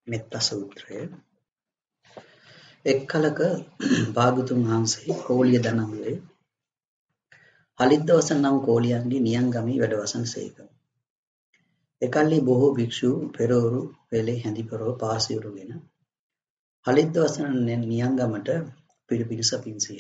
මෙත්ත සූත්‍රය එක් කලක භාගතුන් වහන්සේ කෝලිය දනව්වේ හලිද්දවසන නම් කෝලියන්ගේ නියංගමී වැඩවසන සේක. එකල්හි බොහෝ භික්ෂු පෙරවරු පෙළේ හැඳිපරව පාසිවරුගෙන හලිද්දවසන නියංගමට පිරිස පින්සියහ.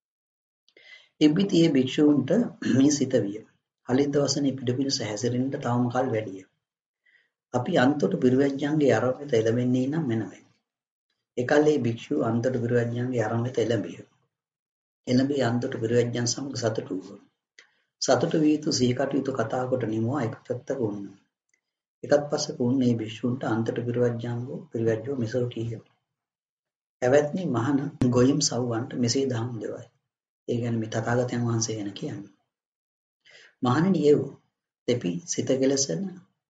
ඉබ්බිතියේ භික්ෂූන්ට මේ සිත විය. හලිද්දවසනේ පිරිස හැසිරෙන්නට තවම කල් වැඩිය. අපි අන්තොට පිරිවැජ්ජන්ගේ අරමුණ වෙත එළඹෙන්නේ නම් මැනවයි. එකල්හි භික්ෂූ අන්තොට පිරිවැජ්ජන්ගේ අරමුණ වෙත එළඹිය. එළඹී අන්තොට පිරිවැජ්ජන් සමග සතුටු වූහ. සතුටු විය යුතු සිහි කටයුතු කතා කොට නිමුවා එක පැත්තක වුණා. එකත් පස්සක වුණ මේ භික්ෂූන්ට අන්තොට පිරිවැජ්ජෝ මෙසව කීහ. එවත්නි මහණ ගොයිම් සව්වන්ට මෙසේ දහම් දෙවයි. ඒ කියන්නේ මේ තථාගතයන් වහන්සේ ගැන කියන්නේ. මහණෙනි යෝ දෙපි සිත කෙලසන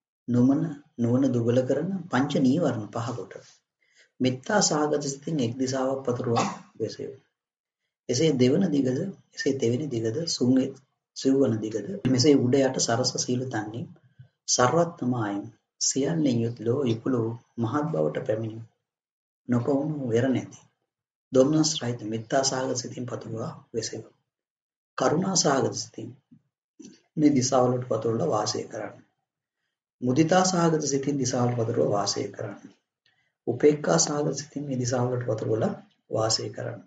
නුවණ දුබල කරන පංච නීවරණ පහ කොට මෙත්තා සහගත සිතින් එක් දිසාවක් පතුරවා වෙසෙව්. එසේ දෙවන දිගද එසේ තෙවෙනි දිගද සිව්වන දිගද මෙසේ උඩ යට සරස සීල තන්නේ සර්වත්මයන් සියල්ලෙන් යුත් ලෝ ඉපුලෝ මහත් බවට පැමිණි නොපවුණු වෙර නැති දොම්නස් රහිත මෙත්තා සහගත සිතින් පතුරවා වෙසෙව්. කරුණා සහගත සිතින් මේ දිසාවලට පතුරලා වාසය කරන්න. මුදිතා සහගත සිතින් දිසාවලට පතුරවා වාසය කරන්න. උපේක්ඛා සහගත සිතින් මේ දිසාවලට පතුරවලා වාසය කරන්න.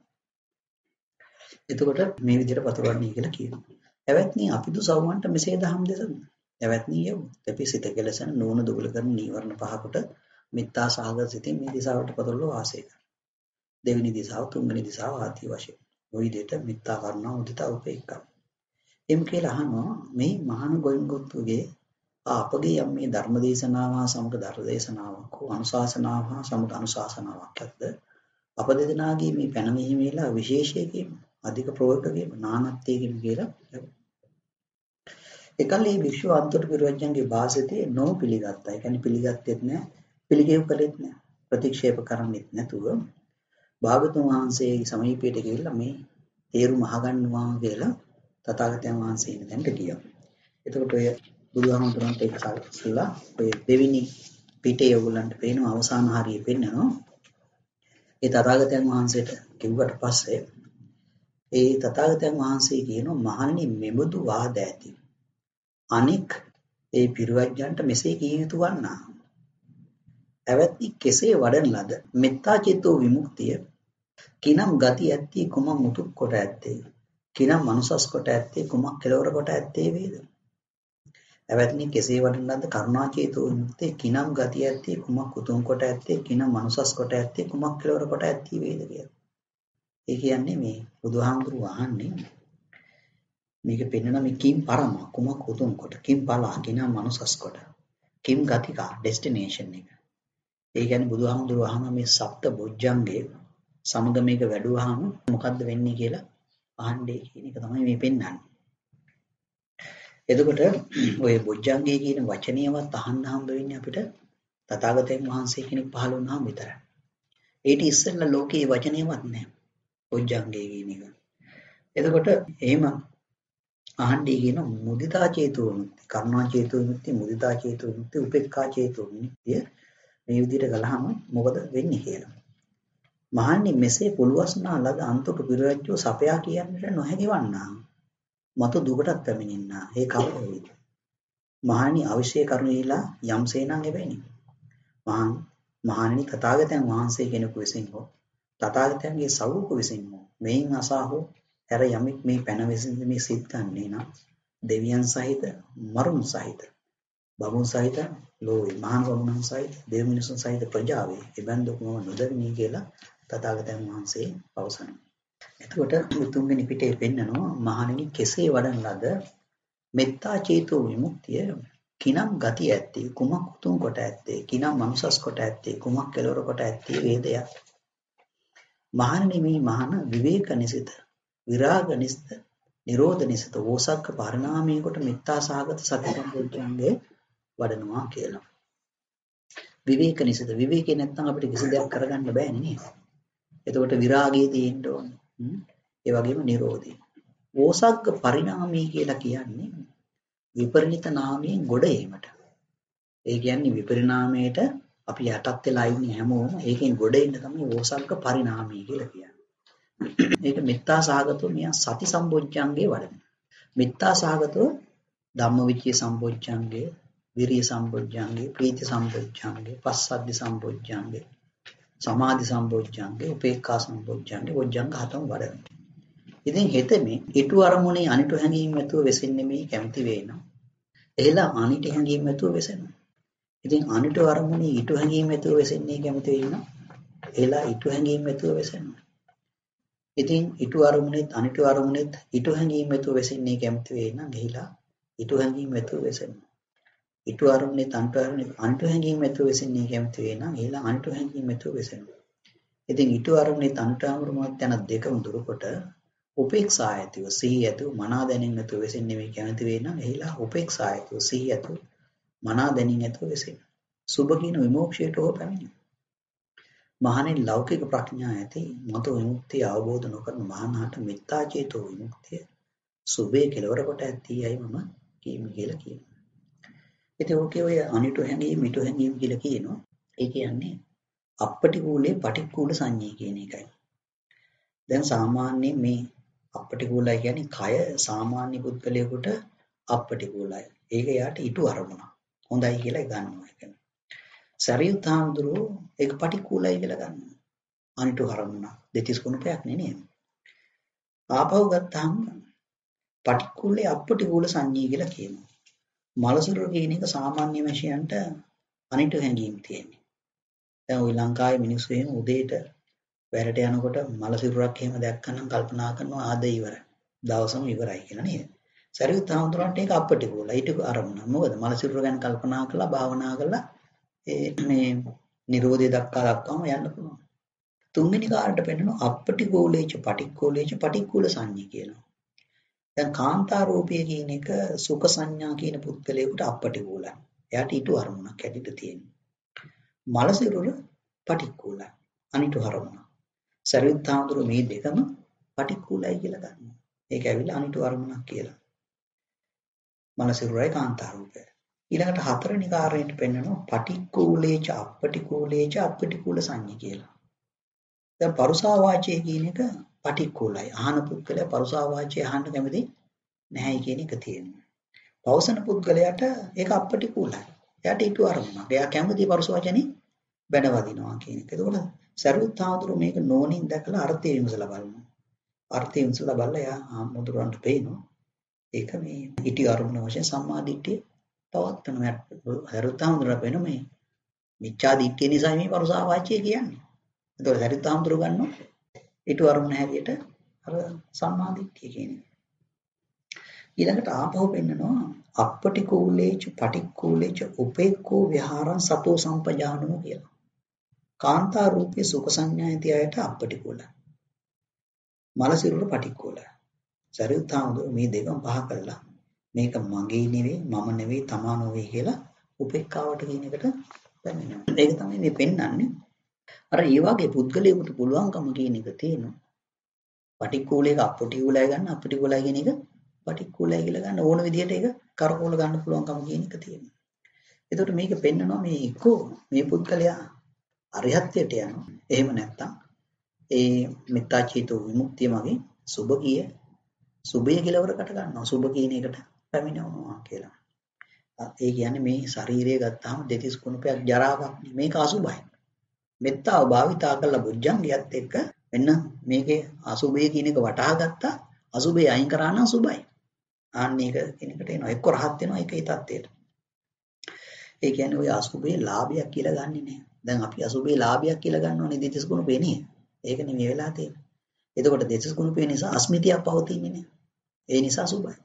එතකොට මේ විදිහට පතුරවන්නේ කියලා කියනවා. එවත්නි අපිදු සව්වන්ට මෙසේ දහම් දෙසමු. එවත්නි යෝ දෙපි සිත කෙලසන නුවණ දුබල කරන නීවරණ පහකට මෙත්තා සහගත සිතින් මේ දිසාවලට පතුරවලා වාසය කරන්න. දෙවෙනි දිසාව තුන්වෙනි දිසාව ආදී වශයෙන්. ওই විදිහට මෙත්තා කරුණා මුදිතා උපේක්ඛා. එම් කියලා අහනවා මේ මහාන ගොයින්ගොත්තුගේ අපගේ යම් මේ ධර්ම දේශනාව හා සමග ධර්ම දේශනාවක් හෝ අනුශාසනාව හා සමග අනුශාසනාවක් ඇද්ද අප දෙදෙනාගේ මේ පැනවීම වේලා විශේෂයකින් අධික ප්‍රවෘත්තකින් නානත්වයකින් කියලා එකල්හි භික්ෂුව අන්තොට පිරිවැජ්ජන්ගේ වාසිතේ නොපිළිගත්තා. ඒ කියන්නේ පිළිගත්තෙත් නැහැ, පිළිගෙව් කළෙත් නැහැ, ප්‍රතික්ෂේප කරන්නෙත් නැතුව භාගතුන් වහන්සේගේ සමීපයට ගිහිල්ලා මේ තේරුම අහගන්නවා කියලා තථාගතයන් වහන්සේ ඉන්න තැනට ගියා. එතකොට ඔය බුදුහාමුදුරන්ට ඒක සල්ලා ඔය දෙවෙනි පිටේ ඔයගොල්ලන්ට පේනවා අවසාන හරිය පෙන්නනවා. ඒ තථාගතයන් වහන්සේට කිව්වට පස්සේ ඒ තථාගතයන් වහන්සේ කියනවා මහණනි මෙබඳු වාද ඇති. අනෙක් ඒ පිරිවැජ්ජන්ට මෙසේ කිය යුතු වන්නා. ඇවැත්නි කෙසේ වඩන ලද මෙත්තා චේතෝ විමුක්තිය කිනම් ගති ඇත්තේ කුමක් මුතුක් කොට ඇත්තේ කිනම් මනුසස් කොට ඇත්තේ කුමක් කෙලවර කොට ඇත්තේ වේද. එවත්නි කෙසේ වඩන ලද කරුණා චේතෝ විමුක්තිය කිනම් ගති ඇත්තේ කුමක් උතුම් කොට ඇත්තේ කිනම් මනුසස් කොට ඇත්තේ කුමක් කෙලවර කොට ඇත්තේ වේද කියලා. ඒ කියන්නේ මේ බුදුහාමුදුරුවෝ අහන්නේ මේක පෙන්වන මේ කිම් පරම කුමක් උතුම් කොට කිම් පලා කිනම් මනුසස් කොට කිම් ගතිකා ඩෙස්ටිනේෂන් එක. ඒ කියන්නේ බුදුහාමුදුරුවෝ අහන මේ සප්ත බොජ්ජංගේ සමග මේක වැඩුවාම මොකද්ද වෙන්නේ කියලා අහන්නේ කියන එක තමයි මේ පෙන්වන්නේ. එතකොට ඔය බොජ්ජංගේ කියන වචනයවත් අහන්න හම්බ වෙන්නේ අපිට තථාගතයන් වහන්සේ කෙනෙක් පහළ වුණාම විතරයි. ඊට ඉස්සෙල්ලා ලෝකේ වචනයවත් නැහැ. බොජ්ජංගේ කියන එක. එතකොට එහෙම අහන්නේ කියන මුදිතා චේතෝ විමුක්ති, කරුණා චේතෝ විමුක්ති, මුදිතා චේතෝ විමුක්ති, උපේක්ඛා චේතෝ විමුක්තිය මේ විදිහට ගලහම මොකද වෙන්නේ කියලා. මහන්නේ මෙසේ පුළුවස්නා ලද අන්තොට පිරිවැජ්ජෝ සපයා කියන්නට නොහැකි වන්නා. මතු දුකටත් පැමිණෙන්නා. ඒ කවර වේද? මහණනි අවශ්‍ය කරුණේලා යම්සේනම් එවැනි. මහණනි තථාගතයන් වහන්සේ කෙනෙකු විසින් හෝ තථාගතයන්ගේ සවුක විසින් හෝ මේන් අසා හෝ හැර යමෙක් මේ පැන විසින් මේ සිත් ගන්නේ නම් දෙවියන් සහිත මරුන් සහිත බමුණු සහිත ලෝයි මහා බමුණන් සහිත දෙව් මිනිසුන් සහිත ප්‍රජාවේ එබඳුකම නොදෙන්නේ කියලා තථාගතයන් වහන්සේ පවසනවා. එතකොට තුන්වෙනි පිටේ පෙන්නනවා මහණෙනි කෙසේ වඩන ලද මෙත්තා චේතෝ විමුක්තිය කිනම් ගති ඇත්තේ කුමක් උතුම් කොට ඇත්තේ කිනම් මනුසස් කොට ඇත්තේ කුමක් කෙලවර කොට ඇත්තේ වේදය. මහණෙනි මේ මහාන විවේක නිසිත විරාග නිසිත නිරෝධ නිසිත ඕසක්ක පරිණාමයේ කොට මෙත්තා සහගත සති සම්පෝඥංගේ වඩනවා කියලා. විවේක නිසිත විවේකේ නැත්නම් අපිට කිසි දෙයක් කරගන්න බෑනේ නේද? එතකොට විරාගයේ තියෙන්න ඕනේ. ඒ වගේම නිරෝධය. ඕසග්ග පරිණාමී කියලා කියන්නේ විපරිණිත නාමයෙන් ගොඩ ඒමට. ඒ කියන්නේ විපරිණාමයට අපි යටත් වෙලා ඉන්නේ හැමෝම ඒකෙන් ගොඩ එන්න තමයි ඕසග්ග පරිණාමය කියලා කියන්නේ. ඒක මෙත්තා සහගතව මෙයා සති සම්බොජ්ජංගේ වඩන. මෙත්තා සහගතව ධම්මවිචේ සම්බොජ්ජංගේ, විරිය සම්බොජ්ජංගේ, ප්‍රීති සම්බොජ්ජංගේ, පස්සද්ධි සම්බොජ්ජංගේ, සමාධි සම්බොජ්ජංගේ, උපේක්ඛා සම්බොජ්ජංගේ බොජ්ජංග හතම වඩන. ඉතින් හෙතෙමේ ඊටු අරමුණේ අනිටු හැඟීම් නැතුව වෙසෙන්නේ මේ කැමති වෙනවා. එහෙලා අනිට හැඟීම් නැතුව වෙසෙනවා. ඉතින් අනිට අරමුණේ ඊටු හැඟීම් නැතුව වෙසෙන්නේ කැමති වෙනවා. එහෙලා ඊටු හැඟීම් නැතුව වෙසෙනවා. ඉතින් ඊටු අරමුණෙත් අනිටු අරමුණෙත් ඊටු හැඟීම් නැතුව වෙසෙන්නේ කැමති වෙනවා. ගිහිලා ඊටු හැඟීම් නැතුව වෙසෙනවා. ඊටු අරමුණෙත් අනිටු හැඟීම් නැතුව වෙසෙන්නේ කැමති වෙනවා. ගිහිලා අනිටු හැඟීම් නැතුව වෙසෙනවා. ඉතින් ඊටු අරමුණෙත් අනිටු අරමුණත් යන දෙකම දුරකොට උපේක්ෂා ඇතිව සිහිය ඇතිව මනා දැනෙන්න නැතුව වෙසෙන්නේ මේ කැමති වෙනවා. ගිහිලා උපේක්ෂා ඇතිව සිහිය ඇතිව මනා දැනින් නැතුව වෙසෙනවා. සුභ කියන විමෝක්ෂයට හෝ පැමිණෙනවා. මහණෙනි ලෞකික ප්‍රඥා ඇති මතු විමුක්තිය අවබෝධ නොකරන මහානාට මෙත්තා චේතෝ විමුක්තිය සුභේ කෙලවර කොට ඇත්තීයයි මම කියමි කියලා කියනවා. ඉතින් ඕකේ ඔය අනිටු හැඟීම් මිටු හැඟීම් කියලා කියනවා. ඒ කියන්නේ අපටිකූලේ පටික්කුල සංඤේ කියන එකයි. දැන් සාමාන්‍යයෙන් මේ අපටිකූලයි කියන්නේ කය සාමාන්‍ය පුද්ගලයෙකුට අපටිකූලයි. ඒක යාට ඊටු අරමුණ. හොඳයි කියලා ගන්නවා ඒක. සරියුත් හාමුදුරුවෝ ඒක පටික්කුලයි කියලා ගන්නවා. අනිටු අරමුණ. දෙතිස් කුණපයක් නෙනේ. ආපහු ගත්තාම පටික්කුලේ අපටිකූල සංඤේ කියලා කියනවා. මලසිරුර කියන එක සාමාන්‍ය මනුෂ්‍යයන්ට අනිටු හැඟීම් තියෙන්නේ. දැන් ওই ලංකාවේ මිනිස්සු එහෙම උදේට වැඩට යනකොට මලසිරුරක් එහෙම දැක්කනම් කල්පනා කරනවා ආද ඉවරයි. දවසම ඉවරයි කියලා නේද? සරියුත් හාමුදුරන්ට ඒක අපටිකූලයි. ඊට අරමුණ. මොකද මලසිරුර ගැන කල්පනා කරලා භාවනා කරලා මේ නිරෝධය දක්වාම යන්න පුළුවන්. තුන්වෙනි කාර්යයට පෙන්නන අපටිකෝලේච පටික්කෝලේච පටික්කුල සංඤ්ඤා කියනවා. දැන් කාන්තා රූපය කියන එක සුඛ සංඥා කියන පුද්ගලයාට අපටිකෝලයි. එයාට ඊට අරමුණක් ඇදිට තියෙනවා. මලසිරුර පටික්කුලයි. අනිට අරමුණ. සරියුත් හාමුදුරු මේ දෙකම පටික්කුලයි කියලා ගන්නවා. ඒක ඇවිල්ලා අනිට අරමුණක් කියලා. මලසිරුරයි කාන්තා රූපය. ඊළඟට හතරවෙනි කාර්යයට පෙන්නනවා පටික්කුලේච අපටිකූලේච අපටිකූල සංඤ්ඤා කියලා. දැන් පරුසා වාචය කියන එක පටික්කුලයි. අහන පුද්ගලයා පරුසා වාචය අහන්න කැමති නැහැ කියන එක තියෙනවා. පවසන පුද්ගලයාට ඒක අපටිකූලයි. එයාට ඊට අරමුණක්. එයා කැමති පරුස වචනේ බැනවදිනවා කියන එක. ඒකෝල සරියුත් හාමුදුරුවෝ මේක නෝනින් දැකලා අර්ථය විමසලා බලනවා. අර්ථය විමසලා බලලා එයා හාමුදුරුවන්ට පේනවා. ඒක මේ ඊට අරමුණ වශයෙන් සම්මාදිට්ඨිය පවත්වන සරියුත් හාමුදුරුවෝ වෙන මේ මිච්ඡා දිට්ඨිය නිසා මේ පරුසා වාචය කියන්නේ. ඒතකොට සරියුත් හාමුදුරුවෝ ගන්නවා ඊට අරමුණ හැටියට අර සම්මාදිට්ඨිය කියන්නේ. ඊළඟට ආපහු පෙන්නනවා අපටිකූලේච පටික්කුලේච උපේක්ඛෝ විහාරං සතෝ සම්පජානෝ කියලා. කාන්තා රූපේ සුඛ සංඥායති අයට අපටිකූලයි. මලසිරුර පටික්කුලයි. සරියුත් හාමුදුරුවෝ මේ දෙකම පහ කළා. මේක මගේ නෙවෙයි මම නෙවෙයි තමා නෙවෙයි කියලා උපේක්ඛාවට කියන එකට පැමිණෙනවා. ඒක තමයි මේ පෙන්වන්නේ. අර ඒ වගේ පුද්ගලයෙකුට පුළුවන්කම කියන එක තියෙනවා. පටික්කුලයක අපටිකුලයි ගන්න අපටිකුලයි කියන එක පටික්කුලයි කියලා ගන්න ඕන විදිහට ඒක කරකවල ගන්න පුළුවන්කම කියන එක තියෙනවා. එතකොට මේක පෙන්නනවා මේ එක්කෝ මේ පුද්ගලයා අරිහත්ත්වයට යනවා. එහෙම නැත්නම් ඒ මෙත්තා චේතෝ විමුක්තිය මගේ සුභය කෙලවරකට ගන්නවා. සුභ කියන එකට පැමිණෙනවා කියලා. ඒ කියන්නේ මේ ශරීරය ගත්තාම දෙතිස් කුණපයක් ජරාවක් මේක අසුභයි. මෙත්තාව භාවිතා කරලා බුද්ධංගයත් එක්ක මෙන්න මේකේ අසුභය කියන එක වටහා ගත්තා. අසුභය අයින් කරා නම් සුභයි. ආන්න ඒක කෙනෙකුට එනවා. එක්ක රහත් වෙනවා ඒක ඒ தත්ත්වයට. ඒ කියන්නේ ඔය අසුභේ ලාභයක් කියලා ගන්නෙ නෑ. දැන් අපි අසුභේ ලාභයක් කියලා ගන්නවනේ දෙතිස් කුණපේ නේ. ඒක නෙමෙයි වෙලා තියෙන්නේ. එතකොට දෙතිස් කුණපේ නිසා අස්මිතියක් පවතින්නේ නෑ. ඒ නිසා සුභයි.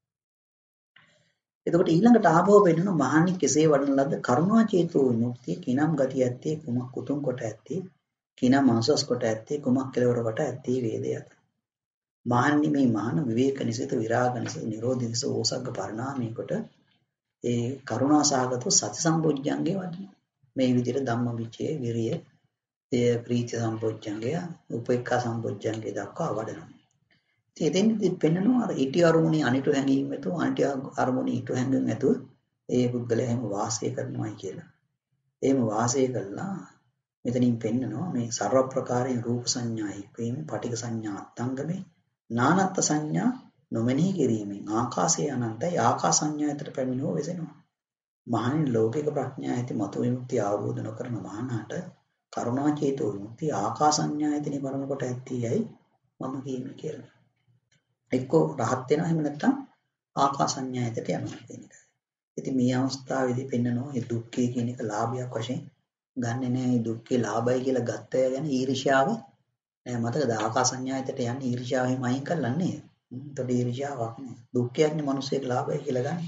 එතකොට ඊළඟට ආපහු වෙන්න මහණනි කෙසේ වඩන ලද්ද කරුණා චේතෝ විමුක්තිය කිනම් ගතිය ඇත්තේ කුමක් උතුම් කොට ඇත්තේ කිනම් මාසස් කොට ඇත්තේ කුමක් කෙලවර කොට ඇත්තේ වේදයට. මහණනි මේ මහාන විවේක නිසිත විරාග නිසිත නිරෝධ නිසිත ඕසග්ග පරිණාමී කොට ඒ කරුණා සාගත සති සම්බොජ්ජංගේ වඩන. මේ විදිහට ධම්මවිචේ විරිය ඒ ප්‍රීති සම්බොජ්ජංගය උපේක්ඛා සම්බොජ්ජංගේ දක්වා වඩනවා. ඉතින් පෙන්නනවා අර ඊටි අරමුණේ අනිටු හැඟීම් ඇතුව අනිටි අරමුණේ ඊටු හැඟීම් ඇතුව ඒ පුද්ගලයා හැම වාසය කරනවායි කියලා. එහෙම වාසය කළා මෙතනින් පෙන්නනවා මේ ਸਰව ප්‍රකාරයෙන් රූප සංඥා එක්වීම පටික සංඥා අත්ංගමේ නානත්ත් සංඥා නොමෙනෙහි කිරීමෙන් ආකාශය අනන්තයි ආකාස සංඥායතට පැමිණුව වෙසෙනවා. මහණෙනි ලෞකික ප්‍රඥා ඇති මතු විමුක්තිය අවබෝධ නොකරන මහණාට කරුණා චේතෝ විමුක්තිය ආකාස සංඥායතනේ පරම කොට ඇත්තේයයි මම කියන්නේ කියලා. එක්කෝ රහත් වෙනවා එහෙම නැත්නම් ආකාස සංඥායතට යනවා කියන එක. ඉතින් මේ අවස්ථාවේදී පෙන්නනවා මේ දුක්ඛය කියන එක ලාභයක් වශයෙන් ගන්නෙ නෑ. මේ දුක්ඛේ ලාභයි කියලා ගත්ත අය ගැන ඊර්ෂ්‍යාව නෑ. මතකද ආකාස සංඥායතට යන්නේ ඊර්ෂ්‍යාවෙන් අයින් කරලා නේද? එතකොට ඊර්ෂ්‍යාවක් නෑ. දුක්ඛයක්නේ මිනිස්සෙක් ලාභයි කියලා ගන්න.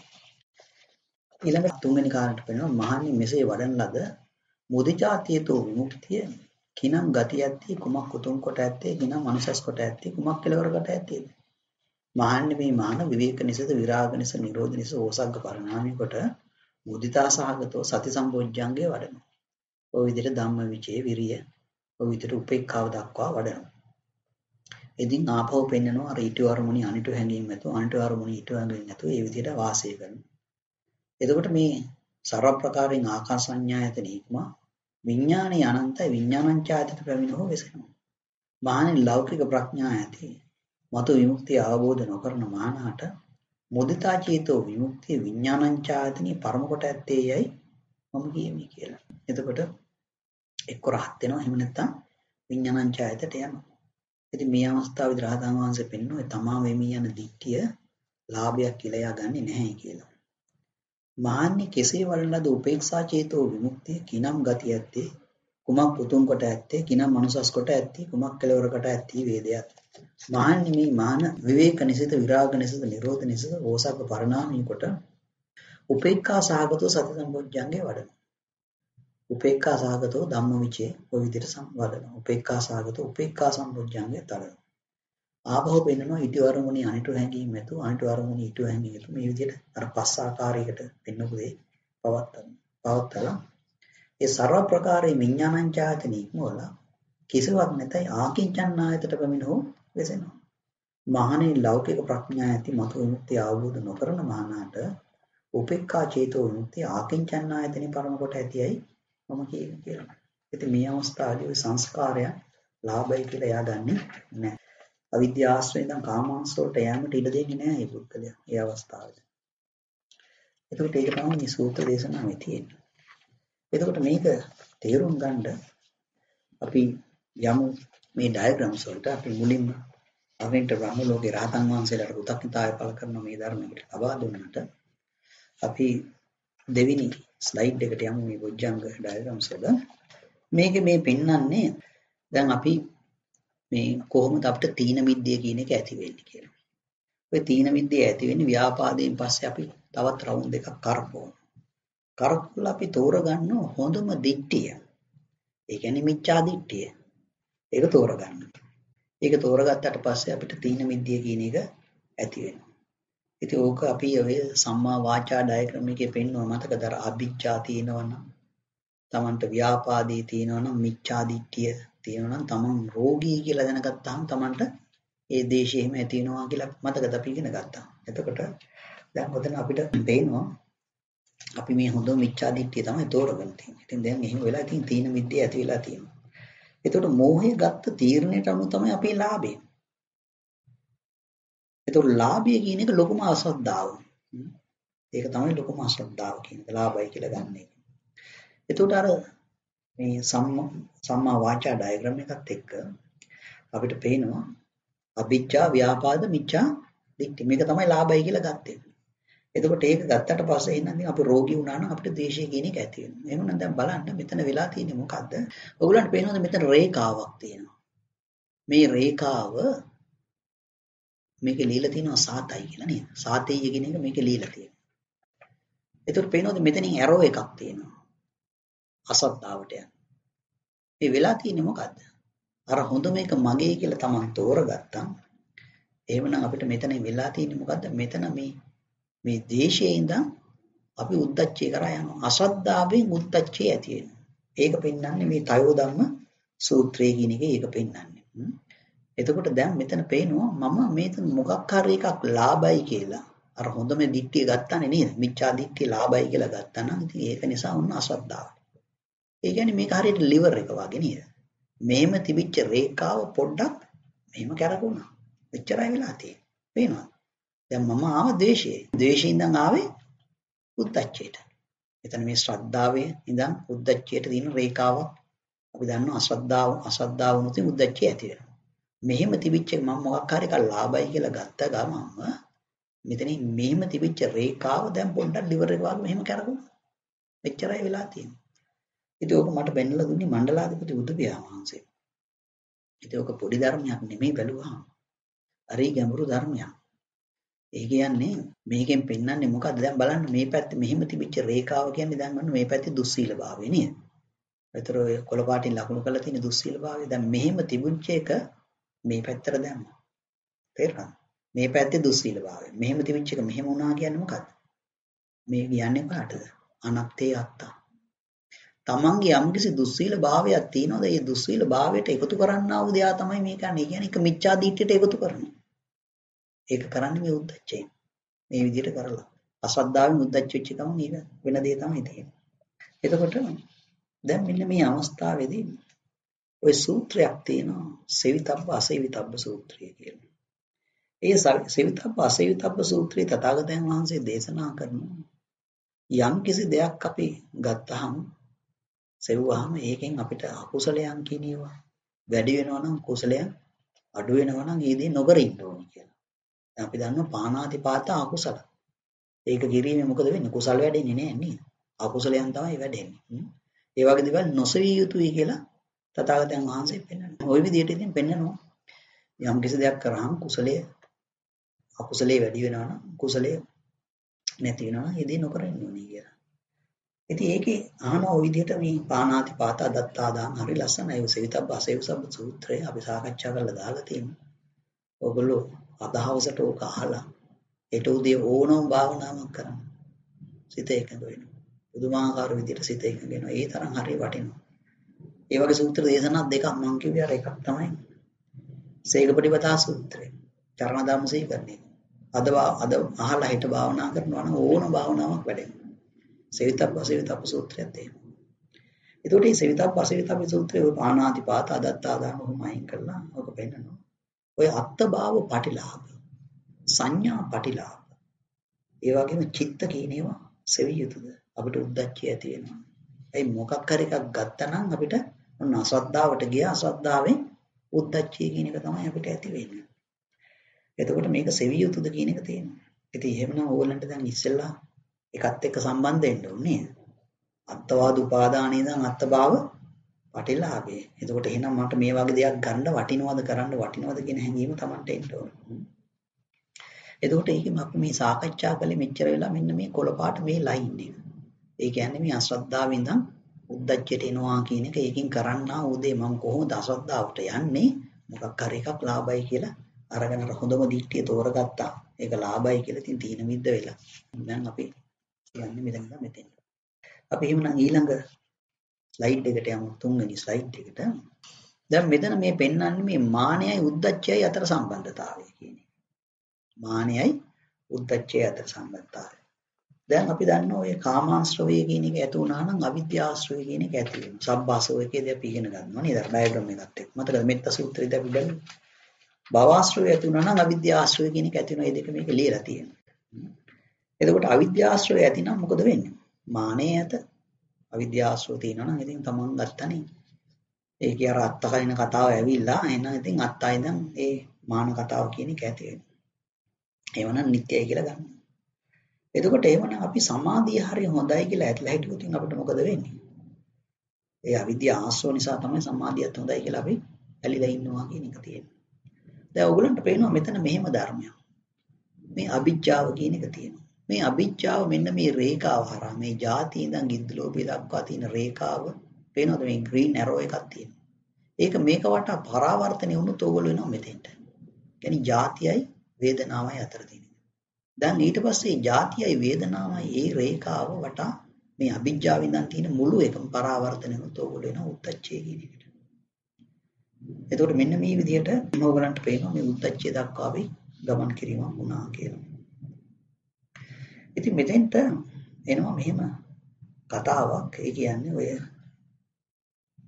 ඊළඟ තුන්වෙනි කාරණට පෙන්නනවා මහන්නේ මෙසේ වඩන ලද මුදිචාතියතෝ විමුක්තිය කිනම් ගති ඇත්තේ කුමක් උතුම් කොට ඇත්තේ කිනම් මනුසස් කොට ඇත්තේ කුමක් කෙලවර කොට ඇත්තේද? මහන්නේ මේ මාන විවේක නිසද විරාග නිස නිරෝධ නිස ඕසග්ග පරිණාමී කොට මුදිතා සහගතෝ සති සම්බොජ්ජංගේ වඩනවා. ඔය විදිහට ධම්ම විචේ විරිය ඔය විදිහට උපේක්ඛාව දක්වා වඩනවා. ඉතින් ආපහු පෙන්නනවා අර ඊට වරමුණි අනිට හැංගීම් නැතුව අනිට වරමුණි ඊට හැංගීම් නැතුව ඒ විදිහට වාසය කරනවා. එතකොට මේ ਸਰව ප්‍රකාරයෙන් ආකාස සංඥායතන ඉක්ම විඥානයේ අනන්තයි විඥානංචායතට පැමිණෙහෝ වෙසෙනවා. මහණෙනි ලෞකික ප්‍රඥා ඇති මතු විමුක්තිය අවබෝධ නොකරන මහණාට මුදිතා චේතෝ විමුක්තිය විඥානංචායතනී පරම කොට ඇත්තේයයි මම කියමි කියලා. එතකොට එක්ක රහත් වෙනවා එහෙම නැත්නම් විඥානංචායතට යනවා. ඉතින් මේ අවස්ථාවේදී රහතන් වහන්සේ පෙන්වන්නේ තමා වෙමි යන දිට්ඨිය ලාභයක් කියලා එයා ගන්නෙ නැහැ කියලා. මාන්නේ කෙසේ වඩලද උපේක්ෂා චේතෝ විමුක්තිය කිනම් ගති ඇත්තේ කුමක් උතුම් කොට ඇත්තේ කිනම් මනුසස් කොට ඇත්තේ කුමක් කෙලවර කොට ඇත්තේ වේදයක්. මාන්නේ මේ මාන විවේක නිසිත විරාග නිසිත නිරෝධ නිසිත ඕසග්ග පරිණාමී කොට උපේක්ඛා සහගතෝ සති සම්බොජ්ජංගේ වඩන. උපේක්ඛා සහගතෝ ධම්මවිචේ ඔය විදිහට සම්වදන. උපේක්ඛා සහගතෝ උපේක්ඛා සම්බොජ්ජංගේ තලන. ආභව පෙන්නනවා ඊට වරමුණි අනිට හැංගීම් නැතු අනිට වරමුණි ඊට හැංගීම් නැතු මේ විදිහට අර පස් ආකාරයකට පෙන්නපු දෙය පවත්තලා ඒ ਸਰව ප්‍රකාරයේ විඥානංචායතන ඉක්මවල කිසිවක් නැතයි ආකින්චන්නායතට පැමිණෝ වෙසෙනවා. මහණේ ලෞකික ප්‍රඥා ඇති මතු විමුක්තිය අවබෝධ නොකරන මහණාට උපේක්ඛා චේතෝ විමුක්තිය ආකින්චන්නායතනේ පරම කොට ඇතියයි මම කියන්නේ කියලා. ඉතින් මේ අවස්ථාවේදී සංස්කාරය ලාභයි කියලා එයා ගන්නෙ නැහැ. අවිද්‍යාශ්‍රයෙන් ඉඳන් කාමාංශ වලට යෑමට ඉඩ දෙන්නේ නැහැ මේ පුද්ගලයා ඒ අවස්ථාවේදී. එතකොට ඒක තමයි මේ සූත්‍ර දේශනාවේ තියෙන්නේ. එතකොට මේක තේරුම් ගන්න අපි යමු මේ ඩයග්‍රෑම්ස් වලට අපි මුලින්ම අවෙන්ට බ්‍රහ්ම ලෝකේ රහතන් වහන්සේලාට කෘතඥතාවය පළ කරන මේ ධර්මයකට ලබා දුන්නට අපි දෙවෙනි ස්ලයිඩ් එකට යමු මේ බොජ්ජංග ඩයග්‍රෑම්ස් වල. මේකේ මේ පෙන්වන්නේ දැන් අපි මේ කොහොමද අපිට තීන මිද්දේ කියන එක ඇති වෙන්නේ කියලා. ඔය තීන මිද්දේ ඇති වෙන්නේ ව්‍යාපාදයෙන් පස්සේ අපි තවත් රවුන්ඩ් එකක් කරපුවා. කරපුවලා අපි තෝරගන්න හොඳම දිට්ඨිය. ඒ කියන්නේ මිච්ඡා දිට්ඨිය. ඒක තෝරගන්න. ඒක තෝරගත්තට පස්සේ අපිට තීන මිද්දේ කියන එක ඇති වෙනවා. ඉතින් ඕක අපි ඔය සම්මා වාචා ඩයග්‍රෑම් එකේ පෙන්වනවා මතකද අර අභිජ්ජා තියෙනවනම් තමන්ට ව්‍යාපාදී තියෙනවනම් මිච්ඡා දිට්ඨිය තියෙනවනම් තමන් රෝගී කියලා දැනගත්තාම තමන්ට ඒ දේශයෙම ඇති වෙනවා කියලා මතකද අපි ඉගෙන ගත්තා. එතකොට දැන් ඔතන අපිට පේනවා අපි මේ හොඳ මිච්ඡා දිට්ඨිය තමයි තෝරගෙන තියෙන්නේ. ඉතින් දැන් එහෙම වෙලා ඉතින් තීන මිද්දේ ඇති වෙලා තියෙනවා. එතකොට මෝහය ගත්ත තීරණයට අනුව තමයි අපේ ලාභය. එතකොට ලාභය කියන එක ලොකුම අශ්‍රද්ධාව. ඒක තමයි ලොකුම අශ්‍රද්ධාව කියන එක ලාභයි කියලා ගන්න එක. එතකොට අර මේ සම්මා වාචා ඩයග්‍රෑම් එකත් එක්ක අපිට පේනවා අභිජ්ජා ව්‍යාපාද මිච්ඡා දිට්ඨි මේක තමයි ලාභයි කියලා ගත්තේ. එතකොට ඒක ගත්තට පස්සේ එහෙනම් අපි රෝගී වුණා නම් අපිට ද්වේෂය කියන එක ඇති වෙනවා. එහෙනම් දැන් බලන්න මෙතන වෙලා තියෙන්නේ මොකද්ද? ඔයගොල්ලන්ට පේනවද මෙතන රේඛාවක් තියෙනවා. මේ රේඛාව මේකේ লীලා තියෙනවා සාතයි කියලා නේද? සාතේය කියන එක මේකේ লীලා තියෙනවා. එතකොට පේනවද මෙතනින් ඇරෝ එකක් තියෙනවා. අසද්ධාවට යන. මේ වෙලා තියෙන්නේ මොකද්ද? අර හොඳ මේක මගේ කියලා Taman තෝරගත්තා. එහෙමනම් අපිට මෙතන වෙලා තියෙන්නේ මොකද්ද? මෙතන මේ දේශයේ ඉඳන් අපි උද්දච්චය කරා යනවා. අසද්ධාවෙන් උද්දච්චය ඇති වෙනවා. ඒක පෙන්වන්නේ මේ තයෝ ධම්ම සූත්‍රයේ කියන එකේ ඒක පෙන්වන්නේ. එතකොට දැන් මෙතන පේනවා මම මේක මොකක් හරි එකක් ලාභයි කියලා. අර හොඳම දිට්ඨිය ගත්තානේ නේද? මිච්ඡා දිට්ඨිය ලාභයි කියලා ගත්තා නම් ඉතින් ඒක නිසා වුණ අසද්ධාව. ඒ කියන්නේ මේක හරියට liver එක වගේ නේද? මෙහෙම තිබිච්ච රේඛාව පොඩ්ඩක් මෙහෙම කැරකුණා. එච්චරයි වෙලා තියෙන්නේ. පේනවද? දැන් මම ආව ද්වේෂයේ. ද්වේෂයෙන් ඉඳන් ආවේ උද්දච්චයට. එතන මේ ශ්‍රද්ධාවේ ඉඳන් උද්දච්චයට තියෙන රේඛාවක් අපි දන්නවා අශ්‍රද්ධාව වුණොත් උද්දච්චය ඇති වෙනවා. මෙහෙම තිබිච්ච මම මොකක් හරි එකක් ලාභයි කියලා ගත්ත ගමන්ම මෙතනින් මෙහෙම තිබිච්ච රේඛාව දැන් පොඩ්ඩක් liver එක වගේ මෙහෙම කරගුණා. මෙච්චරයි වෙලා තියෙන්නේ. ඉතින් ඕක මට බෙන්නලා දුන්නේ මණ්ඩලාධිපති බුදු පියාණන් වහන්සේ. ඉතින් ඕක පොඩි ධර්මයක් නෙමෙයි බැලුවාම. හරි ගැඹුරු ධර්මයක්. ඒ කියන්නේ මේකෙන් පෙන්වන්නේ මොකද්ද? දැන් බලන්න මේ පැත්තේ මෙහෙම තිබිච්ච රේඛාව කියන්නේ දැන් ගන්න මේ පැත්තේ දුස්සීලභාවය නේද? ඒතර ඔය කොළ පාටින් ලකුණු කරලා තියෙන දුස්සීලභාවය දැන් මෙහෙම තිබුච්ච එක මේ පැත්තට දැම්මා. තේරුණාද? මේ පැත්තේ දුස්සීලභාවය. මෙහෙම තිබිච්ච එක මෙහෙම වුණා කියන්නේ මොකද්ද? මේ කියන්නේ කාටද? අනත්තේ අත්තා. තමන්ගේ යම්කිසි දුස්සීල භාවයක් තියෙනවද? ඒ දුස්සීල භාවයට එකතු කරන්නා වූ දෙයා තමයි මේ කියන්නේ. කියන්නේ එක මිච්ඡා දිට්ඨියට එකතු කරනවා. ඒක කරන්නේ මේ උද්දච්චයෙන්. මේ විදිහට කරලා. අසද්ධාවෙන් උද්දච්ච වෙච්ච ගමන් ඒක වෙන දේ තමයි තියෙන්නේ. එතකොට දැන් මෙන්න මේ අවස්ථාවේදී ওই සූත්‍රයක් තියෙනවා. සෙවිතබ්බ අසෙවිතබ්බ සූත්‍රය කියලා. ඒ සෙවිතබ්බ අසෙවිතබ්බ සූත්‍රයේ තථාගතයන් වහන්සේ දේශනා කරනවා යම් කිසි දෙයක් අපි ගත්තාම සෙව්වහම ඒකෙන් අපිට අකුසලයන් කියනවා වැඩි වෙනවා නම් කුසලයන් අඩු වෙනවා නම් ඒ දේ නොකර ඉන්න ඕනේ කියලා. දැන් අපි දන්නවා පාණාතිපාත අකුසල. ඒක කිරීමෙන් මොකද වෙන්නේ? කුසල වැඩෙන්නේ නැහැ නේද? අකුසලයන් තමයි වැඩෙන්නේ. ඒ වගේ දේවල් නොසවිය යුතුයි කියලා තථාගතයන් වහන්සේ පෙන්වනවා. ওই විදිහට ඉතින් පෙන්වනවා. යම් කිසි දෙයක් කරාම කුසලයේ අකුසලයේ වැඩි වෙනවා නම් කුසලයේ නැති වෙනවා නම් ඒ දේ නොකර ඉන්න ඕනේ කියලා. ඉතින් ඒකේ අහන ඔය විදිහට මේ පාණාතිපාත අදත්තා දාන හරි ලස්සනයි. ඒ සෙවිතබ්බ අසෙවිතබ්බ සූත්‍රය අපි සාකච්ඡා කරලා දාලා තියෙනවා. ඔයගොල්ලෝ අදහවසට ඕක අහලා ඊට උදේ ඕනම භාවනාවක් කරන්න. සිත එකඟ වෙනවා. පුදුමාකාර විදිහට සිත එකඟ වෙනවා. ඒ තරම් හරි වටිනවා. ඒ වගේ සූත්‍ර දේශනා දෙකක් මම කිව්වේ අර එකක් තමයි සේකපටිපදා සූත්‍රය. චරණ ධම්ම සීකරණය. අද අහලා හිට භාවනා කරනවා නම් ඕන භාවනාවක් වැඩෙනවා. සෙවිතබ්බ අසෙවිතබ්බ සූත්‍රයත් එහෙම. ඒතකොට මේ සෙවිතබ්බ අසෙවිතබ්බ සූත්‍රයේ ඔය පාණාතිපාත අදත්තා දාන ඔහොමයින් කරලා ඔක පෙන්නනවා. ඔය අත්ථභාව පටිලාභ සංඥා පටිලාභ ඒ වගේම චිත්ත කියන ඒවා සෙවිය යුතුද? අපිට උද්දච්චය ඇති වෙනවා. ඒ මොකක් හරි එකක් ගත්තා නම් අපිට ඔන්න අසද්ධාවට ගියා. අසද්ධාවෙන් උද්දච්චය කියන එක තමයි අපිට ඇති වෙන්නේ. එතකොට මේක සෙවිය යුතුද කියන එක තියෙනවා. ඉතින් එහෙමනම් ඕගොල්ලන්ට දැන් ඉස්සෙල්ලා එකත් එක්ක සම්බන්ධ වෙන්න ඕනේ. අත්වාද උපාදානේ ඉඳන් අත්භාව පටිලාභය. එතකොට එහෙනම් මට මේ වගේ දෙයක් ගන්න වටිනවද කරන්න වටිනවද කියන හැඟීම Tamanට එන්න ඕනේ. එතකොට ඒකෙම අපි මේ සාකච්ඡා කළේ මෙච්චර වෙලා මෙන්න මේ කොළපාට මේ ලයින් එක. ඒ කියන්නේ මේ අශ්‍රද්ධාවෙන් ඉඳන් උද්දච්චයට එනවා කියන එක ඒකෙන් කරන්නා උදේ මම කොහොමද අශ්‍රද්ධාවට යන්නේ? මොකක් හරි එකක් ලාභයි කියලා අරගෙන හොඳම දිට්ඨිය තෝරගත්තා. ඒක ලාභයි කියලා ඉතින් තීන මිද්ද වෙලා. දැන් අපි කියන්නේ මෙතන ඉඳන් මෙතෙන්. අපි එහෙමනම් ඊළඟ ස්ලයිඩ් එකට යමු. තුන්වෙනි ස්ලයිඩ් එකට. දැන් මෙතන මේ පෙන්වන්නේ මේ මානයයි උද්දච්චයයි අතර සම්බන්ධතාවය කියන එක. මානයයි උද්දච්චයයි අතර සම්බන්ධතාවය. දැන් අපි දන්නවා ඔය කාමාශ්‍රවය කියන එක ඇති වුණා නම් අවිද්‍යාශ්‍රවය කියන එක ඇති වෙනවා. සබ්බාසෝයකේදී අපි ඉගෙන ගන්නවා නේද? ඩයග්‍රෑම් එකත් එක්ක. මතකද මෙත්ත සූත්‍රයේදී අපි බලමු. භවආශ්‍රවය ඇති වුණා නම් අවිද්‍යාශ්‍රවය කියන එක ඇති වෙනවා. මේ දෙක මේක ලියලා තියෙනවා. එතකොට අවිද්‍යාශ්‍රවය ඇති නම් මොකද වෙන්නේ? මානෙ ඇත අවිද්‍යාශ්‍රව තියෙනවා නම් ඉතින් තමන් ගත්තනේ. ඒකේ අර අත්තකලින කතාව ඇවිල්ලා එහෙනම් ඉතින් අත්තයි ඉඳන් ඒ මාන කතාව කියන එක ඇති වෙනවා. ඒවනම් නිත්‍යයි කියලා ගන්න. එතකොට එහෙමනම් අපි සමාධිය හරිය හොඳයි කියලා ඇట్లా හිතුවොත් අපිට මොකද වෙන්නේ? ඒ අවිද්‍යා ආශ්‍රව නිසා තමයි සමාධියත් හොඳයි කියලා අපි ඇලිලා ඉන්නවා කියන එක තියෙනවා. දැන් ඕගොල්ලන්ට පේනවා මෙතන මෙහෙම ධර්මයක්. මේ අවිජ්ජාව කියන එක තියෙනවා. මේ අවිජ්ජාව මෙන්න මේ රේඛාව හරහා මේ ಜಾති ඉඳන් ගිද්දලෝභය දක්වා තියෙන රේඛාව පේනවද මේ green arrow එකක් තියෙනවා. ඒක මේක වටා පරාවර්තනය වුණොත් ඕගොල්ලෝ වෙනවා මෙතෙන්ට. يعني ಜಾතියයි වේදනාවයි අතර තියෙන. දැන් ඊට පස්සේ ಜಾතියයි වේදනාවයි ඒ රේඛාව වටා මේ අවිජ්ජාව ඉඳන් තියෙන මුළු එකම පරාවර්තනය වුණොත් ඕගොල්ලෝ වෙනවා උද්දච්චය කියන එකට. එතකොට මෙන්න මේ විදිහට ඕගොල්ලන්ට පේනවා මේ උද්දච්චය දක්වා අපි ගමන් කිරීමක් වුණා කියලා. ඉතින් මෙතෙන්ට එනවා මෙහෙම කතාවක්. ඒ කියන්නේ ඔය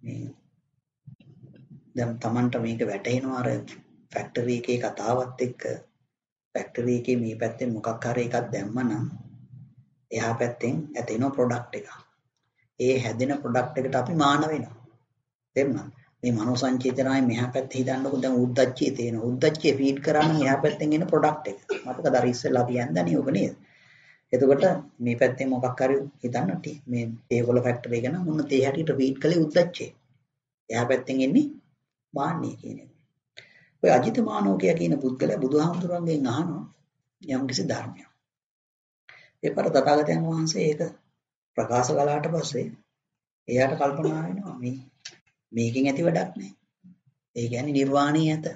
මේ දැන් Tamanට මේක වැටහෙනවා අර ෆැක්ටරි එකේ කතාවත් එක්ක ෆැක්ටරි එකේ මේ පැත්තෙන් මොකක් හරි එකක් දැම්මනම් එහා පැත්තෙන් ඇතිවෙන ප්‍රොඩක්ට් එක. ඒ හැදෙන ප්‍රොඩක්ට් එකට අපි මාන වෙනවා. තේරුණාද? මේ මනෝ සංචේතනයි මෙහා පැත්තේ හිතන්නකො දැන් උද්දච්චය තියෙන. උද්දච්චය ෆීඩ් කරා නම් එහා පැත්තෙන් එන ප්‍රොඩක්ට් එක. මතකද අර ඉස්සෙල්ලා අපි යන්දනේ ඔබ නේද? එතකොට මේ පැත්තෙන් මොකක් හරි හිතන්න මේ තේකොළ ෆැක්ටරි එක නම් මොන තේ හැටියට ෆීඩ් කළේ උද්දච්චය. එහා පැත්තෙන් එන්නේ මාන්නය කියන එක. ඔය අජිත මානෝකය කියන පුද්ගලයා බුදුහාමුදුරන්ගෙන් අහනවා යම්කිසි ධර්මයක්. ඒ පර තථාගතයන් වහන්සේ ඒක ප්‍රකාශ කළාට පස්සේ එයාට කල්පනා වෙනවා මේකෙන් ඇති වැඩක් නැහැ. ඒ කියන්නේ නිර්වාණය ඇත.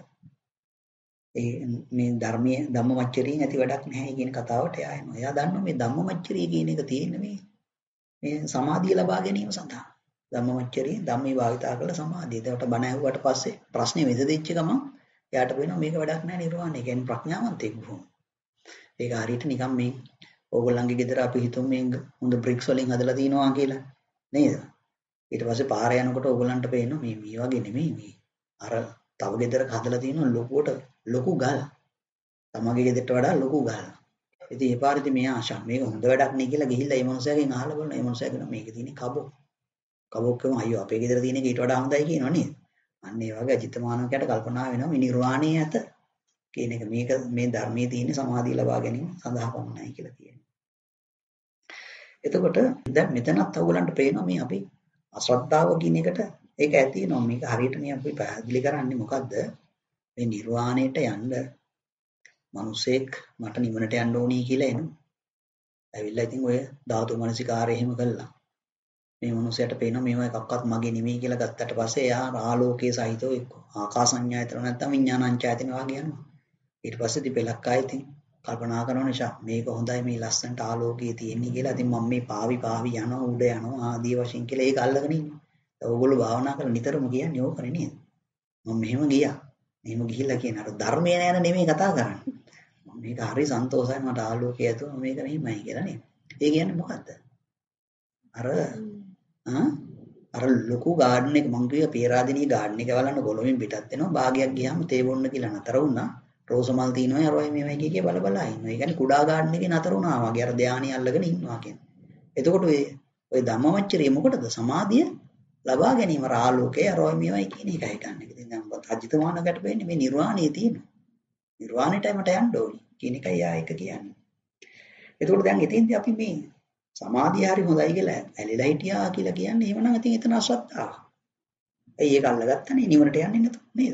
මේ ධර්මයේ ධම්මමච්චරියෙන් ඇති වැඩක් නැහැ කියන කතාවට එයා එනවා. එයා දන්නවා මේ ධම්මමච්චරිය කියන එක තියෙන්නේ මේ සමාධිය ලබා ගැනීම සඳහා. ධම්මමච්චරිය ධම්මේ භාවිතා කරලා සමාධිය. ඒකට බණ ඇහුවට පස්සේ ප්‍රශ්නේ විසඳෙච්ච ගමන් එයාට වෙනවා මේක වැඩක් නැහැ නිර්වාණය. කියන්නේ ප්‍රඥාවන්තයෙක් වුණා. ඒක හරියට නිකන් මේ ඕගොල්ලන්ගේ ගෙදර අපි හිතමු මේ හොඳ බ්‍රික්ස් වලින් හදලා තිනවා කියලා නේද? ඊට පස්සේ පාර යනකොට ඕගොල්ලන්ට පේනවා මේ වගේ නෙමෙයි මේ අර තව ගෙදරක හදලා තියෙන ලොකු ගල්. තමගේ ගෙදරට වඩා ලොකු ගල්. ඉතින් ඒ පාරේදී මෙයා ආශා මේක හොඳ වැඩක් නේ කියලා ගිහිල්ලා මේ මනුස්සයාගෙන් අහලා බලනවා. මේ මනුස්සයා කියනවා මේකේ තියෙන කබොක්. කබොක් කියමු අයියෝ අපේ ගෙදර තියෙන එක ඊට වඩා හොඳයි කියනවා නේද? අන්න ඒ වගේ අජිතමානකයට කල්පනා වෙනවා මේ නිර්වාණය ඇත කියන එක මේක මේ ධර්මයේ තියෙන සමාධිය ලබා ගැනීම සඳහා පමණයි කියලා කියනවා. එතකොට දැන් මෙතනත් ඔයගලන්ට පේනවා මේ අපි අශ්‍රද්ධාව කියන එකට ඒක ඇති වෙනවා. මේක හරියට මේ අපි පැහැදිලි කරන්නේ මොකද්ද? මේ නිර්වාණයට යන්න මිනිසෙක් මට නිවනට යන්න ඕනී කියලා එනවා. ඇවිල්ලා ඉතින් ඔය ධාතු මනසිකාරය එහෙම කළා. මේ මිනිසයාට පේනවා මේවා එකක්වත් මගේ නෙමෙයි කියලා ගත්තට පස්සේ එයා ආලෝකයේ සහිතව එක්ක ආකාසඤ්ඤායතන නැත්නම් විඥානඤ්ඤායතන වගේ යනවා. ඊට පස්සේ දිපෙලක් ආයෙත් කල්පනා කරන නිසා මේක හොඳයි මේ ලස්සනට ආලෝකයේ තියෙන්නේ කියලා. ඉතින් මම මේ පාවි යනවා උඩ යනවා ආදී වශයෙන් කියලා ඒක අල්ලගෙන ඉන්නවා. ඔයගොල්ලෝ භාවනා කරලා නිතරම කියන්නේ ඕකනේ නේද? මම මෙහෙම ගියා. මෙහෙම ගිහිල්ලා කියන අර ධර්මයේ නෑන නෙමෙයි කතා කරන්නේ. මම මේක හරි සන්තෝෂයි මට ආලෝකය ඇතුව මේක මෙහෙමයි කියලා නේද? ඒ කියන්නේ මොකද්ද? අර ලොකු ගාඩන් එක මං කිව්වා පේරාදෙණිය ගාඩන් එක බලන්න ගොළොමින් පිටත් වෙනවා. භාගයක් ගියාම තේ බොන්න කියලා නතර වුණා. රෝස මල් තියනවා අරවයි මේවයි කිය බල ඉන්නවා. ඒ කියන්නේ කුඩා ගාඩන් එකේ නතර වුණා වගේ අර ධානය අල්ලගෙන ඉන්නවා කියන්නේ. එතකොට ඔය ධම්මමච්චරිය මොකටද? සමාධිය ලබා ගැනීම ආලෝකය අරවයි මේවයි කියන එකයි ගන්න. ඉතින් දැන් අජිතමානකට වෙන්නේ මේ නිර්වාණය තියෙනවා. නිර්වාණයටයි මට යන්න ඕනි කියන එකයි ආ එක කියන්නේ. එතකොට දැන් ඉතින්දී අපි මේ සමාධිය හරි හොඳයි කියලා ඇලිලා හිටියා කියලා කියන්නේ එහෙමනම් ඉතින් එතන අසත්තාව. ඇයි ඒක අල්ලගත්තනේ නිවනට යන්නේ නැතු නේද?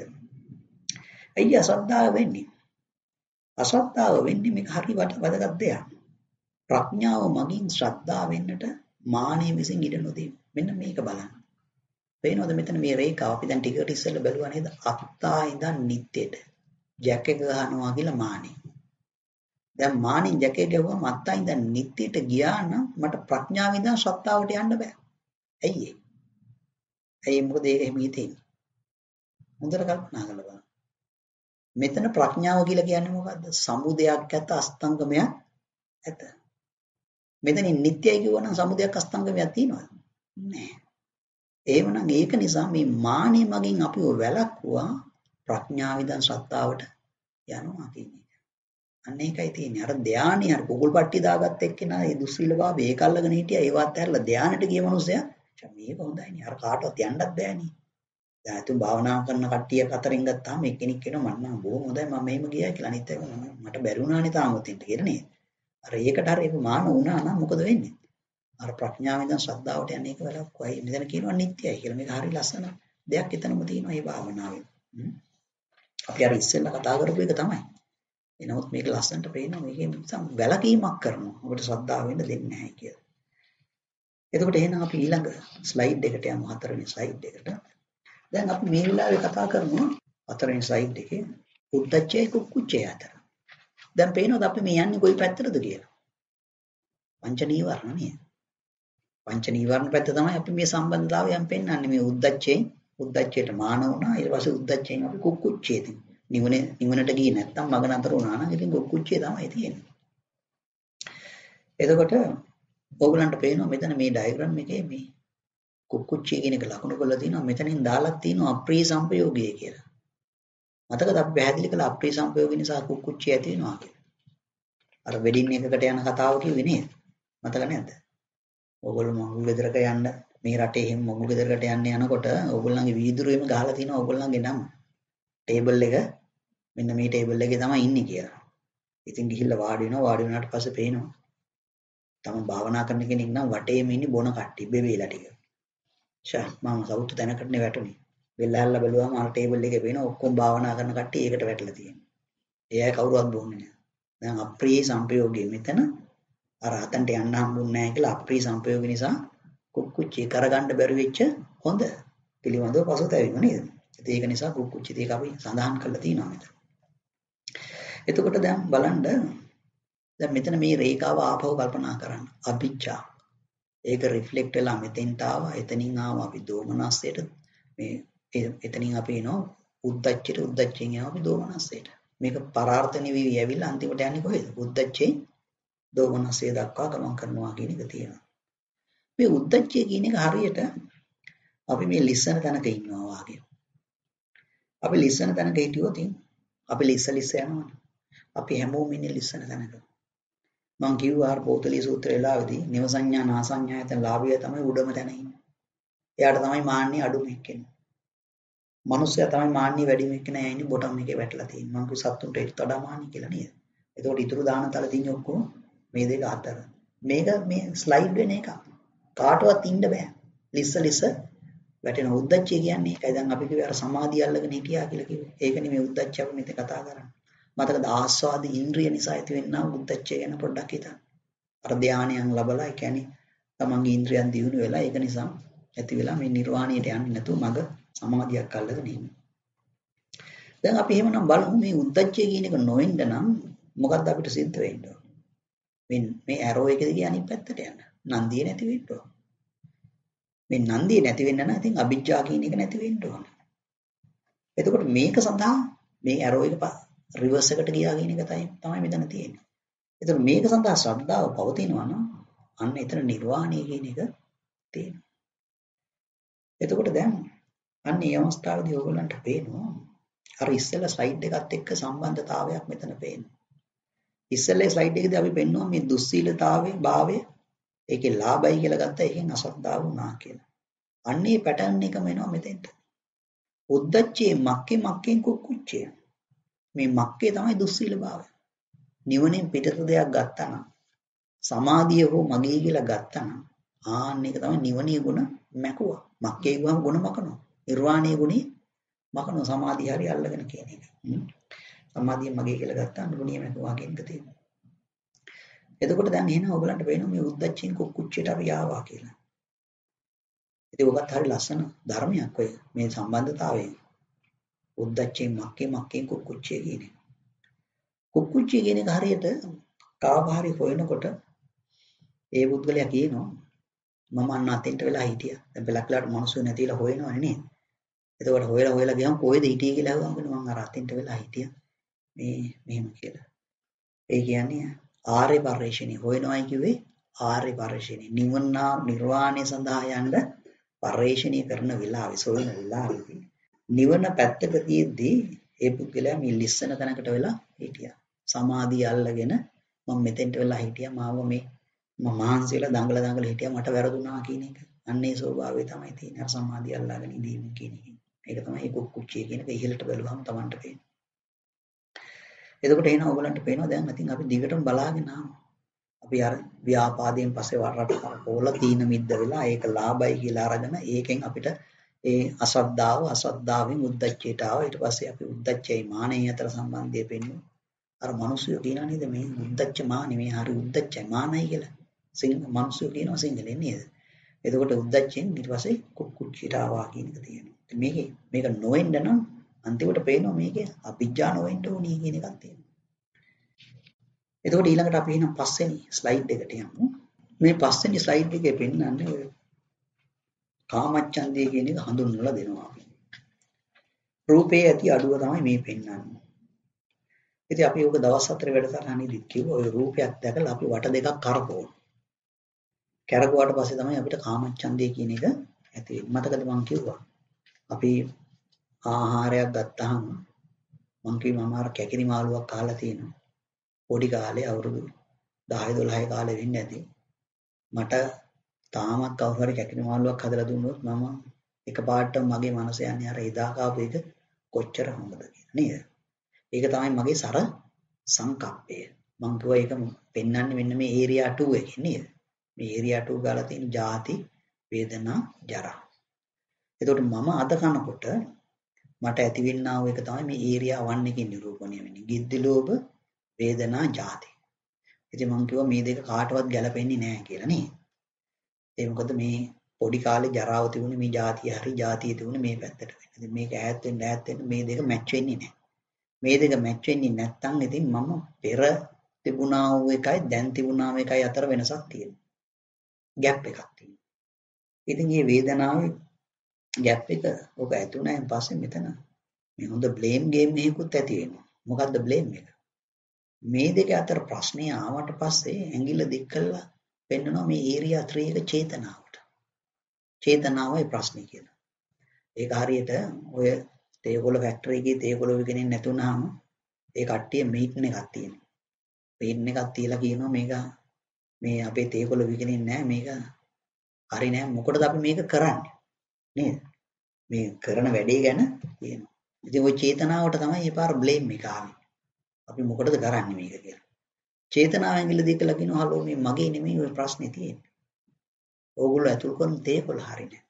ඇයි අසත්තාව වෙන්නේ? අසත්තාව වෙන්නේ මේක හරි වැදගත් දෙයක්. ප්‍රඥාව මගින් ශ්‍රද්ධාව වෙන්නට මානෙ විසින් ඉඩ නොදී. මෙන්න මේක බලන්න. පේනවද මෙතන මේ රේඛාව අපි දැන් ටිකට ඉස්සෙල්ලා බැලුවා නේද? අත්තා ඉඳන් නිට්ටයට ජැක් එක ගහනවා කියලා මානෙ. දැන් මානින් ජැකේ ගැහුවම අත්තා ඉඳන් නිට්ටයට ගියා නම් මට ප්‍රඥාව ඉඳන් ශ්‍රද්ධාවට යන්න බෑ. ඇයි ඒ? ඇයි මොකද ඒක එහෙම හිතෙන්නේ? හොඳට කල්පනා කරලා බලන්න. මෙතන ප්‍රඥාව කියලා කියන්නේ මොකද්ද? සමුදයක් ඇත අස්තංගමයක් ඇත. මෙතනින් නිට්ටයයි කිව්වනම් සමුදයක් අස්තංගමයක් තියෙනවද? නෑ. එහෙමනම් ඒක නිසා මේ මානෙ මගින් අපිව වැළක්වුවා ප්‍රඥාව ඉඳන් ශ්‍රද්ධාවට යනවා කියන්නේ. අන්න ඒකයි තියෙන්නේ. අර ධානය අර කුකුල් පට්ටි දාගත්ත එක්කෙනා ඒ දුස්සීලභාවය ඒක අල්ලගෙන හිටියා. ඒවත් ඇරලා ධානයට ගිය මනුස්සයා මේක හොඳයිනේ. අර කාටවත් යන්නත් බෑනේ. දැන් අතුන් භාවනා කරන කට්ටිය අතරින් ගත්තාම එක්කෙනෙක් කියනවා මම නම් බොහොම හොඳයි මම මෙහෙම ගියා කියලා. අනිත් අය මට බැරි වුණානේ තාම උතින්ට කියලා නේද? අර ඒකට හරි ඒක මාන වුණා නම් මොකද වෙන්නේ? අර ප්‍රඥාවෙන් දැන් ශ්‍රද්ධාවට යන්නේ ඒක වෙලක්වයි. මෙතන කියනවා නිට්ටයයි කියලා. මේක හරි ලස්සන දෙයක් එතනම තියෙනවා මේ භාවනාවේ. අපි අර ඉස්සෙල්ලා කතා කරපු එක තමයි. එනමුත් මේක ලස්සනට පේනවා මේකේ වැලකීමක් කරනවා. ඔබට ශ්‍රද්ධාව වෙන්න දෙන්නේ නැහැ කියලා. එතකොට එහෙනම් අපි ඊළඟ ස්ලයිඩ් එකට යමු හතරවෙනි ස්ලයිඩ් එකට. දැන් අපි මේ වෙලාවේ කතා කරනවා හතරවෙනි ස්ලයිඩ් එකේ උද්දච්චය කුක්කුච්චය අතර. දැන් පේනවද අපි මේ යන්නේ කොයි පැත්තටද කියලා? පංච නීවරණ නේද? පංච නීවරණ පැත්ත තමයි අපි මේ සම්බන්ධතාවයන් පෙන්වන්නේ. මේ උද්දච්චයට මාන වුණා. ඊට පස්සේ උද්දච්චයෙන් අපි කුක්කුච්චයට නිවනට ගියේ නැත්තම් මග නතර වුණා නම් ඉතින් කුක්කුච්චේ තමයි තියෙන්නේ. එතකොට ඕගලන්ට පේනවා මෙතන මේ ඩයග්‍රෑම් එකේ මේ කුක්කුච්චිය කියන එක ලකුණු කරලා තිනවා මෙතනින් දාලා තිනවා අප්‍රිය සංපයෝගය කියලා. මතකද අපි පැහැදිලි කළා අප්‍රිය සංපයෝගය නිසා කුක්කුච්චිය ඇති වෙනවා කියලා. අර වෙඩින් එකකට යන කතාව කිව්වේ නේද? මතක නැද්ද? ඕගොල්ලෝ මඟුල් ගෙදරක යන්න මේ රටේ එහෙම මඟුල් ගෙදරකට යන්න යනකොට ඕගොල්ලන්ගේ වීදුරුවෙම ගහලා තිනවා ඕගොල්ලන්ගේ නම. ටේබල් එක මෙන්න මේ ටේබල් එකේ තමයි ඉන්නේ කියලා. ඉතින් ගිහිල්ලා වාඩි වෙනවා වාඩි වුණාට පස්සේ පේනවා. තම භාවනා කරන කෙනෙක් නම් වටේම ඉන්නේ බොන කට්ටිය බෙබේලා ටික. ෂා මම සවුතු තැනකටනේ වැටුනේ. බෙල්ල හැල්ලා බැලුවාම අර ටේබල් එකේ පේන ඔක්කොම භාවනා කරන කට්ටිය ඒකට වැටලා තියෙනවා. ඒ අය කවුරුවත් බොන්නේ නැහැ. දැන් අප්‍රිය සංපයෝගයේ මෙතන අර අතන්ට යන්න හම්බුන්නේ නැහැ කියලා අප්‍රිය සංපයෝගය නිසා කුක්කුච්චි කරගන්න බැරි වෙච්ච හොඳ පිළිවඳව පසුතැවීම නේද? ඒක නිසා කුක්කුච්චි දෙක අපි සඳහන් කරලා තියෙනවා මෙතන. එතකොට දැන් බලන්න දැන් මෙතන මේ රේඛාව ආපහු කල්පනා කරන්න. අභිජ්ජා. ඒක රිෆ්ලෙක්ට් වෙලා මෙතෙන්ට ආවා. එතනින් ආවා අපි දෝමනස්සයට. මේ එතනින් අපි එනවා උද්දච්චයට උද්දච්චයෙන් යනවා අපි දෝමනස්සයට. මේක පරාර්ථ නිවි ඇවිල්ලා අන්තිමට යන්නේ කොහෙද? උද්දච්චයෙන් දෝමනස්සය දක්වා ගමන් කරනවා කියන එක තියෙනවා. මේ උද්දච්චය කියන එක හරියට අපි මේ ලිස්සන තැනක ඉන්නවා වගේ. අපි ලිස්සන තැනක හිටියොත් අපි ලිස්ස යනවනේ. අපි හැමෝම ඉන්නේ ලිස්සන තැනක. මං කිව්වා අර පොතලී සූත්‍රය ලාවේදී නිව සංඥා නාසඤ්ඤායතන ලාභය තමයි උඩම තැන ඉන්නේ. එයාට තමයි මාන්නේ අඩුම එක්කෙනා. මනුස්සයා තමයි මාන්නේ වැඩිම එක්කෙනා ඉන්නේ බොටම් එකේ වැටලා තියෙන්නේ. මං කිව්ව සත්තුන්ට ඒත් වඩා මාන්නේ කියලා නේද? එතකොට ඊටු දාන තල තියෙන ඔක්කොම මේ දෙක අතර. මේක මේ ස්ලයිඩ් වෙන එක. කාටවත් ඉන්න බෑ. ලිස්ස වැටෙන උද්දච්චය කියන්නේ ඒකයි. දැන් අපි කිව්වේ අර සමාධිය අල්ලගෙන හිටියා කියලා කිව්වේ. ඒකනේ මේ උද්දච්චය අපි මෙතන කතා කරන්නේ. මතකද ආස්වාද ඉන්ද්‍රිය නිසා ඇති වෙනා උද්දච්චය ගැන පොඩ්ඩක් හිතන්න. අර ධානයන් ලැබලා ඒ කියන්නේ තමන්ගේ ඉන්ද්‍රියන් දියුණු වෙලා ඒක නිසා ඇති වෙලා මේ නිර්වාණයට යන්නේ නැතුව මග සමාධියක් අල්ලගෙන ඉන්නේ. දැන් අපි එහෙමනම් බලමු මේ උද්දච්චය කියන එක නොවෙන්න නම් මොකද්ද අපිට සිද්ධ වෙන්න ඕන? මේ ඇරෝ එක දිගේ අනිත් පැත්තට යන්න. නන්දිය නැති වෙන්න ඕන. මේ නන්දිය නැති වෙන්න නම් ඉතින් අභිජ්ජා කියන එක නැති වෙන්න ඕන. එතකොට මේක සඳහා මේ ඇරෝ එක රිවර්ස් එකට ගියා කියන එක තමයි මෙතන තියෙන්නේ. එතකොට මේක සඳහා ශ්‍රද්ධාව පවතිනවා නම් අන්න එතන නිර්වාණය කියන එක තියෙනවා. එතකොට දැන් අන්න මේ අවස්ථාවේදී ඕගොල්ලන්ට පේනවා අර ඉස්සෙල්ලා ස්ලයිඩ් එකත් එක්ක සම්බන්ධතාවයක් මෙතන පේනවා. ඉස්සෙල්ලා ස්ලයිඩ් එකේදී අපි පෙන්නුවා මේ දුස්සීලතාවයේ භාවය ඒකේ ලාභයි කියලා ගත්තා ඒකෙන් අසද්ධාව වුණා කියලා. අන්නේ පැටර්න් එකම එනවා මෙතෙන්ට. උද්දච්චයේ මක්කෙන් කුක්කුච්චය. මේ මක්කේ තමයි දුස්සීල භාවය. නිවනෙන් පිටත දෙයක් ගත්තා නම් සමාධිය හෝ මගේ කියලා ගත්තා නම් ආන්න එක තමයි නිවනේ ගුණ මැකුවා. මක්කේ ගුණ මකනවා. නිර්වාණයේ ගුණේ මකනවා සමාධිය හරි අල්ලගෙන කියන එක. සමාධිය මගේ කියලා ගත්තා නුගුණිය මැකුවා කියන එක තියෙනවා. එතකොට දැන් එහෙනම් ඔයගලන්ට පේනවා මේ උද්දච්චයෙන් කුක්කුච්චයට අපි ආවා කියලා. ඉතින් ඔබත් හරි ලස්සන ධර්මයක් ඔය මේ සම්බන්ධතාවය. උද්දච්චයෙන් මක්කෙන් කුක්කුච්චය කියන්නේ. කුක්කුච්චය කියන එක හරියට කාභාරි හොයනකොට ඒ පුද්ගලයා කියනවා මම අන්න අතෙන්ට වෙලා හිටියා. දැන් බැලක්ලාට මිනිස්සු නැතිලා හොයනවනේ නේද? එතකොට හොයලා ගියාම කොහෙද හිටියේ කියලා අහුවම මම අර අතෙන්ට වෙලා හිටියා. මේ මෙහෙම කියලා. ඒ කියන්නේ ආර්ය පරිශ්‍රණි හොයනවායි කිව්වේ ආර්ය පරිශ්‍රණි නිර්වාණය සඳහා යන්න පරිශ්‍රණි කරන වෙලාවේ සොයන වෙලාවේදී නිවන පැත්තක තියෙද්දී ඒ පුද්ගලයා මේ ලිස්සන තැනකට වෙලා හිටියා. සමාධිය අල්ලගෙන මම මෙතෙන්ට වෙලා හිටියා මාව මේ මම මහන්සියලා දඟල හිටියා මට වැරදුනා කියන එක. අන්නේ ස්වභාවය තමයි තියෙන්නේ. සමාධිය අල්ලාගෙන ඉඳීම කියන එක. ඒක තමයි කුක්කුච්චිය කියන එක ඉහළට බැලුවම Tamanට පේන්නේ. එතකොට එහෙනම් ඔයගලන්ට පේනවා දැන් ඉතින් අපි දිගටම බලාගෙන ආවා. අපි අර ව්‍යාපාදයෙන් පස්සේ වරට කරකෝල තීන මිද්ද වෙලා ඒක ලාභයි කියලා අරගෙන ඒකෙන් අපිට ඒ අසද්ධාවෙන් උද්දච්චයට ආවා. ඊට පස්සේ අපි උද්දච්චයයි මානෙයි අතර සම්බන්ධය පෙන්නුවා. අර මිනිස්සු කියනවා නේද මේ උද්දච්ච මානෙ මේ හරි උද්දච්චයි මානයි කියලා. මිනිස්සු කියනවා සිංහලෙන් නේද? එතකොට උද්දච්චෙන් ඊට පස්සේ කුක්කුච්චියට ආවා කියන එක තියෙනවා. මේක නොවෙන්න නම් අන්තිමට පේනවා මේකේ අභිජ්ජා නොවෙන්න ඕනි කියන එකක් තියෙනවා. එතකොට ඊළඟට අපි එහෙනම් පස්වෙනි ස්ලයිඩ් එකට යමු. මේ පස්වෙනි ස්ලයිඩ් එකේ පෙන්නන්නේ ඔය කාමච්ඡන්දය කියන එක හඳුන්වලා දෙනවා අපි. රූපේ ඇති අඩුව තමයි මේ පෙන්නන්නේ. ඉතින් අපි ඔක දවස් 4 වැඩසටහනේදී කිව්වා ඔය රූපයක් දැකලා අපි වට දෙකක් කරකවනවා. කරකවුවාට පස්සේ තමයි අපිට කාමච්ඡන්දය කියන එක ඇති වෙන්නේ. මතකද මං කිව්වා අපි ආහාරයක් ගත්තාම මං කිව්වා මම අර කැකිරි මාළුවක් කාලා තියෙනවා. පොඩි කාලේ අවුරුදු 10 12 කාලේ වෙන්නේ නැති. මට තාමත් කවුරු හරි කැකිරි මාළුවක් හදලා දුන්නොත් මම එකපාරට මගේ මනස යන්නේ අර එදා කාපු එක කොච්චර හොඳද කියලා නේද? ඒක තමයි මගේ සර සංකප්පය. මං කිව්වා ඒක පෙන්වන්නේ මෙන්න මේ ඒරියා 2 එකේ නේද? මේ ඒරියා 2 ගාලා තියෙන ජාති, වේදනා, ජරා. එතකොට මම අද කනකොට මට ඇතිවෙනා වූ එක තමයි මේ ඒරියා 1 එකේ නිරූපණය වෙන්නේ. ගිද්දි ලෝභ, වේදනා, ජාති. ඉතින් මං කිව්වා මේ දෙක කාටවත් ගැලපෙන්නේ නැහැ කියලා නේ. ඒ මොකද මේ පොඩි කාලේ ජරාව තිබුණේ මේ ජාතිය හරි ජාතිය තිබුණේ මේ පැත්තට වෙන. ඉතින් මේක ඈත් වෙන්න මේ දෙක මැච් වෙන්නේ නැහැ. මේ දෙක මැච් වෙන්නේ නැත්නම් ඉතින් මම පෙර තිබුණා වූ එකයි දැන් තිබුණා වූ එකයි අතර වෙනසක් තියෙනවා. ગેප් එකක් තියෙනවා. ඉතින් මේ වේදනාවේ ગેප් එක ඔක ඇතුණායින් පස්සේ මෙතන මේ හොඳ බ්ලේම් ගේම් එකකුත් ඇති වෙනවා. මොකද්ද බ්ලේම් එක? මේ දෙක අතර ප්‍රශ්නේ ආවට පස්සේ ඇඟිල්ල දික් කළා පෙන්නනවා මේ ඒරියා 3 එක චේතනාවට. චේතනාවයි ප්‍රශ්නේ කියලා. ඒක හරියට ඔය තේකොළ ෆැක්ටරි එකේ තේකොළ විකිනෙන්නේ නැතුණාම ඒ කට්ටිය මීටන් එකක් තියෙනවා. මීටන් එකක් තියලා කියනවා මේක මේ අපේ තේකොළ විකිනෙන්නේ නැහැ මේක හරි නෑ මොකටද අපි මේක කරන්නේ නේද? මේ කරන වැඩේ ගැන කියනවා. ඉතින් ওই චේතනාවට තමයි මේ පාර බ්ලේම් එක ආවේ. අපි මොකටද කරන්නේ මේක කියලා. චේතනාවෙන් ඉල්ල දෙකලා කියනවා හලෝ මේ මගේ නෙමෙයි ওই ප්‍රශ්නේ තියෙන්නේ. ඕගොල්ලෝ ඇතුල් කරන තේකොළ හරි නෑ.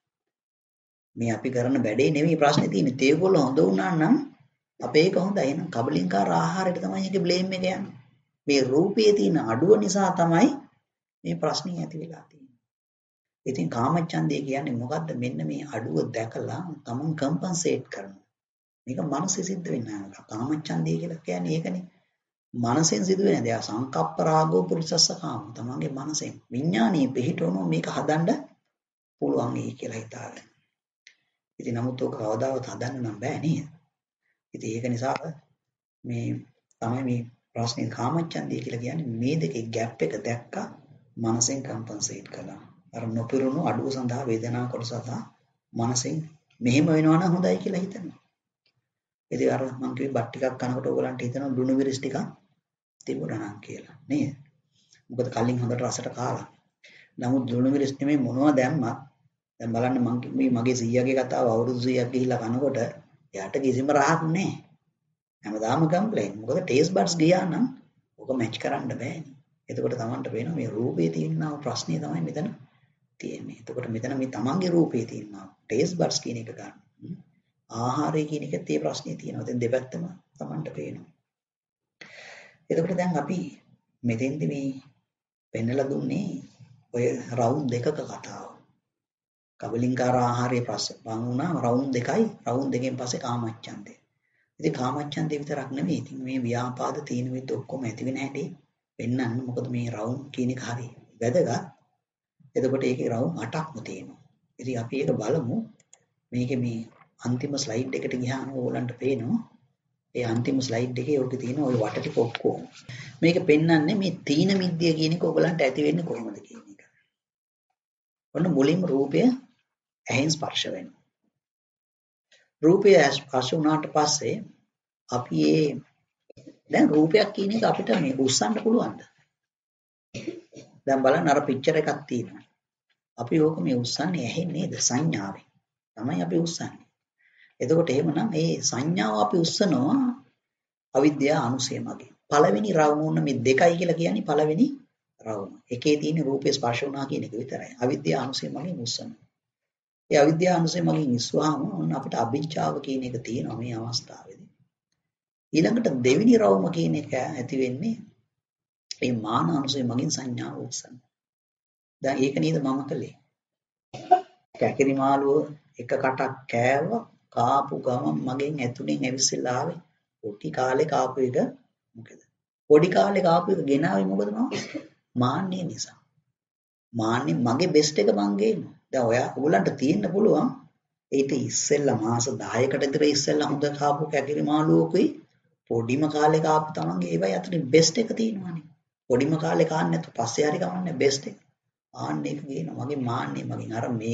මේ අපි කරන වැඩේ නෙමෙයි ප්‍රශ්නේ තියෙන්නේ. තේකොළ හොඳ වුණා නම් අපේ ඒක හොඳයි. එහෙනම් කබලින්කාර ආහාරයට තමයි ඒකේ බ්ලේම් එක යන්නේ. මේ රූපයේ තියෙන අඩුව නිසා තමයි මේ ප්‍රශ්නේ ඇති වෙලා තියෙන්නේ. ඉතින් කාමච්ඡන්දය කියන්නේ මොකද්ද? මෙන්න මේ අඩුව දැකලා තමන් කම්පන්සේට් කරනවා. මේක මනසේ සිද්ධ වෙන්නේ නැහැ. කාමච්ඡන්දය කියලා කියන්නේ ඒකනේ. මනසෙන් සිදුවෙන දේ සංකප්ප රාගෝ පුරිසස්ස කාම. තමන්ගේ මනසෙන් විඥානීය පිහිටවනවා මේක හදන්න පුළුවන් ඒ කියලා හිතාගෙන. ඉතින් නමුත් ඔක කවදාවත් හදන්න නම් බෑ නේද? ඉතින් ඒක නිසා මේ තමයි මේ ප්‍රශ්නේ කාමච්ඡන්දය කියලා කියන්නේ මේ දෙකේ ગેප් එක දැක්කා මනසෙන් කම්පන්සේට් කළා. අර නොපිරුණු අඩුව සඳහා වේදනාව කොටස සඳහා මනසෙන් මෙහෙම වෙනවා නම් හොඳයි කියලා හිතනවා. ඉතින් අර මං කිව්වේ බත් ටිකක් කනකොට ඕගලන්ට හිතෙනවා ලුණු මිරිස් ටිකක් තිබුණා නම් කියලා නේද? මොකද කලින් හොඳට රසට කාලා. නමුත් ලුණු මිරිස් නෙමෙයි මොනවා දැම්මත් දැන් බලන්න මං මගේ සීයාගේ කතාව අවුරුදු 100ක් ගිහිල්ලා කනකොට එයාට කිසිම රහක් නැහැ. හැමදාම කම්ප්ලේන්. මොකද ටේස්ට් බඩ්ස් ගියා නම් ඔක මැච් කරන්න බෑනේ. එතකොට Tamanට පේනවා මේ රූපේ තියෙනා ප්‍රශ්නේ තමයි මෙතන තියෙන්නේ. එතකොට මෙතන මේ Tamanගේ රූපේ තියෙනවා ටේස්ට් බඩ්ස් කියන එක ගන්න. ආහාරය කියන එකත් ඒ ප්‍රශ්නේ තියෙනවා. දැන් දෙපැත්තම Tamanට පේනවා. එතකොට දැන් අපි මෙතෙන්දි මේ පෙන්නලා දුන්නේ ඔය රවුන්ඩ් දෙකක කතාව. කබලින්කාර ආහාරයේ පස්සේ වං වුණා රවුන්ඩ් දෙකයි. රවුන්ඩ් දෙකෙන් පස්සේ කාමච්ඡන්දේ. ඉතින් කාමච්ඡන්දේ විතරක් නෙමෙයි. ඉතින් මේ ව්‍යාපාද තීන විද්ද ඔක්කොම ඇති වෙන හැටි පෙන්වන්න. මොකද මේ රවුන්ඩ් කියන එක හරි වැදගත්. එතකොට ඒකේ රවුන්ඩ් 8ක්ම තියෙනවා. ඉතින් අපි ඒක බලමු. මේකේ මේ අන්තිම ස්ලයිඩ් එකට ගියාම ඕගලන්ට පේනවා. ඒ අන්තිම ස්ලයිඩ් එකේ ඔක තියෙන ওই වට ටික ඔක්කොම. මේක පෙන්වන්නේ මේ තීන මිද්‍ය කියන එක ඕගලන්ට ඇති වෙන්නේ කොහොමද කියන එක. ඔන්න මුලින්ම රූපය ඇහෙන් ස්පර්ශ වෙනවා. රූපය ස්පර්ශ වුණාට පස්සේ අපි දැන් රූපයක් කියන එක අපිට මේ උස්සන්න පුළුවන්ද? දැන් බලන්න අර පික්චර් එකක් තියෙනවා. අපි ඕක මේ උස්සන්නේ ඇහෙන් නේද? සංඥාවෙන්. තමයි අපි උස්සන්නේ. එතකොට එහෙමනම් මේ සංඥාව අපි උස්සනවා අවිද්‍යා අනුසය මගින්. පළවෙනි රවුම මේ දෙකයි කියලා කියන්නේ පළවෙනි රවුම. එකේ තියෙන රූපේ ස්පර්ශ වුණා කියන එක විතරයි. අවිද්‍යා අනුසය මගින් උස්සනවා. ඒ අවිද්‍යා අනුසය මගින් ඉස්සුවාම අපිට අභිජ්ජාව කියන එක තියෙනවා මේ අවස්ථාවේදී. ඊළඟට දෙවෙනි රවුම කියන එක ඇති වෙන්නේ මේ මාන අනුසය මගින් සංඥාව උස්සන. දැන් ඒක නේද මම කළේ. කැකිරි මාළුව එක කටක් කෑවා කාපු ගමන් මගෙන් ඇතුලෙන් ඇවිස්සලා ආවේ පොඩි කාලේ කාපු එක මොකද? පොඩි කාලේ කාපු එක ගෙනාවේ මොකද මම? මාන්නේ නිසා. මාන්නේ මගේ බෙස්ට් එක මං ගේනවා. දැන් ඔයා උගලන්ට තියෙන්න පුළුවන් ඊට ඉස්සෙල්ලා මාස 10කට විතර ඉස්සෙල්ලා හොඳ කාපු කැකිරි මාළුවකුයි පොඩිම කාලේ කාපු තමන්ගේ ඒවයි අතරින් බෙස්ට් එක තියෙනවානේ. පොඩිම කාලේ කාන්නේ නැතු පස්සේ හරි කමන්නේ බෙස්ට් එක. ආන්න එක ගේනවා. මගේ මාන්නේ මගෙන් අර මේක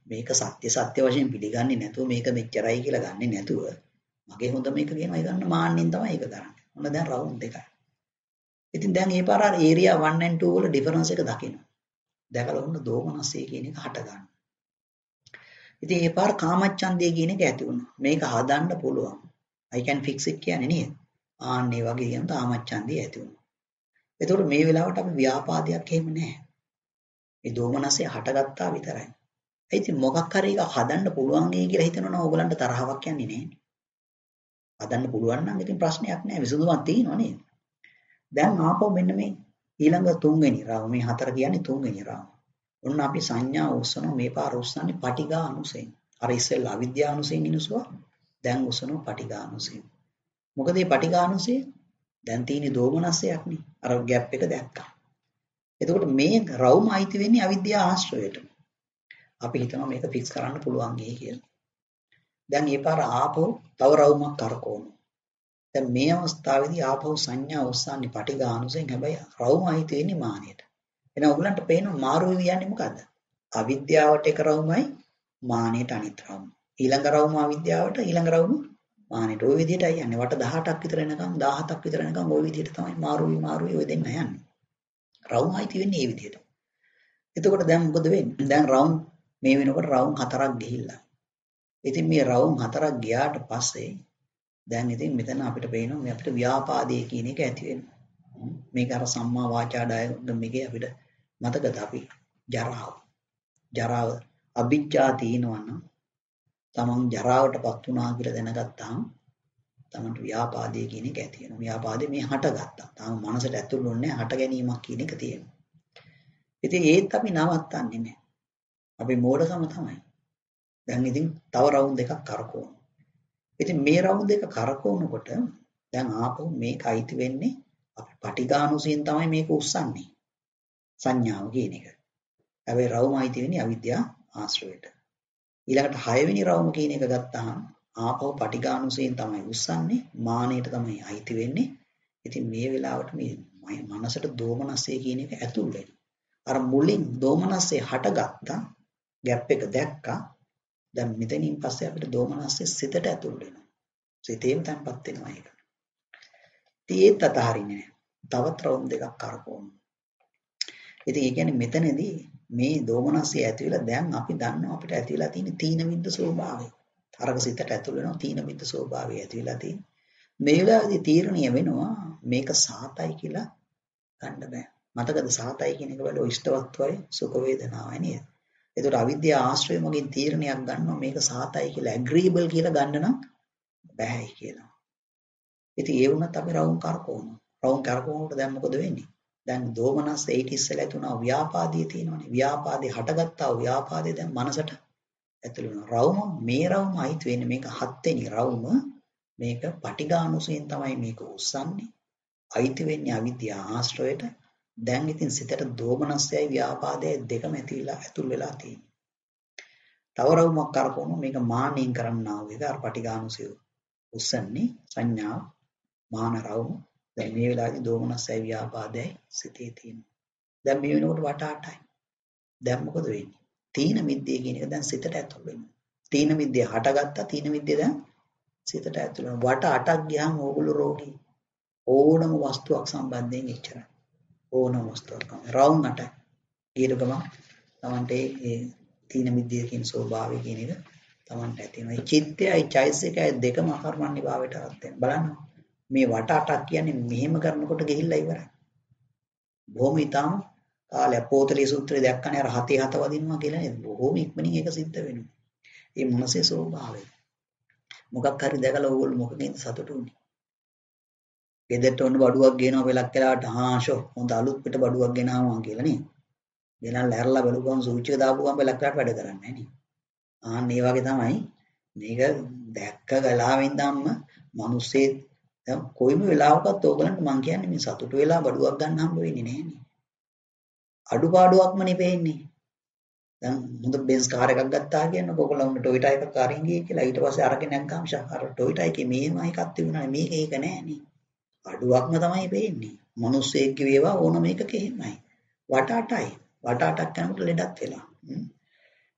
මේක සත්‍ය වශයෙන් පිළිගන්නේ නැතුව මේක මෙච්චරයි කියලා ගන්නෙ නැතුව මගේ හොඳ මේක කියනවා ඒ ගන්න මාන්නෙන් තමයි ඒක කරන්නේ. ඔන්න දැන් රවුන්ඩ් දෙකයි. ඉතින් දැන් ඒ පාර අර ඒරියා 1 and 2 වල ඩිෆරන්ස් එක දකින්න. දැකලා ඔන්න දෝමනස්සේ කියන එක හට ගන්න. ඉතින් ඒ පාර කාමච්ඡන්දය කියන එක ඇති වුණා. මේක හදන්න පුළුවන්. I can fix it කියන්නේ නේද? ආන්නේ වගේ කියන කාමච්ඡන්දය ඇති වුණා. එතකොට මේ වෙලාවට අපි ව්‍යාපාදයක් එහෙම නැහැ. මේ දෝමනස්සේ හටගත්තා විතරයි. ඉතින් මොකක් හරි එක හදන්න පුළුවන් කියලා හිතනවා ඕගලන්ට තරහවක් යන්නේ නැහැ. හදන්න පුළුවන් නම් ඉතින් ප්‍රශ්නයක් නැහැ. විසඳුමක් තියෙනවා නේද? දැන් ආපහු මෙන්න මේ ඊළඟ තුන්වෙනි රාම මේ හතර කියන්නේ තුන්වෙනි රාම. ඔන්න අපි සංඥා උස්සනවා මේ පාර උස්සන්නේ පටිඝා අනුසයෙන්. අර ඉස්සෙල්ලා අවිද්‍යා අනුසයෙන් ඉනුසුවා. දැන් උස්සනවා පටිඝා අනුසයෙන්. මොකද මේ පටිඝා අනුසය දැන් තියෙන දෝමනස්සයක් නේ. අර ગેප් එක දැක්කා. එතකොට මේ රවුම අයිති වෙන්නේ අවිද්‍යා ආශ්‍රයයට. අපි හිතනවා මේක ෆික්ස් කරන්න පුළුවන් කියලා. දැන් මේ පාර ආපහු තව රවුමක් කරකවනවා. දැන් මේ අවස්ථාවේදී ආපහු සංඥා උස්සන්නේ පටිඝානුසයෙන් හැබැයි රවුම අයිති වෙන්නේ මානෙට. එහෙනම් ඔයගලන්ට පේනවා මාරු කියන්නේ මොකද්ද? අවිද්‍යාවට එක රවුමයි මානෙට අනිත් රවුම. ඊළඟ රවුම අවිද්‍යාවට ඊළඟ රවුම මානෙට. ওই විදිහටයි යන්නේ. වට 18ක් විතර එනකම් 17ක් විතර එනකම් ওই විදිහට තමයි මාරුයි ඔය දෙන්න යන්නේ. රවුම අයිති වෙන්නේ මේ විදිහට. එතකොට දැන් මොකද වෙන්නේ? දැන් රවුම් මේ වෙනකොට රවුම් 4ක් ගිහිල්ලා. ඉතින් මේ රවුම් 4ක් ගියාට පස්සේ දැන් ඉතින් මෙතන අපිට පේනවා මේ අපිට ව්‍යාපාදයේ කියන එක ඇති වෙනවා. මේක අර සම්මා වාචා ඩයග්‍රෑම් අපිට මතකද අපි ජරාව අභිජ්ජා තියෙනවා නම් තමන් ජරාවටපත් වුණා කියලා දැනගත්තාම තමන්ට ව්‍යාපාදයේ කියන එක ඇති වෙනවා. ව්‍යාපාදේ මේ හටගත්තා. තාම මනසට ඇතුළු වෙන්නේ හට ගැනීමක් කියන එක තියෙනවා. ඉතින් ඒත් අපි නවත්තන්නේ නැහැ. අපි මෝඩකම තමයි. දැන් ඉතින් තව රවුන්ඩ් දෙකක් කරකවනවා. ඉතින් මේ රවුන්ඩ් දෙක කරකවනකොට දැන් ආපහු මේක අයිති වෙන්නේ අපි පටිඝානුසයෙන් තමයි මේක උස්සන්නේ. සංඥාව කියන එක. හැබැයි රවුම අයිති වෙන්නේ අවිද්‍යා ආශ්‍රයයට. ඊළඟට 6 වෙනි රවුම කියන එක ගත්තාම ආපහු පටිඝානුසයෙන් තමයි උස්සන්නේ. මානෙට තමයි අයිති වෙන්නේ. ඉතින් මේ වෙලාවට මේ මනසට දෝමනස්සේ කියන එක ඇතුල් වෙනවා. අර මුලින් දෝමනස්සේ හටගත්තා ગેප් එක දැක්කා. දැන් මෙතනින් පස්සේ අපිට දෝමනස්සේ සිතට ඇතුල් වෙනවා. සිතේම තැන්පත් වෙනවා ඒක. ඒත් අතහරින්නේ නැහැ. තවත් රවුම් දෙකක් කරකවනවා. ඉතින් ඒ කියන්නේ මෙතනදී මේ දෝමනස්සේ ඇති වෙලා දැන් අපි දන්නවා අපිට ඇති වෙලා තියෙන තීන මිද්ද ස්වභාවය. තරක සිතට ඇතුල් වෙනවා තීන මිද්ද ස්වභාවය ඇති වෙලා තියෙන. මේ වෙලාවේදී තීරණය වෙනවා මේක සාතයි කියලා ගන්න බෑ. මතකද සාතයි කියන එක වල ඉෂ්ටවත්වයි සුඛ වේදනාවයි නේද? ඒතර අවිද්‍යා ආශ්‍රය මගින් තීරණයක් ගන්නවා මේක සාතයි කියලා ඇග්‍රීබල් කියලා ගන්න නම් බෑයි කියලා. ඉතින් ඒ වුණත් අපි රවුම් කරකවනවා. රවුම් කරකවනකොට දැන් මොකද වෙන්නේ? දැන් දෝමනස් 8 ඉස්සෙල්ලා තුනා ව්‍යාපාදියේ තියෙනවනේ. ව්‍යාපාදේ හටගත්තා ව්‍යාපාදේ දැන් මනසට ඇතුළු වෙනවා. රවුම මේ රවුම අයිති වෙන්නේ මේක 7 වෙනි රවුම. මේක පටිඝානුසයෙන් තමයි මේක උස්සන්නේ. අයිති වෙන්නේ අවිද්‍යා ආශ්‍රයයට. දැන් ඉතින් සිතට දෝමනස්යයි ව්‍යාපාදයයි දෙකම ඇතුල් වෙලා තියෙනවා. තව රවුමක් කරකවනවා මේක මානෙන් කරන්නා වූ එක අර පටිඝානුසය උස්සන්නේ සංඥා මාන රවුම. දැන් මේ වෙලාවේදී දෝමනස්යයි ව්‍යාපාදයයි සිතේ තියෙනවා. දැන් මේ වෙනකොට වට 8යි. දැන් මොකද වෙන්නේ? තීන මිද්දේ කියන එක දැන් සිතට ඇතුල් වෙනවා. තීන මිද්දේ හටගත්තා තීන මිද්දේ දැන් සිතට ඇතුල් වෙනවා. වට 8ක් ගියාම ඕගොල්ලෝ රෝගී. ඕනම වස්තුවක් සම්බන්ධයෙන් එච්චරයි. ඕනම වස්තුවක්. රවුම් 8යි. ඊට ගමන් තමන්ට ඒ තීන මිද්දේ කියන ස්වභාවය කියන එක තමන්ට ඇති වෙනවා. ඒ චිත්තයයි චෛතසිකයයි දෙකම අකර්මණ්‍ය භාවයට අත් වෙනවා. බලන්න. මේ වට 8ක් කියන්නේ මෙහෙම කරනකොට ගිහිල්ලා ඉවරයි. බොහොම ඊටාම කාලය පොතලී සූත්‍රය දැක්කනේ අර 7 වදිනවා කියලා නේද? බොහොම ඉක්මනින් ඒක සිද්ධ වෙනවා. ඒ මනසේ ස්වභාවය. මොකක් හරි දැකලා ඕගොල්ලෝ මොකකින්ද සතුටු වෙන්නේ? ගෙදරට ඔන්න බඩුවක් ගේනවා වෙලක් වෙලාවට හාෂෝ හොඳ අලුත් පිට බඩුවක් ගෙනාවා කියලා නේ. ගෙනල්ලා ඇරලා බලුවම සූචික දාපු ගමන් වෙලක් වෙලාවට වැඩ කරන්නේ නැහැ නේ. ආන්න ඒ වගේ තමයි මේක දැක්ක ගලාවෙන් ධම්ම මිනිස්සේ දැන් කොයිම වෙලාවකත් ඕගලන්ට මං කියන්නේ මේ සතුටු වෙලා බඩුවක් ගන්න හම්බ වෙන්නේ නැහැ නේ. අඩුපාඩුවක්ම නෙපෙන්නේ. දැන් හොඳ බෙන්ස් කාර් එකක් ගත්තා කියනකො ඔයගොල්ලෝ ටොයෝටා එකක් අරින් ගියේ කියලා ඊට පස්සේ අරගෙන නැග්ගාම අර ටොයෝටා එකේ මේම එකක් තිබුණානේ මේක ඒක නෑනේ. අඩුවක්ම තමයි වෙන්නේ. මිනිස්සෙක්ගේ වේවා ඕන මේකක එහෙමයි. වට 8යි. වට 8ක් යනකොට ලෙඩක් වෙලා.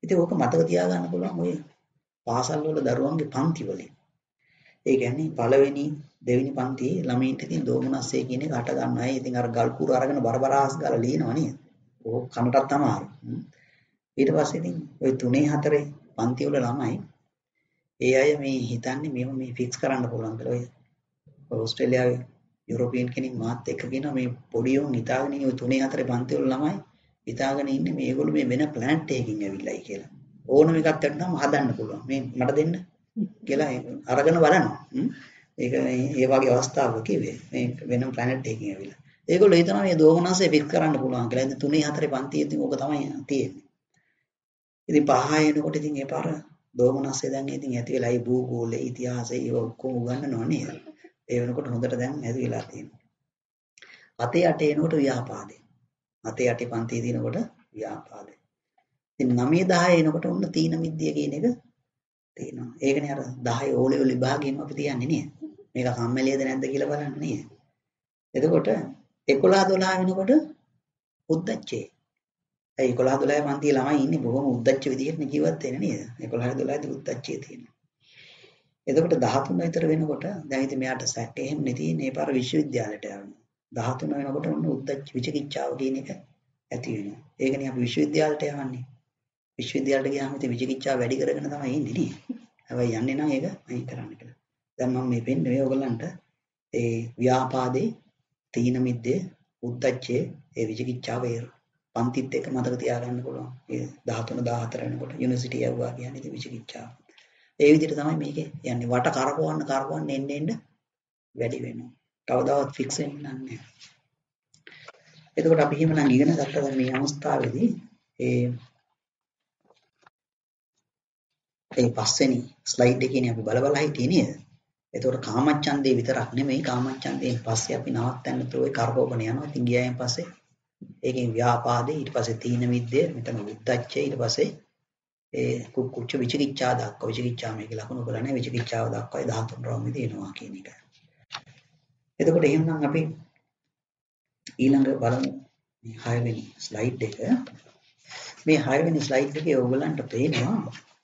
ඉතින් ඕක මතක තියාගන්න පුළුවන් ඔය පාසල් වල දරුවන්ගේ පන්ති වලින්. ඒ කියන්නේ පළවෙනි දෙවෙනි පන්තියේ ළමයින්ට ඉතින් දෝමනස්සේ කියන එක අට ගන්නවා. ඒ ඉතින් අර ගල් කුර අරගෙන බරබරාස් ගාලා ලියනවා නේද? ඕක කනටත් අමාරු. ඊට පස්සේ ඉතින් ওই 3 4 පන්ති වල ළමයි ඒ අය මේ හිතන්නේ මේව මේ ෆික්ස් කරන්න පුළුවන් කියලා. ඔය ඕස්ට්‍රේලියාවේ යුරෝපියන් කෙනෙක් මාත් එක්ක කියනවා මේ පොඩි උන් හිතාගෙන ඉන්නේ ওই 3 4 පන්ති වල ළමයි හිතාගෙන ඉන්නේ මේගොල්ලෝ මේ වෙන ප්ලැනට් එකකින් ඇවිල්ලායි කියලා. ඕනම එකක් ගත්තාම හදන්න පුළුවන්. මේ මට දෙන්න කියලා අරගෙන බලනවා. ඒක ඒ වගේ අවස්ථාවක කිව්වේ. මේ වෙනම ප්ලැනට් එකකින් ඇවිල්ලා. ඒගොල්ලෝ හිතනවා මේ දෝමනස්සේ ෆික්ස් කරන්න පුළුවන් කියලා. ඉතින් 3 4 පන්තියේ ඉතින් ඕක තමයි තියෙන්නේ. ඉතින් 5 එනකොට ඉතින් ඒ පාර දෝමනස්සේ දැන් ඉතින් ඇති වෙලා ඒ භූගෝලේ ඉතිහාසය ඒව ඔක්කොම උගන්වනවා නේද? ඒ වෙනකොට හොඳට දැන් ඇති වෙලා තියෙනවා. 7 8 එනකොට ව්‍යාපාදේ. 7 8 පන්තියේ දිනකොට ව්‍යාපාදේ. ඉතින් 9 10 එනකොට ඔන්න තීන මිද්දිය කියන එක තියෙනවා. ඒකනේ අර 10 ඕ ලෙවල් විභාගෙම අපි තියන්නේ නේද? මේක කම්මැලියද නැද්ද කියලා බලන්න නේද? එතකොට 11 12 වෙනකොට උද්දච්චේ. ඒ 11 12 පන්තියේ ළමයි ඉන්නේ බොහොම උද්දච්ච විදිහට කිව්වත් එන්නේ නේද? 11 12 දී උද්දච්චේ තියෙනවා. එතකොට 13 විතර වෙනකොට දැන් ඉතින් මෙයාට සැක එහෙම නෙති මේ පාර විශ්වවිද්‍යාලයට යනවා. 13 වෙනකොට ඔන්න උද්දච්ච විචිකිච්ඡාව කියන එක ඇති වෙනවා. ඒකනේ අපි විශ්වවිද්‍යාලයට යවන්නේ. විශ්වවිද්‍යාලයට ගියාම ඉතින් විචිකිච්ඡාව වැඩි කරගෙන තමයි ඉන්නේ නේ. හැබැයි යන්නේ නම් ඒක අයින් කරන්න කියලා. දැන් මම මේ පෙන්නේ ඔයගොල්ලන්ට ඒ ව්‍යාපාදේ තීන මිද්දේ උද්දච්චයේ ඒ විචිකිච්ඡාව ඒ පන්තිත් එක මතක තියාගන්න පුළුවන්. ඒ 13 14 වෙනකොට යුනිවර්සිටි යවුවා කියන්නේ ඉතින් විචිකිච්ඡාව. ඒ විදිහට තමයි මේකේ යන්නේ. වට කරකවන්න එන්න වැඩි වෙනවා. කවදාවත් ෆික්ස් වෙන්නේ නැහැ. එතකොට අපි හිමනම් ඉගෙන ගත්තා මේ අවස්ථාවේදී ඒ පස්වෙනි ස්ලයිඩ් එකේනේ අපි බල හිටියේ නේද? එතකොට කාමච්ඡන්දේ විතරක් නෙමෙයි කාමච්ඡන්දයෙන් පස්සේ අපි නවත්තන්න තෝ ඒ කරකෝපන යනවා. ඉතින් ගියායින් පස්සේ ඒකෙන් ව්‍යාපාදේ ඊට පස්සේ තීන මිද්දේ මෙතන උද්දච්චය ඊට පස්සේ ඒ කුච්ච විචිකිච්ඡා දක්වා විචිකිච්ඡා මේකේ ලකුණු බලන්නේ විචිකිච්ඡාව දක්වායි 13 රෝමෙදී එනවා කියන එක. එතකොට එහෙනම් අපි ඊළඟ බලමු මේ 6 වෙනි ස්ලයිඩ් එක. මේ 6 වෙනි ස්ලයිඩ් එකේ ඔයගලන්ට පේනවා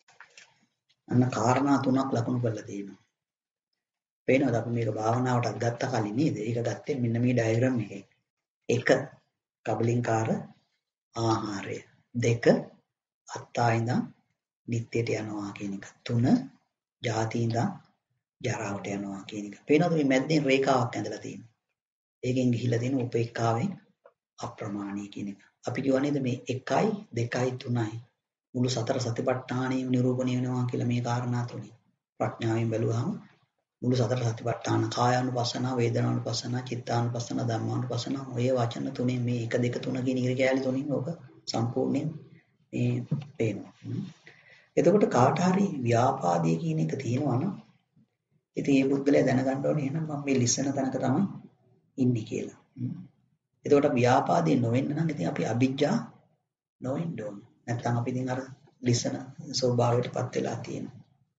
අන්න කාරණා තුනක් ලකුණු කරලා තියෙනවා. පේනවද අපි මේක භාවනාවටත් ගත්ත කලින් නේද? ඒක ගත්තේ මෙන්න මේ ඩයග්‍රෑම් එකේ. 1 කබලින්කාර ආහාරය. 2 අත්තා ඉඳන් නිත්‍යයට යනවා කියන එක. 3 ජාති ඉඳන් ජරාවට යනවා කියන එක. පේනවද මේ මැද්දෙන් රේඛාවක් ඇඳලා තියෙනවා. ඒකෙන් ගිහිලා තියෙන උපේක්ඛාවෙන් අප්‍රමාණී කියන එක. අපි කියව නේද මේ 1යි 2යි 3යි මුළු සතර සතිපට්ඨානෙම නිරූපණය වෙනවා කියලා මේ කාරණා තුනේ. ප්‍රඥාවෙන් බැලුවාම මුළු සතර සතිපට්ඨාන කායානුපස්සන, වේදනානුපස්සන, චිත්තානුපස්සන, ධම්මානුපස්සන ඔය වචන තුනේ මේ 1 2 3 කියන ඉරි කැලේ තුنين ඕක සම්පූර්ණයෙන් මේ පේනවා. එතකොට කාට හරි ව්‍යාපාදයේ කියන එක තියෙනවා නම් ඉතින් මේ පුද්ගලයා දැනගන්න ඕනේ එහෙනම් මම මේ ලිසන තැනක තමයි ඉන්නේ කියලා. එතකොට ව්‍යාපාදේ නොවෙන්න නම් ඉතින් අපි අවිජ්ජා නොවෙන්න ඕන. නැත්නම් අපි ඉතින් අර ලිසන ස්වභාවයටපත් වෙලා තියෙනවා.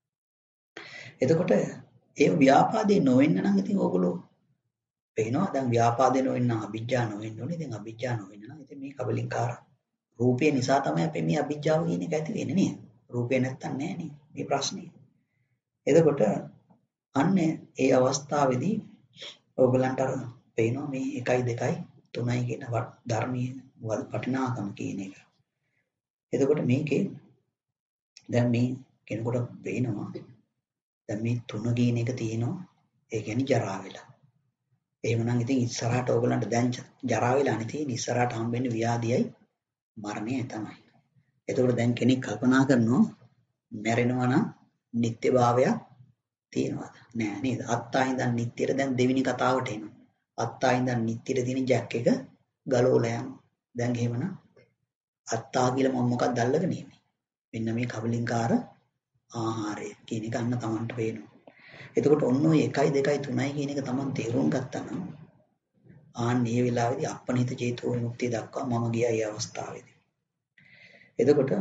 එතකොට ඒ ව්‍යාපාදේ නොවෙන්න නම් ඉතින් ඕගොල්ලෝ පේනවා දැන් ව්‍යාපාදේ නොවෙන්න අවිජ්ජා නොවෙන්න ඕනේ. ඉතින් අවිජ්ජා නොවෙන්න නම් ඉතින් මේ කබලින්කාර රූපය නිසා තමයි අපි මේ අවිජ්ජාව කියන එක ඇති වෙන්නේ නේද? රූපය නැත්තම් නෑ නේ මේ ප්‍රශ්නේ. එතකොට අන්න ඒ අවස්ථාවේදී ඕගලන්ට අර පේනවා මේ 1යි 2යි 3යි කියන ධර්මයේ වටිනාකම කියන එක. එතකොට මේකේ දැන් මේ කෙනෙකුට පේනවා දැන් මේ 3 කියන එක තියෙනවා ඒ කියන්නේ ජරා වෙලා. එහෙමනම් ඉතින් ඉස්සරහට ඕගලන්ට දැන් ජරා වෙලා නේ තියෙන්නේ ඉස්සරහට හම්බෙන්නේ ව්‍යාධියයි මරණයයි තමයි. එතකොට දැන් කෙනෙක් කල්පනා කරනවා මැරෙනවා නම් නිත්‍යභාවයක් තියෙනවද? නෑ නේද? අත්තා ඉඳන් නිත්‍යයට දැන් දෙවෙනි කතාවට එනවා. අත්තා ඉඳන් නිත්‍යයට තියෙන ජැක් එක ගලවලා යනවා. දැන් එහෙමනම් අත්තා කියලා මම මොකක්ද අල්ලගෙන ඉන්නේ? මෙන්න මේ කබලින්කාර ආහාරය කියන එක අන්න Tamanට පේනවා. එතකොට ඔන්න ඔය 1යි 2යි 3යි කියන එක Taman තේරුම් ගත්තා නම් ආන් මේ වෙලාවේදී අපනිත චේතෝ විමුක්තිය දක්වා මම ගියා ඒ අවස්ථාවේදී. එතකොට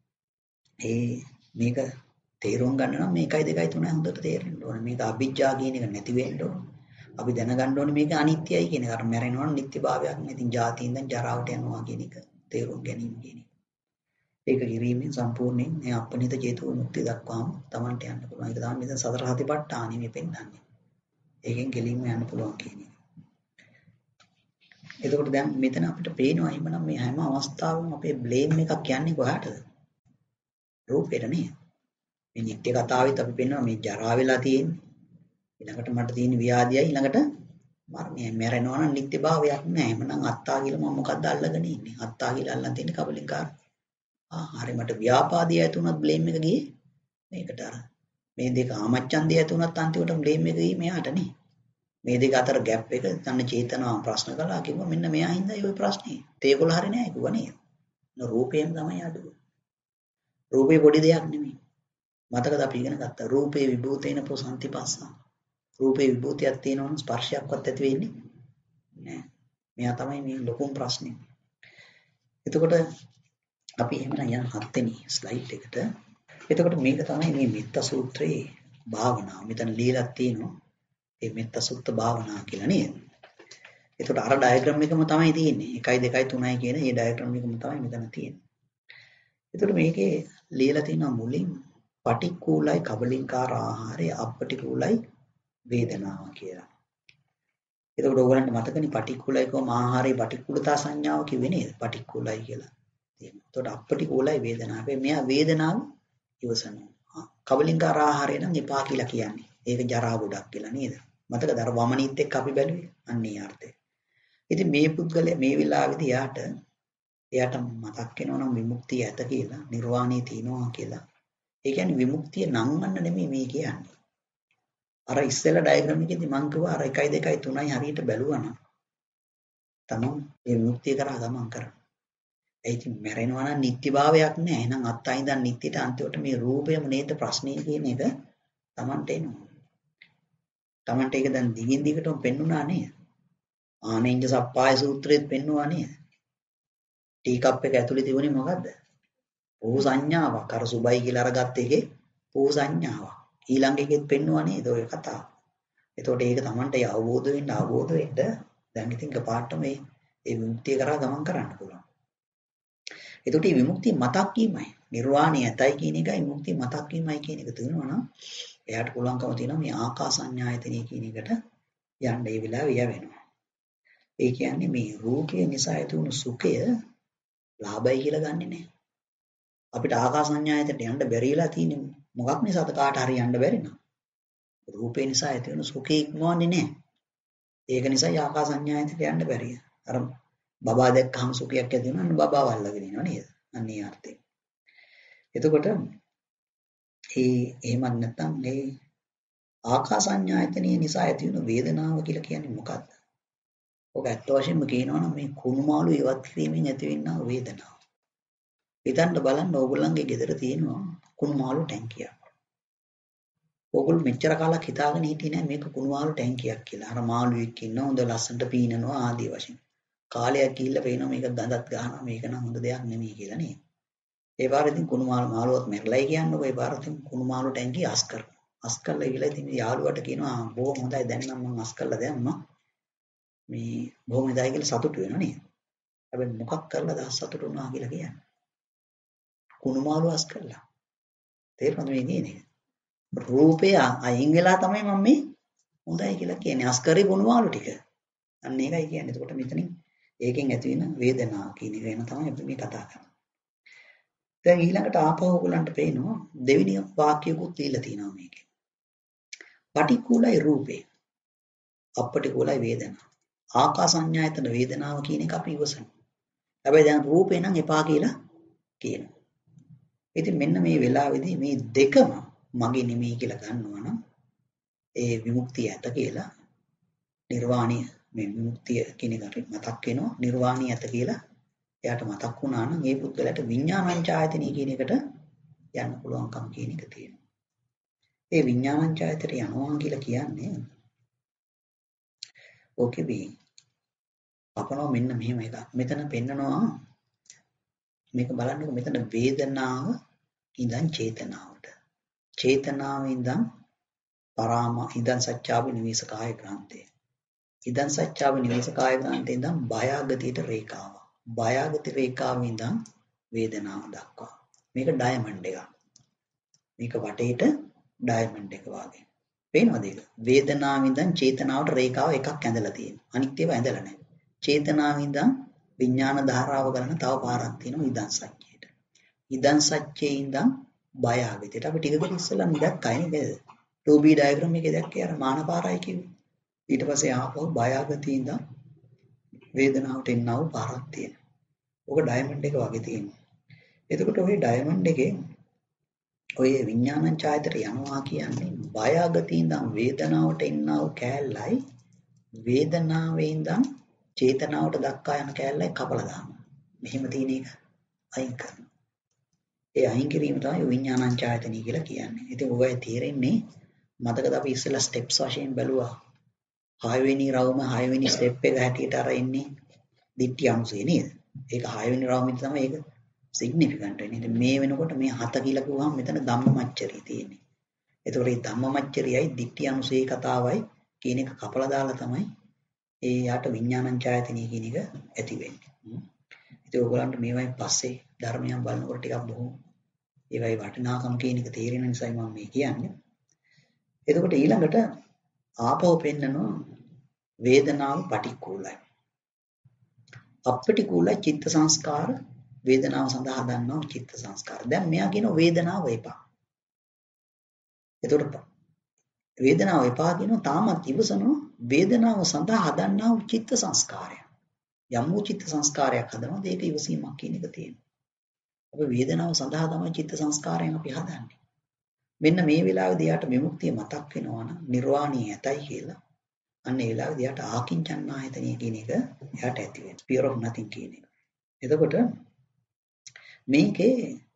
මේක තේරුම් ගන්න නම් මේ 1යි 2යි 3යි හොඳට තේරෙන්න ඕනේ. මේක අවිජ්ජා කියන එක නැති වෙන්න ඕනේ. අපි දැනගන්න ඕනේ මේක අනිත්‍යයි කියන එක. අර මැරෙනවා නිත්‍යභාවයක් නෙවෙයි. ඉතින් ජාති ඉඳන් ජරාවට යනවා කියන එක තේරුම් ගැනීම කියන එක. ඒක කිරීමෙන් සම්පූර්ණයෙන් මේ අපනිත චේතෝ විමුක්තිය දක්වාම Tamanට යන්න පුළුවන්. ඒක තමයි මෙතන සතර සතිපට්ඨානෙ මේ පෙන්නන්නේ. ඒකෙන් කෙලින්ම යන්න පුළුවන් කියන එක. එතකොට දැන් මෙතන අපිට පේනවා එහෙමනම් මේ හැම අවස්ථාවෙම අපේ බ්ලේම් එකක් යන්නේ කොහාටද? රූපෙට නේ. මේ නිත්‍ය කතාවෙත් අපි පෙන්නනවා මේ ජරා වෙලා තියෙන්නේ. ඊළඟට මට තියෙන ව්‍යාධියයි ඊළඟට මරණය මැරෙනවා නම් නිත්‍ය භාවයක් නෑ. එහෙමනම් අත්තා කියලා මම මොකද්ද අල්ලගෙන ඉන්නේ? අත්තා කියලා අල්ලන් තියෙන්නේ කබලින්කාර. හරි මට ව්‍යාපාදිය ඇති වුණත් බ්ලේම් එක ගියේ මේකට අර. මේ දෙක ආමච්ඡන්දිය ඇති වුණත් අන්තිමට බ්ලේම් එක ගියේ මෙයාට නේ. මේ දෙක අතර ગેප් එක ගන්න චේතනාව ප්‍රශ්න කළා කිව්වා මෙන්න මෙයා හින්දායි ওই ප්‍රශ්නේ. ඒගොල්ල හරි නෑ කිව්වා නේද? රූපයෙන් තමයි අඩුව. රූපේ පොඩි දෙයක් නෙමෙයි. මතකද අපි ඉගෙන ගත්තා රූපේ විභූතේන ප්‍රසන්තිපස්සා. රූපේ විභූතියක් තියෙනවනම් ස්පර්ශයක්වත් ඇති වෙන්නේ නෑ. මෙයා තමයි මේ ලොකුම ප්‍රශ්නේ. එතකොට අපි එහෙමනම් යන 7 වෙනි ස්ලයිඩ් එකට. එතකොට මේක තමයි මේ මෙත්ත සූත්‍රයේ භාවනාව. මෙතන ලියලා තියෙනවා මේ මෙත්ත සුත්ත භාවනාව කියලා නේද? එතකොට අර ඩයග්‍රෑම් එකම තමයි තියෙන්නේ. 1 2 3යි කියන මේ ඩයග්‍රෑම් එකම තමයි මෙතන තියෙන්නේ. එතකොට මේකේ ලියලා තියෙනවා මුලින් පටික්කුලයි කබලින්කාර ආහාරය අපටිකුලයි වේදනාව කියලා. එතකොට ඕගලන්ට මතකනේ පටික්කුලයි කොම ආහාරයේ පටික්කුලතා සංඥාව කිව්වේ නේද? පටික්කුලයි කියලා. එතකොට අපටිකුලයි වේදනාව. මෙයා වේදනාව ඉවසනවා. කබලින්කාර ආහාරය නම් එපා කියලා කියන්නේ. ඒක ජරා ගොඩක් කියලා නේද? මතකද අර වමනීත් එක්ක අපි බැලුවේ අන්නේ අර්ථය. ඉතින් මේ පුද්ගලයා මේ වෙලාවේදී එයාට මතක් වෙනවා නම් විමුක්තිය ඇත කියලා, නිර්වාණය තියෙනවා කියලා. ඒ කියන්නේ විමුක්තිය නංවන්න නෙමෙයි මේ කියන්නේ. අර ඉස්සෙල්ලා ඩයග්‍රෑම් එකේදී මම කිව්වා අර 1 2 3යි හරියට බැලුවා නම් තමයි මේ විමුක්තිය කරා ගමන් කරන්නේ. ඒ ඉතින් මැරෙනවා නම් නිත්‍යභාවයක් නෑ. එහෙනම් අත්තයි ඉඳන් නිත්‍යට අන්තිමට මේ රූපයම නේද ප්‍රශ්නේ කියන එක Tamanට එනවා. Tamanට ඒක දැන් දිගින් දිගටම පෙන්නුණා නේද? ආනෙන්ජ සප්පාය සූත්‍රයේත් පෙන්නුවා නේද? ටී කප් එක ඇතුලේ තිබුණේ මොකද්ද? පොහු සංඥාවක්. අර සුබයි කියලා අරගත්ත එකේ පොහු සංඥාවක්. ඊළඟ එකෙත් පෙන්නුවා නේද ඔය කතාව. එතකොට ඒක Tamanට අවබෝධ වෙන්න දැන් ඉතින් කපාටම මේ විමුක්තිය කරා ගමන් කරන්න පුළුවන්. එතකොට මේ විමුක්තිය මතක් වීමයි නිර්වාණය ඇතයි කියන එකයි විමුක්තිය මතක් වීමයි කියන එක තේරෙනවා නම් එයාට පුළුවන්කම තියෙනවා මේ ආකාසඤ්ඤායතනෙ කියන එකට යන්න ඒ වෙලාවෙ යවෙනවා. ඒ කියන්නේ මේ රූපය නිසා ඇති වුණු සුඛය ලාභයි කියලා ගන්නෙ නෑ. අපිට ආකාසඤ්ඤායතනට යන්න බැරිලා තියෙන්නේ මොකක් නිසාද කාට හරි යන්න බැරි නම්. රූපේ නිසා ඇති වෙන සුඛය ඉක්මවන්නේ නෑ. ඒක නිසා ආකාසඤ්ඤායතනට යන්න බැරිය. අර බබා දැක්කහම සුඛයක් ඇති වෙනවා නම් බබාව අල්ලගෙන ඉනව නේද? අන්න ඒ අර්ථයෙන්. එතකොට එහෙමත් නැත්නම් මේ ආකාසඤ්ඤායතනිය නිසා ඇති වෙන වේදනාව කියලා කියන්නේ මොකක්ද? ඔක ඇත්ත වශයෙන්ම කියනවා නම් මේ කුණුමාළු ඉවත් කිරීමෙන් ඇතිවෙනා වේදනාව. හිතන්න බලන්න ඕගොල්ලන්ගේ ගෙදර තියෙනවා කුණුමාළු ටැංකියක්. ඕගොල්ලෝ මෙච්චර කාලයක් හිතාගෙන හිටියේ නෑ මේක කුණුමාළු ටැංකියක් කියලා. අර මාළුවෙක් ඉන්නවා හොඳ ලස්සනට පීනනවා ආදී වශයෙන්. කාලයක් ගිහිල්ලා පේනවා මේක දඳත් ගහනවා මේක නම් හොඳ දෙයක් නෙමෙයි කියලා නේද? ඒ පාර ඉතින් කුණුමාළුවත් මැරලයි කියන්නකො ඒ පාර ඉතින් කුණුමාළු ටැංකිය අස් කරනවා. අස් කරලා ඉවිලා ඉතින් යාළුවට කියනවා බොහොම හොඳයි දැන් නම් මම අස් කරලා දැම්මා. මේ බොහොම හොඳයි කියලා සතුටු වෙනවා නේද? හැබැයි මොකක් කරලාද සතුටු වුණා කියලා කියන්නේ? කුණුමාළු අස් කරලා. තේරුණාද මේ කියන්නේ? රූපය අයින් වෙලා තමයි මම මේ හොඳයි කියලා කියන්නේ. අස් කරේ කුණුමාළු ටික. අන්න ඒකයි කියන්නේ. එතකොට මෙතනින් ඒකෙන් ඇති වෙන වේදනාව කියන එක ගැන තමයි අපි මේ කතා කරන්නේ. දැන් ඊළඟට ආපහු ඔයගලන්ට පේනවා දෙවෙනි වාක්‍යයකුත් දීලා තියෙනවා මේකේ. පටික්කුලයි රූපේ. අපටිකුලයි වේදනා. ආකාසඤ්ඤායතන වේදනාව කියන එක අපි ඉවසනවා. හැබැයි දැන් රූපේ නම් එපා කියලා කියනවා. ඉතින් මෙන්න මේ වෙලාවේදී මේ දෙකම මගේ නෙමෙයි කියලා ගන්නවා නම් ඒ විමුක්තිය ඇත කියලා නිර්වාණය මේ විමුක්තිය කියන එක මතක් වෙනවා. නිර්වාණය ඇත කියලා එයාට මතක් වුණා නම් ඒ පුද්ගලයාට විඥානංචායතනෙ කියන එකට යන්න පුළුවන්කම කියන එක තියෙනවා. ඒ විඥානංචායතනට යනවා කියලා කියන්නේ ඕකේ මේ අපනෝ මෙන්න මෙහෙම එකක්. මෙතන පෙන්නනවා මේක බලන්නකො මෙතන වේදනාව ඉඳන් චේතනාවට. චේතනාව ඉඳන් ඉදන් සච්චාවි නිවේස කාය ග්‍රන්ථය. ඉදන් සච්චාවි නිවේස කාය ග්‍රන්ථය ඉඳන් බයාගතියට රේඛාව. බයාගති රේඛාව ඉඳන් වේදනාව දක්වා. මේක ඩයමන්ඩ් එකක්. මේක වටේට ඩයමන්ඩ් එක වගේ. පේනවද ඒක? වේදනාවෙන් ඉඳන් චේතනාවට රේඛාව එකක් ඇඳලා තියෙනවා. අනිත් ඒවා ඇඳලා නැහැ. චේතනාවෙන් ඉඳන් විඥාන ධාරාව ගලන තව පාරක් තියෙනවා ඉදන් සත්‍යයට. ඉදන් සත්‍යයේ ඉඳන් බය ආගතියට. අපි ටික දුර ඉස්සෙල්ලා දැක්කයි නේද? 2B ඩයග්‍රෑම් එකේ දැක්කේ අර මානපාරයි කිව්වේ. ඊට පස්සේ ආපහු බය ආගතිය ඉඳන් වේදනාවට එන්නව පාරක් තියෙනවා. ඕක ඩයමන්ඩ් එක වගේ තියෙනවා. එතකොට ওই ඩයමන්ඩ් එකේ ඔය විඥානං ඡායතට යනවා කියන්නේ බය ආගතිය ඉඳන් වේදනාවට එන්නව කෑල්ලයි වේදනාවේ ඉඳන් චේතනාවට දක්වා යන කෑල්ලයි කපලා දානවා. මෙහෙම තියෙන එක අයින් කරනවා. ඒ අයින් කිරීම තමයි විඥානං ඡායතනෙ කියලා කියන්නේ. ඉතින් ඔයයි තේරෙන්නේ මතකද අපි ඉස්සෙල්ලා ස්ටෙප්ස් වශයෙන් බැලුවා. 6 වෙනි රවුම 6 වෙනි ස්ටෙප් එක හැටියට අර ඉන්නේ දිට්ඨි අංශය නේද? ඒක 6 වෙනි රවුමෙන් තමයි ඒක සිග්නිෆිකන්ට් වෙන්නේ. ඉතින් මේ වෙනකොට මේ 7 කියලා කිව්වහම මෙතන ධම්මමච්චරිය තියෙන්නේ. ඒතකොට මේ ධම්මමච්චරියයි දිට්ඨි අංශයේ කතාවයි කියන එක කපලා දාලා තමයි ඒ යාට විඥානං ඡායතනෙ කියන එක ඇති වෙන්නේ. ඉතින් ඕගොල්ලන්ට මේවයින් පස්සේ ධර්මයන් බලනකොට ටිකක් බොහොම ඒවයි වටිනාකම කියන එක තේරෙන නිසායි මම මේ කියන්නේ. එතකොට ඊළඟට ආපහු පෙන්නනවා වේදනාව පටික්කුලයි. අපටික්කුලයි චිත්ත සංස්කාර වේදනාව සඳහා හදන්නා චිත්ත සංස්කාර. දැන් මෙයා කියන වේදනාව එපා. එතකොට වේදනාව එපා කියනවා තාමත් ඉවසනවා වේදනාව සඳහා හදන්නා චිත්ත සංස්කාරය. යම් වූ චිත්ත සංස්කාරයක් හදනවාද ඒක ඉවසීමක් කියන එක තියෙනවා. අපි වේදනාව සඳහා තමයි චිත්ත සංස්කාරයෙන් අපි හදන්නේ. මෙන්න මේ වෙලාවේදී යාට විමුක්තිය මතක් වෙනවා නම් නිර්වාණය ඇතයි කියලා. අන්න ඒ වෙලාවේදී යාට ආකින්චන්නායතනිය කියන එක එයාට ඇති වෙනවා. fear of nothing කියන එක. එතකොට මේකේ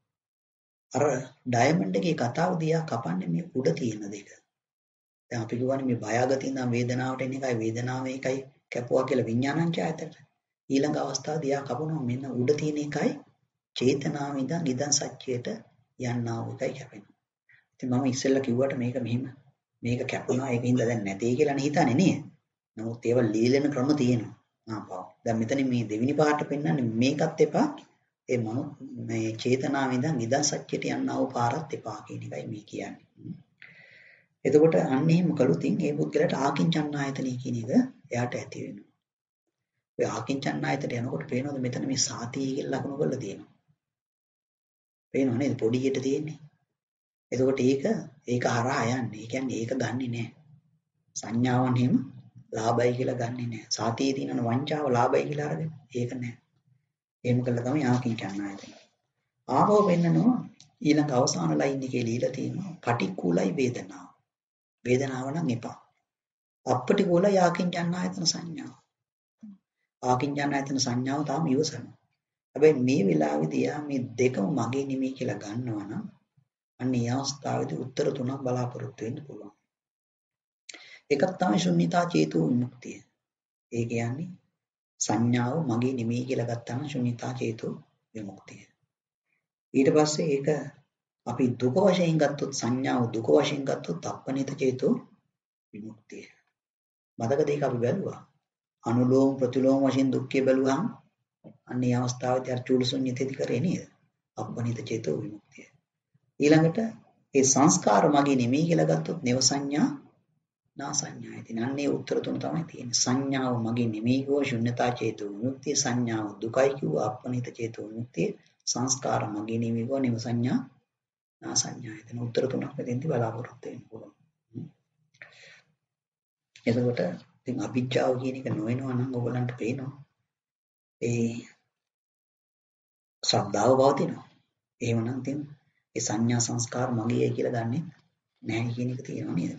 අර ඩයමන්ඩ් එකේ කතාව දිහා කපන්නේ මේ උඩ තියෙන දෙක. දැන් අපි කියවනේ මේ බයගතිය ඉඳන් වේදනාවට එන එකයි වේදනාව එකයි කැපුවා කියලා විඥානං ඡායතට. ඊළඟ අවස්ථාව දිහා කපනවා මෙන්න උඩ තියෙන එකයි චේතනාව ඉඳන් නිදන් සත්‍යයට යන්නා වූ එකයි කැපෙනවා. ඉතින් මම ඉස්සෙල්ලා කිව්වට මේක මෙහෙම මේක කැපුණා ඒකින්ද දැන් නැtei කියලා නේ හිතන්නේ නේද? නමුත් ඒවා ලීලෙන ක්‍රම තියෙනවා. ආපහු. දැන් මෙතන මේ දෙවෙනි පාට පෙන්නන්නේ මේකත් එපා. ඒ මේ චේතනාව ඉඳන් නිදන් සත්‍යයට යන්නා වූ පාරත් එපා කියන එකයි මේ කියන්නේ. එතකොට අන්න එහෙම කළොතින් ඒ පුද්ගලයාට ආකින්චන්නායතනෙ කියන එක එයාට ඇති වෙනවා. ඔය ආකින්චන්නායතට යනකොට පේනවද මෙතන මේ සාතිය කියලා ලකුණු කරලා තියෙනවා. පේනව නේද පොඩියට තියෙන්නේ. එතකොට ඒක හරහා යන්නේ. ඒ කියන්නේ ඒක ගන්නෙ නෑ. සංඥාවන් එහෙම ලාභයි කියලා ගන්නෙ නෑ. සාතියේ තියෙන වංචාව ලාභයි කියලා අරගෙන ඒක නෑ. එහෙම කළා තමයි ආකින්චන්නායතන. ආවෝ වෙන්නනවා ඊළඟ අවසාන ලයින් එකේ লীලා තියෙනවා පටික්කුලයි වේදනාව. වේදනාව නම් එපා. අපටික්කුලයි ආකින්චන්නායතන සංඥාව. ආකින්චන්නායතන සංඥාව තාම ඉවසනවා. හැබැයි මේ වෙලාවේදී යා මේ දෙකම මගේ නෙමෙයි කියලා ගන්නවා නම් අන්න ඒ අවස්ථාවේදී උත්තර තුනක් බලාපොරොත්තු වෙන්න පුළුවන්. එකක් තමයි ශුන්‍යතා චේතෝ විමුක්තිය. ඒ කියන්නේ සංඥාව මගේ නෙමෙයි කියලා ගත්තාම ශුන්‍යතා චේතෝ විමුක්තිය. ඊට පස්සේ ඒක අපි දුක වශයෙන් ගත්තොත් සංඥාව දුක වශයෙන් ගත්තොත් අපනිත චේතෝ විමුක්තිය. මතකද ඒක අපි බැලුවා. අනුලෝම ප්‍රතිලෝම වශයෙන් දුක්ඛය බැලුවාම අන්න ඒ අවස්ථාවේදී අර චූලසුඤ්ඤතේදී කරේ නේද? අපනිත චේතෝ විමුක්තිය. ඊළඟට ඒ සංස්කාර මගේ නෙමෙයි කියලා ගත්තොත් නේව සංඥා නා සංඥා. ඉතින් අන්නේ උත්තර තුන තමයි තියෙන්නේ. සංඥාව මගේ නෙමෙයි කිව්ව ශුන්‍යතා චේතෝ විමුක්තිය, සංඥාව දුකයි කිව්ව අපනිත චේතෝ විමුක්තිය, සංස්කාර මගේ නෙමෙයි කිව්ව නේව සංඥා නා සංඥා. ඉතින් උත්තර තුනක් මෙතෙන්දී බලාපොරොත්තු වෙන්න පුළුවන්. එතකොට ඉතින් අභිජ්ජාව කියන එක නොවෙනවා නම් ඔයගලන්ට පේනවා. ඒ ශ්‍රද්ධාව පවතිනවා. එහෙමනම් ඉතින් ඒ සංඥා සංස්කාර මගේයි කියලා ගන්නෙ නැහැ කියන එක තියෙනවා නේද?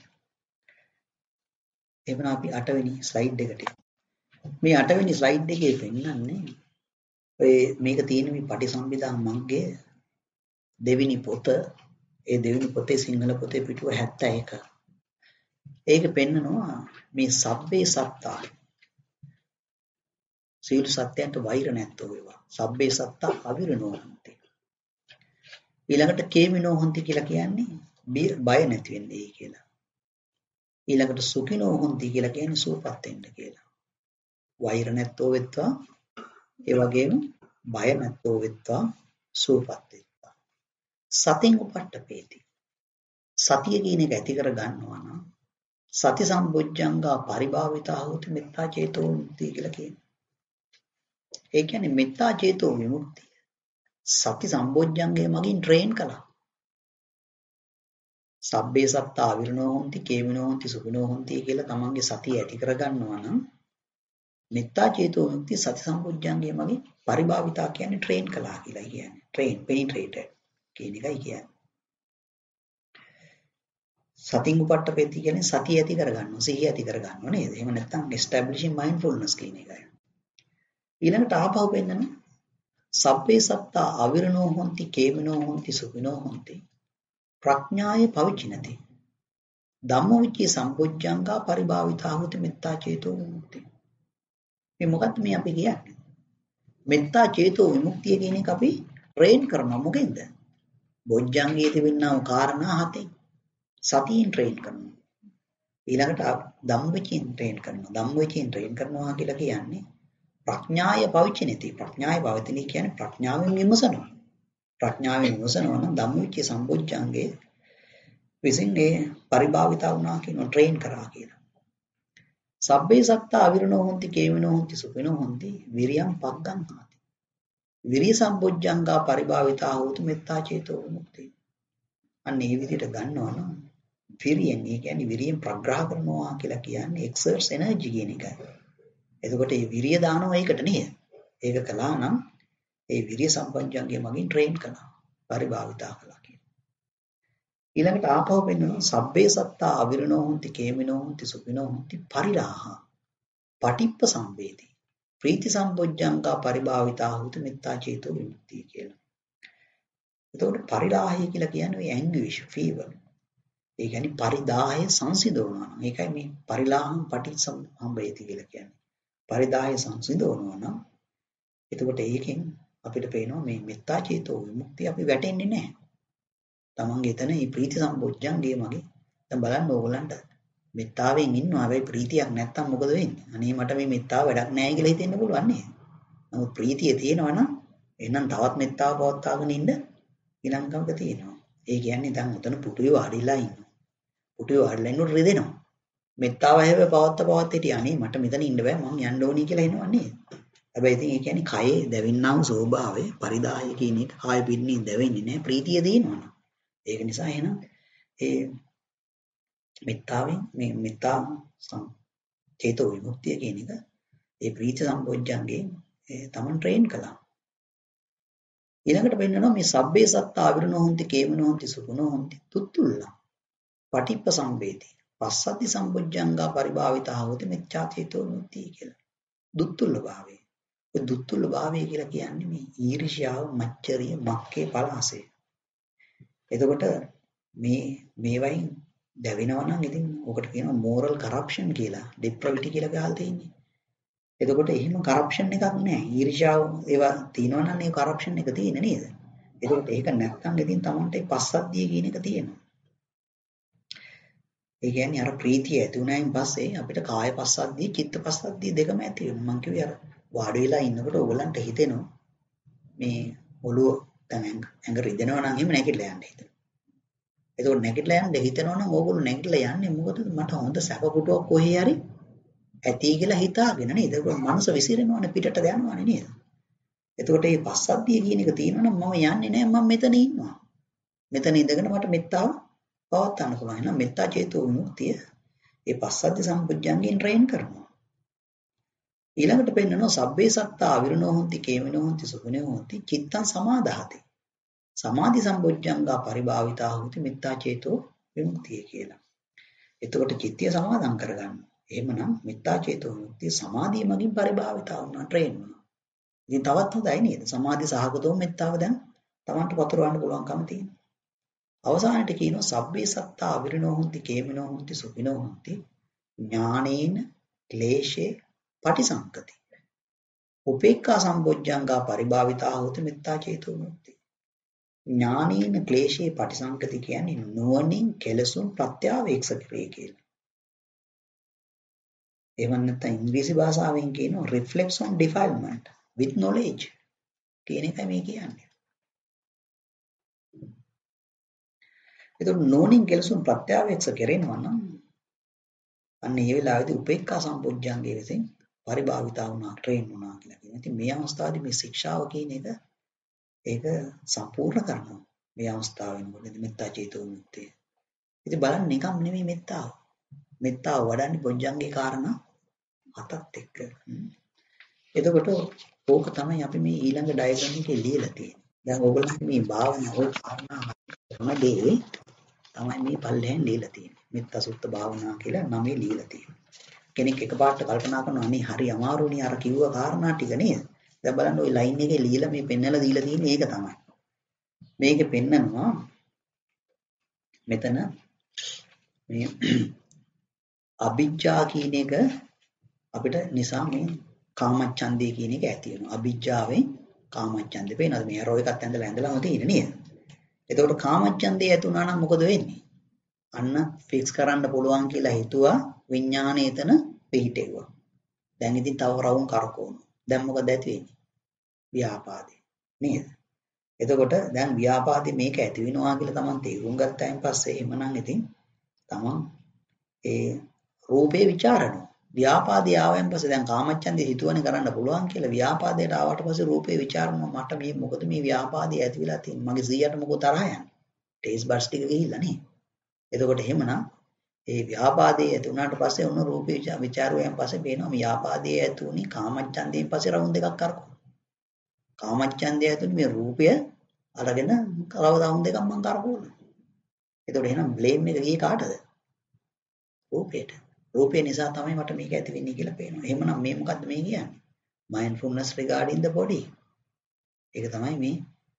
එහෙනම් අපි 8 වෙනි ස්ලයිඩ් එකට මේ 8 වෙනි ස්ලයිඩ් එකේ පෙන්නන්නේ ඔය මේක තියෙන මේ පටිසම්භිදා මග්ගයේ දෙවෙනි පොත. ඒ දෙවෙනි පොතේ සිංහල පොතේ පිටුව 71. ඒක පෙන්නනවා මේ සබ්බේ සත්තා සීල සත්‍යයන්ට වෛර නැත්තෝ වේවා. සබ්බේ සත්තා අවිරණෝ හොಂತಿ. ඊළඟට කේමිනෝ හොಂತಿ කියලා කියන්නේ බය නැති වෙන්නේ කියලා. ඊළඟට සුඛිනෝ හොಂತಿ කියලා කියන්නේ සුවපත් වෙන්න කියලා. වෛර නැත්තෝ වෙත්වා. ඒ වගේම බය නැත්තෝ වෙත්වා සුවපත් වෙත්වා. සතින් උපට්ඨපේති. සතිය කියන එක ඇති කර ගන්නවා නම් සති සම්බොජ්ජංගා පරිභාවිතා හෝති මෙත්තා චේතෝ විමුක්තිය කියලා කියනවා. ඒ කියන්නේ මෙත්තා චේතෝ විමුක්තිය සති සම්බොජ්ජංගය මගින් ට්‍රේන් කළා. සබ්බේ සත්තා අවිරණෝ හොಂತಿ කේමිනෝ හොಂತಿ සුඛිනෝ හොಂತಿ කියලා තමන්ගේ සතිය ඇති කර ගන්නවා නම් මෙත්තා චේතෝ විමුක්තිය සති සම්බොජ්ජංගය මගින් පරිභාවිතා කියන්නේ ට්‍රේන් කළා කියලා කියන්නේ. ට්‍රේන් පෙනිට්‍රේටඩ් කියන එකයි කියන්නේ. සතින් උපට්ඨපේති කියන්නේ සතිය ඇති කර ගන්නවා, සිහිය ඇති කර ගන්නවා නේද? එහෙම නැත්නම් establishing mindfulness කියන එකයි. ඊළඟට ආපහු වෙන්නන සබ්බේ සත්තා අවිරණෝ හොಂತಿ කේමිනෝ හොಂತಿ සුඛිනෝ හොಂತಿ ප්‍රඥාය පවිචිනති ධම්මවිචේ සම්පොජ්ජංගා පරිභාවිතා හොති මෙත්තා චේතෝ විමුක්තිය. මේ මොකක්ද මේ අපි කියන්නේ? මෙත්තා චේතෝ විමුක්තිය කියන එක අපි ට්‍රේන් කරනවා මොකෙන්ද? බොජ්ජංගයේ තිබෙනා කාරණා හතෙන් සතියෙන් ට්‍රේන් කරනවා. ඊළඟට ධම්මවිචෙන් ට්‍රේන් කරනවා. ධම්මවිචෙන් ට්‍රේන් කරනවා කියලා කියන්නේ ප්‍රඥාය පවිචිනති. ප්‍රඥාය පවතින කියන්නේ ප්‍රඥාවෙන් විමසනවා. ප්‍රඥාවෙන් විමසනවා නම් ධම්මවිචේ සම්පොජ්ජංගේ විසින් මේ පරිභාවිතා වුණා කියන ට්‍රේන් කරා කියලා. සබ්බේ සත්තා අවිරණෝ හොಂತಿ කේමිනෝ හොಂತಿ සුඛිනෝ හොಂತಿ විරියම් පග්ගං හාති. විරිය සම්පොජ්ජංගා පරිභාවිතා හෝතු මෙත්තා චේතෝ විමුක්තිය. අන්න ඒ විදිහට ගන්නවා නම් විරියෙන් ඒ කියන්නේ විරියෙන් ප්‍රග්‍රහ කරනවා කියලා කියන්නේ එක්සර්ට්ස් එනර්ජි කියන එකයි. එතකොට මේ විරිය දානවා ඒකට නේද? ඒක කළා නම් ඒ විරිය සම්පොජ්ජංගය මගින් ට්‍රේන් කරනවා. පරිභාවිතා කළා කියලා. ඊළඟට ආපහු වෙනවා සබ්බේ සත්තා අවිරණෝ හොಂತಿ කේමිනෝ හොಂತಿ සුඛිනෝ හොಂತಿ පරිලාහ පටිප්ප සම්වේදී ප්‍රීති සම්පොජ්ජංගා පරිභාවිතා හොතු මෙත්තා චේතෝ විමුක්තිය කියලා. එතකොට පරිලාහය කියලා කියන්නේ ඇන්ග්විෂ් ෆීවර්. ඒ කියන්නේ පරිදාහය සංසිඳවනවා. ඒකයි මේ පරිලාහම් පටිච්චසමුප්පාදේති කියලා කියන්නේ. පරිදාහය සංසිඳවනවා නම් එතකොට ඒකෙන් අපිට පේනවා මේ මෙත්තා චේතෝ විමුක්තිය අපි වැටෙන්නේ නැහැ. තමන්ගේ එතන මේ ප්‍රීති සම්පොජ්ජංගේ මගේ දැන් බලන්න ඕගලන්ට මෙත්තාවෙන් ඉන්නවා හැබැයි ප්‍රීතියක් නැත්තම් මොකද වෙන්නේ? අනේ මට මේ මෙත්තාව වැඩක් නැහැ කියලා හිතෙන්න පුළුවන් නේද? නමුත් ප්‍රීතිය තියෙනවා නම් එහෙනම් තවත් මෙත්තාව පවත්වාගෙන ඉන්න ඊළඟකමක තියෙනවා. ඒ කියන්නේ දැන් උතන පුටුවේ වාඩිලා ඉන්නවා. පුටුවේ වාඩිලා ඉන්නකොට රිදෙනවා. මෙත්තාව හැබැයි පවත් හිටියා අනේ මට මෙතන ඉන්න බෑ මං යන්න ඕනි කියලා එනවා නේද? හැබැයි ඉතින් ඒ කියන්නේ කයේ දැවෙන්නා වූ ස්වභාවය පරිදාහය කියන එක කාය පින්නේ දැවෙන්නේ නැහැ ප්‍රීතිය දිනනවා. ඒක නිසා එහෙනම් ඒ මෙත්තාවෙන් මේ මෙත්තා චේතෝ විමුක්තිය කියන එක ඒ ප්‍රීති සම්පොජ්ජංගේ තමන් ට්‍රේන් කළා. ඊළඟට වෙන්නනවා මේ සබ්බේ සත්තා අවිරණෝ හොಂತಿ කේමනෝ හොಂತಿ සුඛනෝ හොಂತಿ තුත්තුල්ලා පටිප්ප සම්වේදී පස්සති සම්පොජ්ජංගා පරිභාවිතා හොති මෙච්ඡා චේතෝ විමුක්තිය කියලා. දුත්තුල්ල භාවය. ඒ දුත්තුල්ල භාවය කියලා කියන්නේ මේ ඊර්ෂ්‍යාව, මච්චරිය, මක්කේ පලාසය. එතකොට මේවයින් දැවෙනවා නම් ඉතින් ඔකට කියනවා moral corruption කියලා, depravity කියලා ගහලා තියෙන්නේ. එතකොට එහෙම corruption එකක් නැහැ. ඊර්ෂ්‍යාව ඒවා තියෙනවා නම් ඒ corruption එක තියෙන්නේ නේද? එතකොට ඒක නැත්නම් ඉතින් Tamante පස්සද්ධිය කියන එක තියෙනවා. ඒ කියන්නේ අර ප්‍රීතිය ඇති වුණායින් පස්සේ අපිට කාය පස්සද්ධිය, චිත්ත පස්සද්ධිය දෙකම ඇති වෙනවා. මම කිව්වේ අර වාඩි වෙලා ඉන්නකොට ඕගලන්ට හිතෙනවා මේ ඔළුව දැන් ඇඟ රිදෙනවා නම් එහෙම නැගිටලා යන්න හිතෙනවා. එතකොට නැගිටලා යන්න හිතනවා නම් ඕගොල්ලෝ නැගිටලා යන්නේ මොකද මට හොඳ සැප පුටුවක් කොහේ හරි ඇති කියලා හිතාගෙන නේද? ඒක මනස විසිරෙනවනේ පිටට යනවනේ නේද? එතකොට මේ පස්සද්ධිය කියන එක තියෙනවා නම් මම යන්නේ නැහැ මම මෙතන ඉන්නවා. මෙතන ඉඳගෙන මට මෙත්තාව පවත්වන්න පුළුවන්. එහෙනම් මෙත්තා චේතෝ විමුක්තිය ඒ පස්සද්ධි සම්පුජ්ජංගෙන් ට්‍රේන් කරනවා. ඊළඟට පෙන්නනවා සබ්බේ සත්තා අවිරණෝ හොಂತಿ කේමිනෝ හොಂತಿ සුඛිනෝ හොಂತಿ චිත්තං සමාදාහති. සමාධි සම්පොජ්ජංගා පරිභාවිතා හොති මෙත්තා චේතෝ විමුක්තිය කියලා. එතකොට චිත්තය සමාදම් කරගන්න. එහෙමනම් මෙත්තා චේතෝ විමුක්තිය සමාධිය මගින් පරිභාවිතා වුණා ට්‍රේන් වුණා. ඉතින් තවත් හොඳයි නේද? සමාධි සහගතව මෙත්තාව දැන් Tamanට පතුරවන්න පුළුවන්කම තියෙනවා. අවසානයේ කියනවා සබ්බේ සත්තා අවිරණෝ හොಂತಿ කේමිනෝ හොಂತಿ සුඛිනෝ හොಂತಿ ඥානේන ක්ලේශේ පටිසංකති. උපේක්ඛා සම්පොජ්ජංගා පරිභාවිතා හොති මෙත්තා චේතෝ විමුක්තිය. ඥානීන ක්ලේශේ පටිසංකති කියන්නේ නුවණින් කෙලසුන් ප්‍රත්‍යාවේක්ෂ කරේ කියලා. එවන් නැත්නම් ඉංග්‍රීසි භාෂාවෙන් කියනවා reflects on defilement with knowledge කියන එකයි මේ කියන්නේ. ඒක නෝනින් කෙලසුම් ප්‍රත්‍යවේක්ෂ කෙරෙනවා නම් අන්න ඒ වෙලාවේදී උපේක්ඛා සම්පොඥංගයේ විසින් පරිභාවිතා වුණා, ට්‍රේන් වුණා කියලා කියනවා. ඉතින් මේ අවස්ථාවේදී මේ ශික්ෂාව කියන එක ඒක සම්පූර්ණ කරනවා. මේ අවස්ථාව වෙනකොට මෙත්තා චේතෝ මුක්තිය. ඉතින් බලන්න නිකම් නෙමෙයි මෙත්තාව. මෙත්තාව වඩන්නේ පොඥංගේ කාරණා හතත් එක්ක. එතකොට ඕක තමයි අපි මේ ඊළඟ ඩයග්‍රෑම් එකේ ලියලා තියෙන්නේ. දැන් ඕගොල්ලන්ට මේ භාවනා ඔය කාරණා තමයි මේ පල්ලෙහෙන් ලියලා තියෙන්නේ. මෙත්තා සුත්ත භාවනා කියලා නමේ ලියලා තියෙනවා. කෙනෙක් එකපාරට කල්පනා කරනවා අනේ හරි අමාරුනේ අර කිව්ව කාරණා ටික නේද? දැන් බලන්න ওই ලයින් එකේ ලියලා මේ පෙන්නලා දීලා තියෙන්නේ ඒක තමයි. මේකේ පෙන්නනවා මෙතන මේ අභිජ්ජා කියන එක අපිට නිසා මේ කාමච්ඡන්දේ කියන එක ඇති වෙනවා. අභිජ්ජාවෙන් කාමච්ඡන්දේ පේනවාද මේ අරෝ එකත් ඇඳලාම තියෙන්නේ නේද? එතකොට කාමච්ඡන්දේ ඇති වුණා නම් මොකද වෙන්නේ? අන්න ෆික්ස් කරන්න පුළුවන් කියලා හිතුවා විඥාණය එතන පිහිටෙව්වා. දැන් ඉතින් තව රවුම් කරකවනවා. දැන් මොකද ඇති වෙන්නේ? ව්‍යාපාදේ නේද? එතකොට දැන් ව්‍යාපාදේ මේක ඇති වෙනවා කියලා Taman තේරුම් ගත්තායින් පස්සේ එහෙමනම් ඉතින් Taman ඒ රූපේ ਵਿਚාරනවා. ව්‍යාපාදේ ආවෙන් පස්සේ දැන් කාමච්ඡන්දේ හිතුවනේ කරන්න පුළුවන් කියලා ව්‍යාපාදයට ආවට පස්සේ රූපේ ਵਿਚාරනවා මට මේ මොකද මේ ව්‍යාපාදේ ඇති වෙලා තියෙන්නේ මගේ 100ට මොකෝ තරහ යන්නේ ටේස් බඩ්ස් ටික ගිහිල්ලා නේ එතකොට එහෙමනම් ඒ ව්‍යාපාදේ ඇති වුණාට පස්සේ ඔන්න රූපේ ਵਿਚාරුවෙන් පස්සේ පේනවා ව්‍යාපාදේ ඇති උනේ කාමච්ඡන්දයෙන් පස්සේ රවුන්ඩ් එකක් කරකවනවා කාමච්ඡන්දය ඇති උනේ මේ රූපය අරගෙන රවුන්ඩ් එකක් මම කරකවනවා එතකොට එහෙනම් බ්ලේම් එක ගියේ කාටද රූපේට රූපේ නිසා තමයි මට මේක ඇති වෙන්නේ කියලා පේනවා. එහෙමනම් මේ මොකද්ද මේ කියන්නේ? mindfulness regarding the body. ඒක තමයි මේ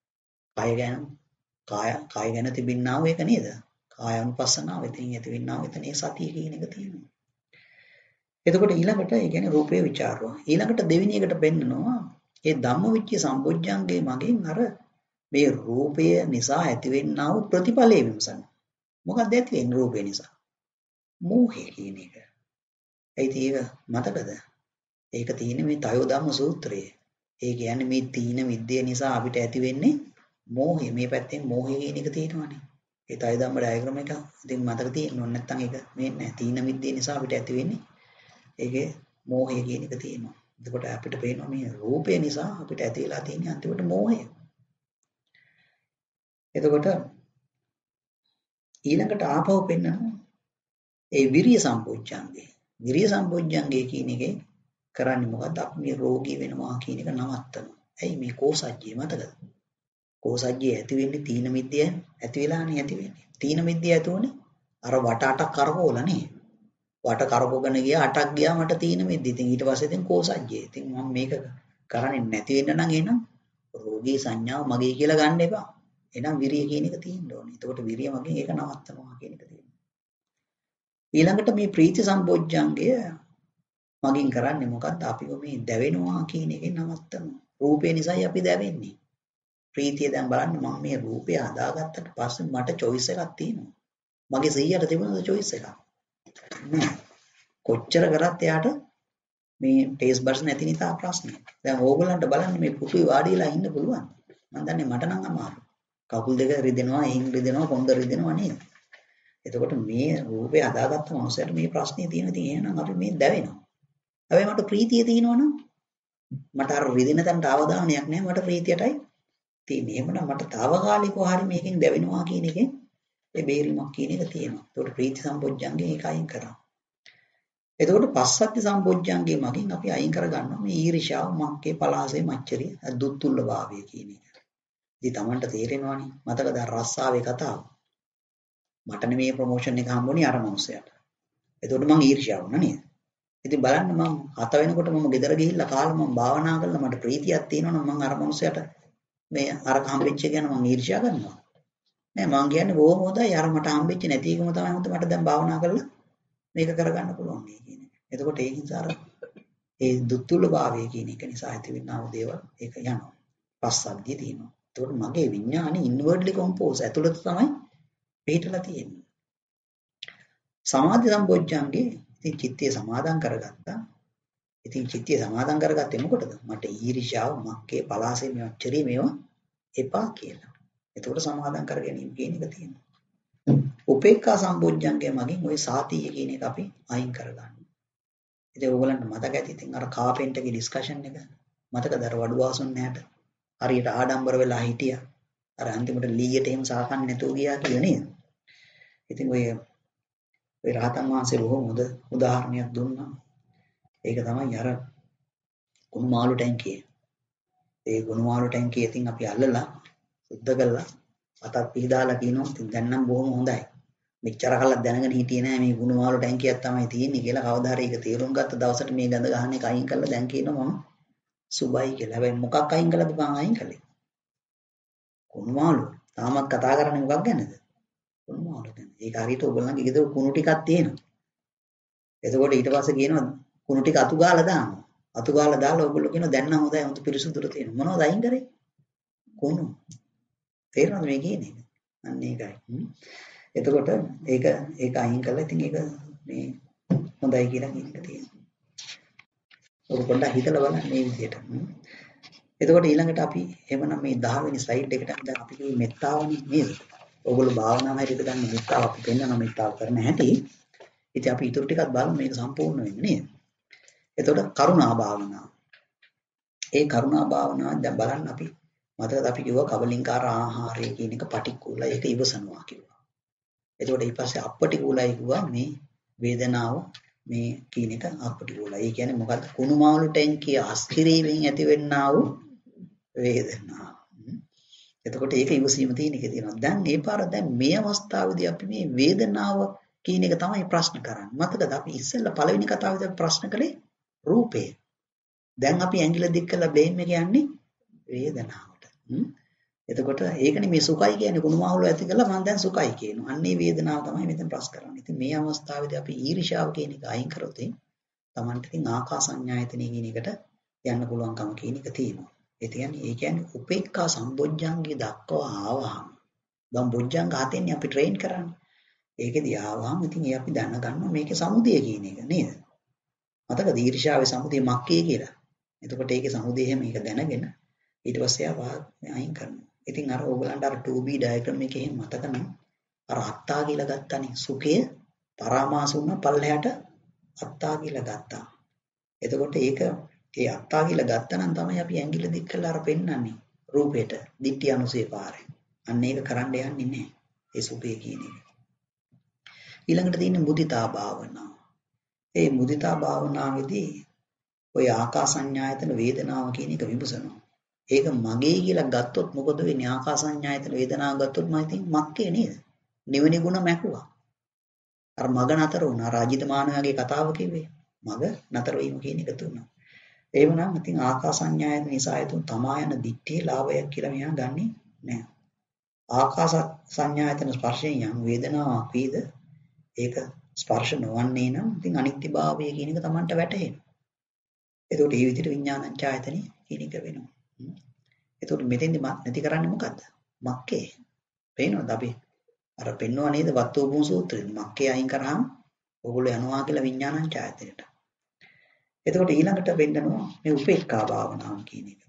කාය ගැන තිබින්නා වූ එක නේද? කායानुපස්සනාව එතනින් ඇතිවෙන්නා වූ එතන ඒ සතිය කියන එක තියෙනවා. එතකොට ඊළඟට ඒ කියන්නේ රූපේ ਵਿਚාරවා. ඊළඟට දෙවෙනි එකට පෙන්නනවා ඒ ධම්මවිචය සම්බොජ්ජංගේ මගෙන් අර මේ රූපය නිසා ඇතිවෙන්නා වූ ප්‍රතිඵලය විමසන. මොකක්ද ඇති වෙන්නේ රූපේ නිසා? මෝහය කියන එක. ඒක මතකද? ඒක තියෙන්නේ මේ තයෝ ධම්ම සූත්‍රයේ. ඒ කියන්නේ මේ තීන විද්‍ය නිසා අපිට ඇති වෙන්නේ මෝහය. මේ පැත්තෙන් මෝහය කියන එක තියෙනවානේ. ඒ තයෝ ධම්ම ඩයග්‍රෑම් එක ඉතින් මතක තියෙන්න ඕනේ නැත්නම් ඒක මේ නෑ. තීන විද්‍ය නිසා අපිට ඇති වෙන්නේ ඒකේ මෝහය කියන එක තියෙනවා. එතකොට අපිට පේනවා මේ රූපය නිසා අපිට ඇති වෙලා තියෙන අන්තිමට මෝහය. එතකොට ඊළඟට ආපහු පෙන්නනවා ඒ විරිය සම්පෝච්ඡංගේ. විරිය සම්පෝච්ඡංගේ කියන එකේ කරන්නේ මොකද්ද? අපි මේ රෝගී වෙනවා කියන එක නවත්තනවා. ඇයි මේ කෝසජ්ජේ මතකද? කෝසජ්ජේ ඇති වෙන්නේ තීන මිද්දය ඇති වෙලානේ ඇති වෙන්නේ. තීන මිද්දය ඇති උනේ අර වට අටක් කරකවලා නේ. වට කරකවගෙන ගියා අටක් ගියා මට තීන මිද්ද. ඉතින් ඊට පස්සේ ඉතින් කෝසජ්ජේ. ඉතින් මම මේක කරන්නේ නැති වෙන්න නම් එහෙනම් රෝගී සංඥාව මගේ කියලා ගන්න එපා. එහෙනම් විරිය කියන එක තියෙන්න ඕනේ. එතකොට විරිය මගෙන් ඒක නවත්තනවා කියන එක තියෙනවා. ඊළඟට මේ ප්‍රීති සම්පෝඥංගය මගින් කරන්නේ මොකද්ද? අපිව මේ දැවෙනවා කියන එකෙන් නවත්තනවා. රූපේ නිසායි අපි දැවෙන්නේ. ප්‍රීතිය දැන් බලන්න මම මේ රූපය හදාගත්තට පස්සේ මට choice එකක් තියෙනවා. මගේ 100ට තිබුණද choice එකක්? නෑ. කොච්චර කරත් එයාට මේ ටේස්ට් බඩ්ස් නැති නිසා ප්‍රශ්නේ. දැන් ඕගොල්ලන්ට බලන්න මේ පුටුවේ වාඩි වෙලා ඉන්න පුළුවන්. මම දන්නේ මට නම් අමාරුයි. කකුල් දෙක රිදෙනවා, හින් රිදෙනවා, කොන්ද රිදෙනවා නේද? එතකොට මේ රූපය හදාගත්ත මනුස්සයට මේ ප්‍රශ්නේ තියෙන ඉතින් එහෙනම් අපි මේ දැවෙනවා. හැබැයි මට ප්‍රීතිය තියෙනවනම් මට අර රිදෙන තැනට අවධානයක් නැහැ මට ප්‍රීතියටයි තියෙන්නේ. එහෙමනම් මට తాවකාලිකව හරි මේකෙන් දැවෙනවා කියන එකෙන් ඒ බේරීමක් කියන එක තියෙනවා. එතකොට ප්‍රීති සම්පොඥංගේ ඒක අයින් කරා. එතකොට පස්සද්ධි සම්පොඥංගේ මගින් අපි අයින් කරගන්නවා මේ ඊර්ෂාව, මක්කේ, පලාසයේ, මච්චරිය, දුත්තුල්ල භාවය කියන එක. ඉතින් Tamanට තේරෙනවනේ. මතකද රස්සාවේ කතාව? මට නෙමේ ප්‍රොමෝෂන් එක හම්බුනේ අර මනුස්සයාට. එතකොට මං ඊර්ෂ්‍යා වුණා නේද? ඉතින් බලන්න මං 7 වෙනකොට මම ගෙදර ගිහිල්ලා කාලා මං භාවනා කරලා මට ප්‍රීතියක් තියෙනවා නම් මං අර මනුස්සයාට මේ අර හම්බෙච්ච එක ගැන මං ඊර්ෂ්‍යා කරනවා. නෑ මං කියන්නේ බොහොම හොඳයි අර මට හම්බෙච්ච නැති එකම තමයි මට දැන් භාවනා කරලා මේක කරගන්න පුළුවන් නේ කියන එක. එතකොට ඒ නිසා අර ඒ දුත්තුල භාවය කියන එක නිසා ඇතිවෙනා වූ දේවල් ඒක යනවා. පස්සද්ධිය තියෙනවා. එතකොට මගේ විඥානේ ඉන්වර්ඩ්ලි කම්පෝස් ඇතුළත තමයි පිටලා තියෙන්නේ. සමාධි සම්පෝඥංගේ ඉතින් චිත්තය සමාදන් කරගත්තා. ඉතින් චිත්තය සමාදන් කරගත්තේ මොකටද? මට ඊර්ෂ්‍යාව, මක්කේ, පලාසෙ මෙච්චරි මේවා එපා කියලා. එතකොට සමාදන් කර ගැනීම කියන එක තියෙනවා. උපේක්ඛා සම්බොජ්ජංගය මගින් ওই සාතිය කියන එක අපි අයින් කරගන්නවා. ඉතින් ඕගොල්ලන්ට මතක ඇති ඉතින් අර කාපෙන්ටගේ ඩිස්කෂන් එක මතකද අර වඩුවාසුන් නැහැට හරියට ආඩම්බර වෙලා හිටියා. අර අන්තිමට ලීයට එහෙම සාකන්නේ නැතුව ගියා කියලා නේද? ඉතින් ඔය රහතන් වහන්සේ බොහොම හොඳ උදාහරණයක් දුන්නා. ඒක තමයි අර කුණු මාළු ටැංකිය. ඒ කුණු මාළු ටැංකිය ඉතින් අපි අල්ලලා සුද්ධ කළා අතක් පිහදාලා කියනවා ඉතින් දැන් නම් බොහොම හොඳයි. මෙච්චර කලක් දැනගෙන හිටියේ නෑ මේ කුණු මාළු ටැංකියක් තමයි තියෙන්නේ කියලා කවදා හරි ඒක තේරුම් ගත්ත දවසට මේ ගඳ ගහන එක අයින් කළා දැන් කියනවා මම සුබයි කියලා. හැබැයි මොකක් අයින් කළාද බං අයින් කළේ? කුණු මාළු. තාමත් කතා කරන්නේ මොකක් ගැනද? කුණු මාළු ගැන. ඒක හරියට ඔයගොල්ලන්ගේ ගෙදර කුණු ටිකක් තියෙනවා. එතකොට ඊට පස්සේ කියනවා කුණු ටික අතු ගාලා දානවා. අතු ගාලා දාලා ඔයගොල්ලෝ කියනවා දැන් නම් හොඳයි හොඳ පිරිසුදුර තියෙනවා. මොනවද අයින් කරේ? කුණු. තේරෙනවද මේ කියන්නේ? අන්න ඒකයි. එතකොට ඒක අයින් කළා. ඉතින් ඒක මේ හොඳයි කියලා කියන එක තියෙනවා. ඔක පොඩ්ඩක් හිතලා බලන්න මේ විදිහට. එතකොට ඊළඟට අපි එවනම් මේ 10 වෙනි ස්ලයිඩ් එකට දැන් අපි කිව්වේ මෙත්තාවනේ නේද? ඔයගොල්ලෝ භාවනාව හැටියට ගන්න මෙත්තාව අපි පෙන්නන මෙත්තාව කරන හැටි. ඉතින් අපි ඊටු ටිකක් බලමු මේක සම්පූර්ණ වෙන්නේ නේද? එතකොට කරුණා භාවනාව. ඒ කරුණා භාවනාව දැන් බලන්න අපි මතකද අපි කිව්වා කබලින්කාර ආහාරය කියන එක පටික්කුලයි ඒක ඉවසනවා කිව්වා. එතකොට ඊට පස්සේ අපටිකුලයි කිව්වා මේ වේදනාව මේ කියන එක අපටිකුලයි. ඒ කියන්නේ මොකද්ද? කුණු මාළු ටැංකිය අස්කිරීමෙන් ඇතිවෙනා වූ වේදනාව. එතකොට ඒක ඉවසීම තියෙන එක තියෙනවා. දැන් මේ පාර දැන් මේ අවස්ථාවේදී අපි මේ වේදනාව කියන එක තමයි ප්‍රශ්න කරන්නේ. මතකද අපි ඉස්සෙල්ලා පළවෙනි කතාවේදී ප්‍රශ්න කළේ රූපය. දැන් අපි ඇඟිල්ල දික් කරලා බ්ලේම් එක යන්නේ වේදනාවට. එතකොට ඒකනේ මේ සුඛයි කියන්නේ කුණු මාහුල ඇති කළා මම දැන් සුඛයි කියනවා. අන්නේ වේදනාව තමයි මෙතන ප්‍රශ්න කරන්නේ. ඉතින් මේ අවස්ථාවේදී අපි ඊර්ෂාව කියන එක අයින් කරොත් තමන්ට ඉතින් ආකාසඤ්ඤායතනෙ කියන එකට යන්න පුළුවන්කම කියන එක තියෙනවා. ඒ කියන්නේ උපේක්ඛා සම්බොජ්ජංගේ දක්වා ආවහම දැන් බොජ්ජංග හතෙන්නේ අපි ට්‍රේන් කරන්නේ. ඒකෙදී ආවහම ඉතින් අපි දැනගන්නවා මේකේ සමුදය කියන එක නේද? මතකද ඊර්ෂාවේ සමුදය මක්කේ කියලා. එතකොට ඒකේ සමුදය එහෙම මේක දැනගෙන ඊට පස්සේ ආවා අයින් කරනවා. ඉතින් අර ඕගලන්ට අර 2B ඩයග්‍රෑම් එකේ එහෙම මතක නම් අර අත්තා කියලා ගත්තනේ සුඛය පරාමාස වුණ පල්ලෙහාට අත්තා කියලා ගත්තා. එතකොට ඒක ඒ අත්තා කියලා ගත්තනම් තමයි අපි ඇඟිල්ල දික් කරලා අර පෙන්නන්නේ රූපේට දිට්ඨි අනුසේ පාරේ. අන්න ඒක කරන්න යන්නේ නැහැ. ඒ සුඛය කියන එක. ඊළඟට තියෙන මුදිතා භාවනාව. ඒ මුදිතා භාවනාවේදී ඔය ආකාසඤ්ඤායතන වේදනාව කියන එක විමසනවා. ඒක මගේ කියලා ගත්තොත් මොකද වෙන්නේ? ආකාසඤ්ඤායතන වේදනාව ගත්තොත් මම ඉතින් මක්කේ නේද? නිවනේ ගුණ මැකුවා. අර මග නතර වුණා. රාජිත මානවයාගේ කතාව කිව්වේ. මග නතර වීම කියන එක තුන. එහෙමනම් ඉතින් ආකාසඤ්ඤායතන නිසා යතුන් තමා යන දිත්තේ ලාභයක් කියලා මෙහා ගන්නෙ නෑ. ආකාස සංඥායතන ස්පර්ශයෙන් යම් වේදනාවක් වේද ඒක ස්පර්ශ නොවන්නේ නම් ඉතින් අනිත්‍යභාවය කියන එක Tamanට වැටහෙනවා. එතකොට මේ විදිහට විඥානංචායතනෙ කියන එක වෙනවා. එතකොට මෙතෙන්දි නැති කරන්නේ මොකද්ද? මක්කේ. පේනවද අපි අර පෙන්වුවා නේද වත්තෝපුන් සූත්‍රයේ මක්කේ අයින් කරාම ඕගොල්ලෝ යනවා කියලා විඥානංචායතනෙට. එතකොට ඊළඟට වෙන්නනවා මේ උපේක්ඛා භාවනාව කියන එක.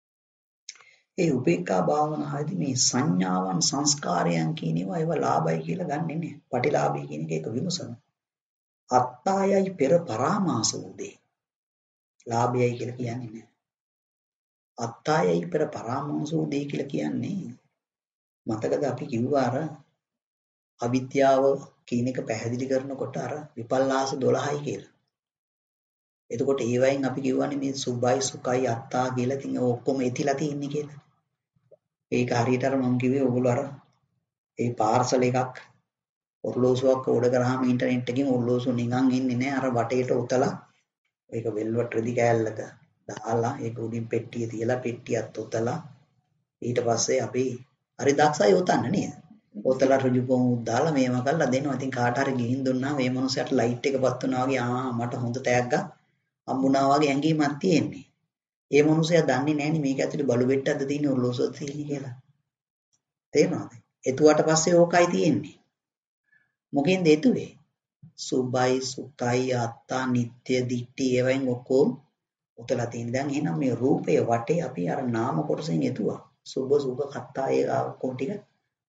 ඒ උපේක්ඛා භාවනාවේදී මේ සංඥාවන් සංස්කාරයන් කියන ඒවා ලාභයි කියලා ගන්නෙ නෑ. පටිලාභයි කියන එක විමසන. අත්තායයි පෙර පරාමාස උදේ. ලාභයයි කියලා කියන්නේ නෑ. අත්තායයි පෙර පරාමාස උදේ කියලා කියන්නේ මතකද අපි කිව්වා අර අවිද්‍යාව කියන එක පැහැදිලි කරනකොට අර විපල්ලාස 12යි කියලා. එතකොට ඒ වයින් අපි කියවනේ මේ සුභයි සුඛයි අත්තා කියලා ඉතින් ඔක්කොම එතිලා තින්නේ කියලා. ඒක හරියට අර මම කිව්වේ ඔයගොල්ලෝ අර ඒ පාර්සල් එකක් ඔර්ලෝසුවක් ඕඩර් කරාම ඉන්ටර්නෙට් එකකින් ඔර්ලෝසුව නිකන් එන්නේ නැහැ අර වටේට උතලා ඒක වෙල්වට රෙදි කෑල්ලක දාලා ඒක උඩින් පෙට්ටිය තියලා පෙට්ටියත් උතලා ඊට පස්සේ අපි හරි දක්ෂයි උතන්න නේද? උතලා ඍජු පොමුත් දාලා මේව කරලා දෙනවා. ඉතින් කාට හරි ගිහින් දුන්නා මේ මනුස්සයාට ලයිට් එක පත් වුණා වගේ මට හොඳ තෑග්ගක් හම්බුණා වගේ ඇඟීමක් තියෙන්නේ. ඒ මනුස්සයා දන්නේ නැහෙනි මේක ඇතුලේ බලු බෙට්ටක්ද තියෙන්නේ ඔර්ලෝසුවක්ද තියෙන්නේ කියලා. තේරෙනවද? එතුවාට පස්සේ ඕකයි තියෙන්නේ. මොකෙන්ද එතුවේ? සුභයි සුඛයි අත්තා නිට්ටය දිට්ටි ඒවෙන් ඔක්කොම උතලා තියෙන. දැන් එහෙනම් මේ රූපයේ වටේ අපි අර නාම කොටසෙන් එතුවා. සුභ සුඛ කත්තා ඒ ඔක්කොම ටික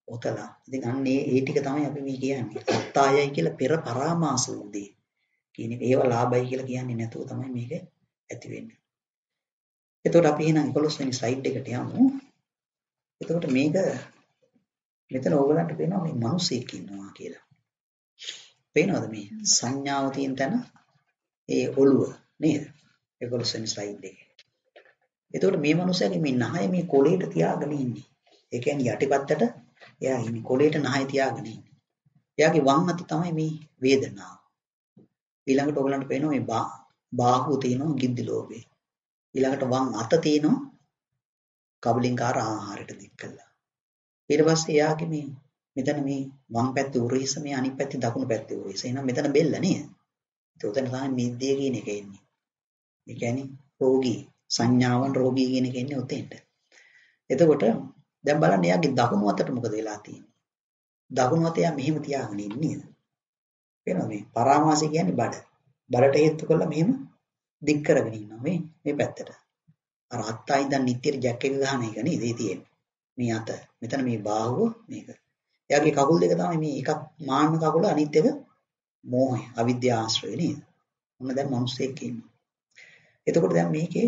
ඔතලා. ඉතින් අන්න ඒ ටික තමයි අපි මේ කියන්නේ. අත්තායයි කියලා පෙර පරාමාස උදේ. කියන ඒව ලාභයි කියලා කියන්නේ නැතුව තමයි මේක ඇති වෙන්නේ. එතකොට අපි එහෙනම් 11 වෙනි ස්ලයිඩ් එකට යමු. එතකොට මේක මෙතන ඕගලන්ට පේනවා මේ මිනිසෙක් ඉන්නවා කියලා. පේනවද මේ සංඥාව තියෙන තැන ඒ ඔළුව නේද? 11 වෙනි ස්ලයිඩ් එකේ. එතකොට මේ මිනිසයාගේ මේ නහය මේ කොළේට තියාගෙන ඉන්නේ. ඒ කියන්නේ යටිපත්තට එයා ඉන්නේ කොළේට නහය තියාගෙන ඉන්නේ. එයාගේ වම් අත තමයි මේ වේදනාව. ඊළඟට ඔයගලන්ට පේනවා මේ බාහුව තියෙනවා ගිද්දි ලෝභේ. ඊළඟට වම් අත තියෙනවා කබලින්කාර ආහාරයට දික් කළා. ඊට පස්සේ එයාගේ මේ මෙතන මේ වම් පැත්තේ උරහිස මේ අනිත් පැත්තේ දකුණු පැත්තේ උරහිස. එහෙනම් මෙතන බෙල්ල නේද? ඒක උතන තමයි නිද්දිය කියන එක එන්නේ. ඒ කියන්නේ රෝගී සංඥාවන් රෝගී කියන එක එන්නේ උතෙන්ට. එතකොට දැන් බලන්න එයාගේ දකුණු අතට මොකද වෙලා තියෙන්නේ? දකුණු අත එයා මෙහෙම තියාගෙන ඉන්නේ නේද? පේනවද මේ පරාමාසය කියන්නේ බඩ. බඩට හේතු කරලා මෙහෙම දික් කරගෙන ඉන්නවා මේ පැත්තට. අර අත්තයි දැන් නිත්‍යයට ජැක් එක ගන්න එක නේද ඒ තියෙන්නේ. මේ අත. මෙතන මේ බාහුව මේක. එයාගේ කකුල් දෙක තමයි මේ එකක් මාන්න කකුල අනිත් එක මෝහය, අවිද්‍යාව ආශ්‍රය නේද? ඔන්න දැන් මිනිස්සෙක් ඉන්නවා. එතකොට දැන් මේකේ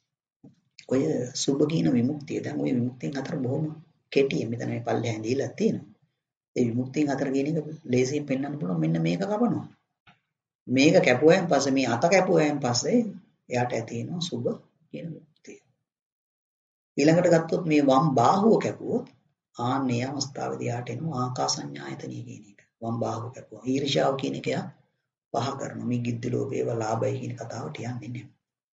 ඔය සුභ කියන විමුක්තිය දැන් ওই විමුක්තියෙන් අතර බොහොම කෙටියෙන් මෙතන මේ පල්ලෙහාන් දීලා තියෙනවා. ඒ විමුක්තියෙන් අතර කියන එක ලේසියෙන් පෙන්වන්න පුළුවන් මෙන්න මේක කපනවා. මේක කැපුවයන් පස්සේ මේ අත කැපුවයන් පස්සේ එයාට ඇති වෙනවා සුභ කියන විමුක්තිය. ඊළඟට ගත්තොත් මේ වම් බාහුව කැපුවොත් ආන්නේ අවස්ථාවේදී යාට එනවා ආකාසඤ්ඤායතනිය කියන එක. වම් බාහුව කැපුවා. ඊර්ෂාව කියන එක යා පහ කරනවා. මේ ගිද්ද ලෝභේව ලාභයි කියන කතාවට යන්නේ නැහැ.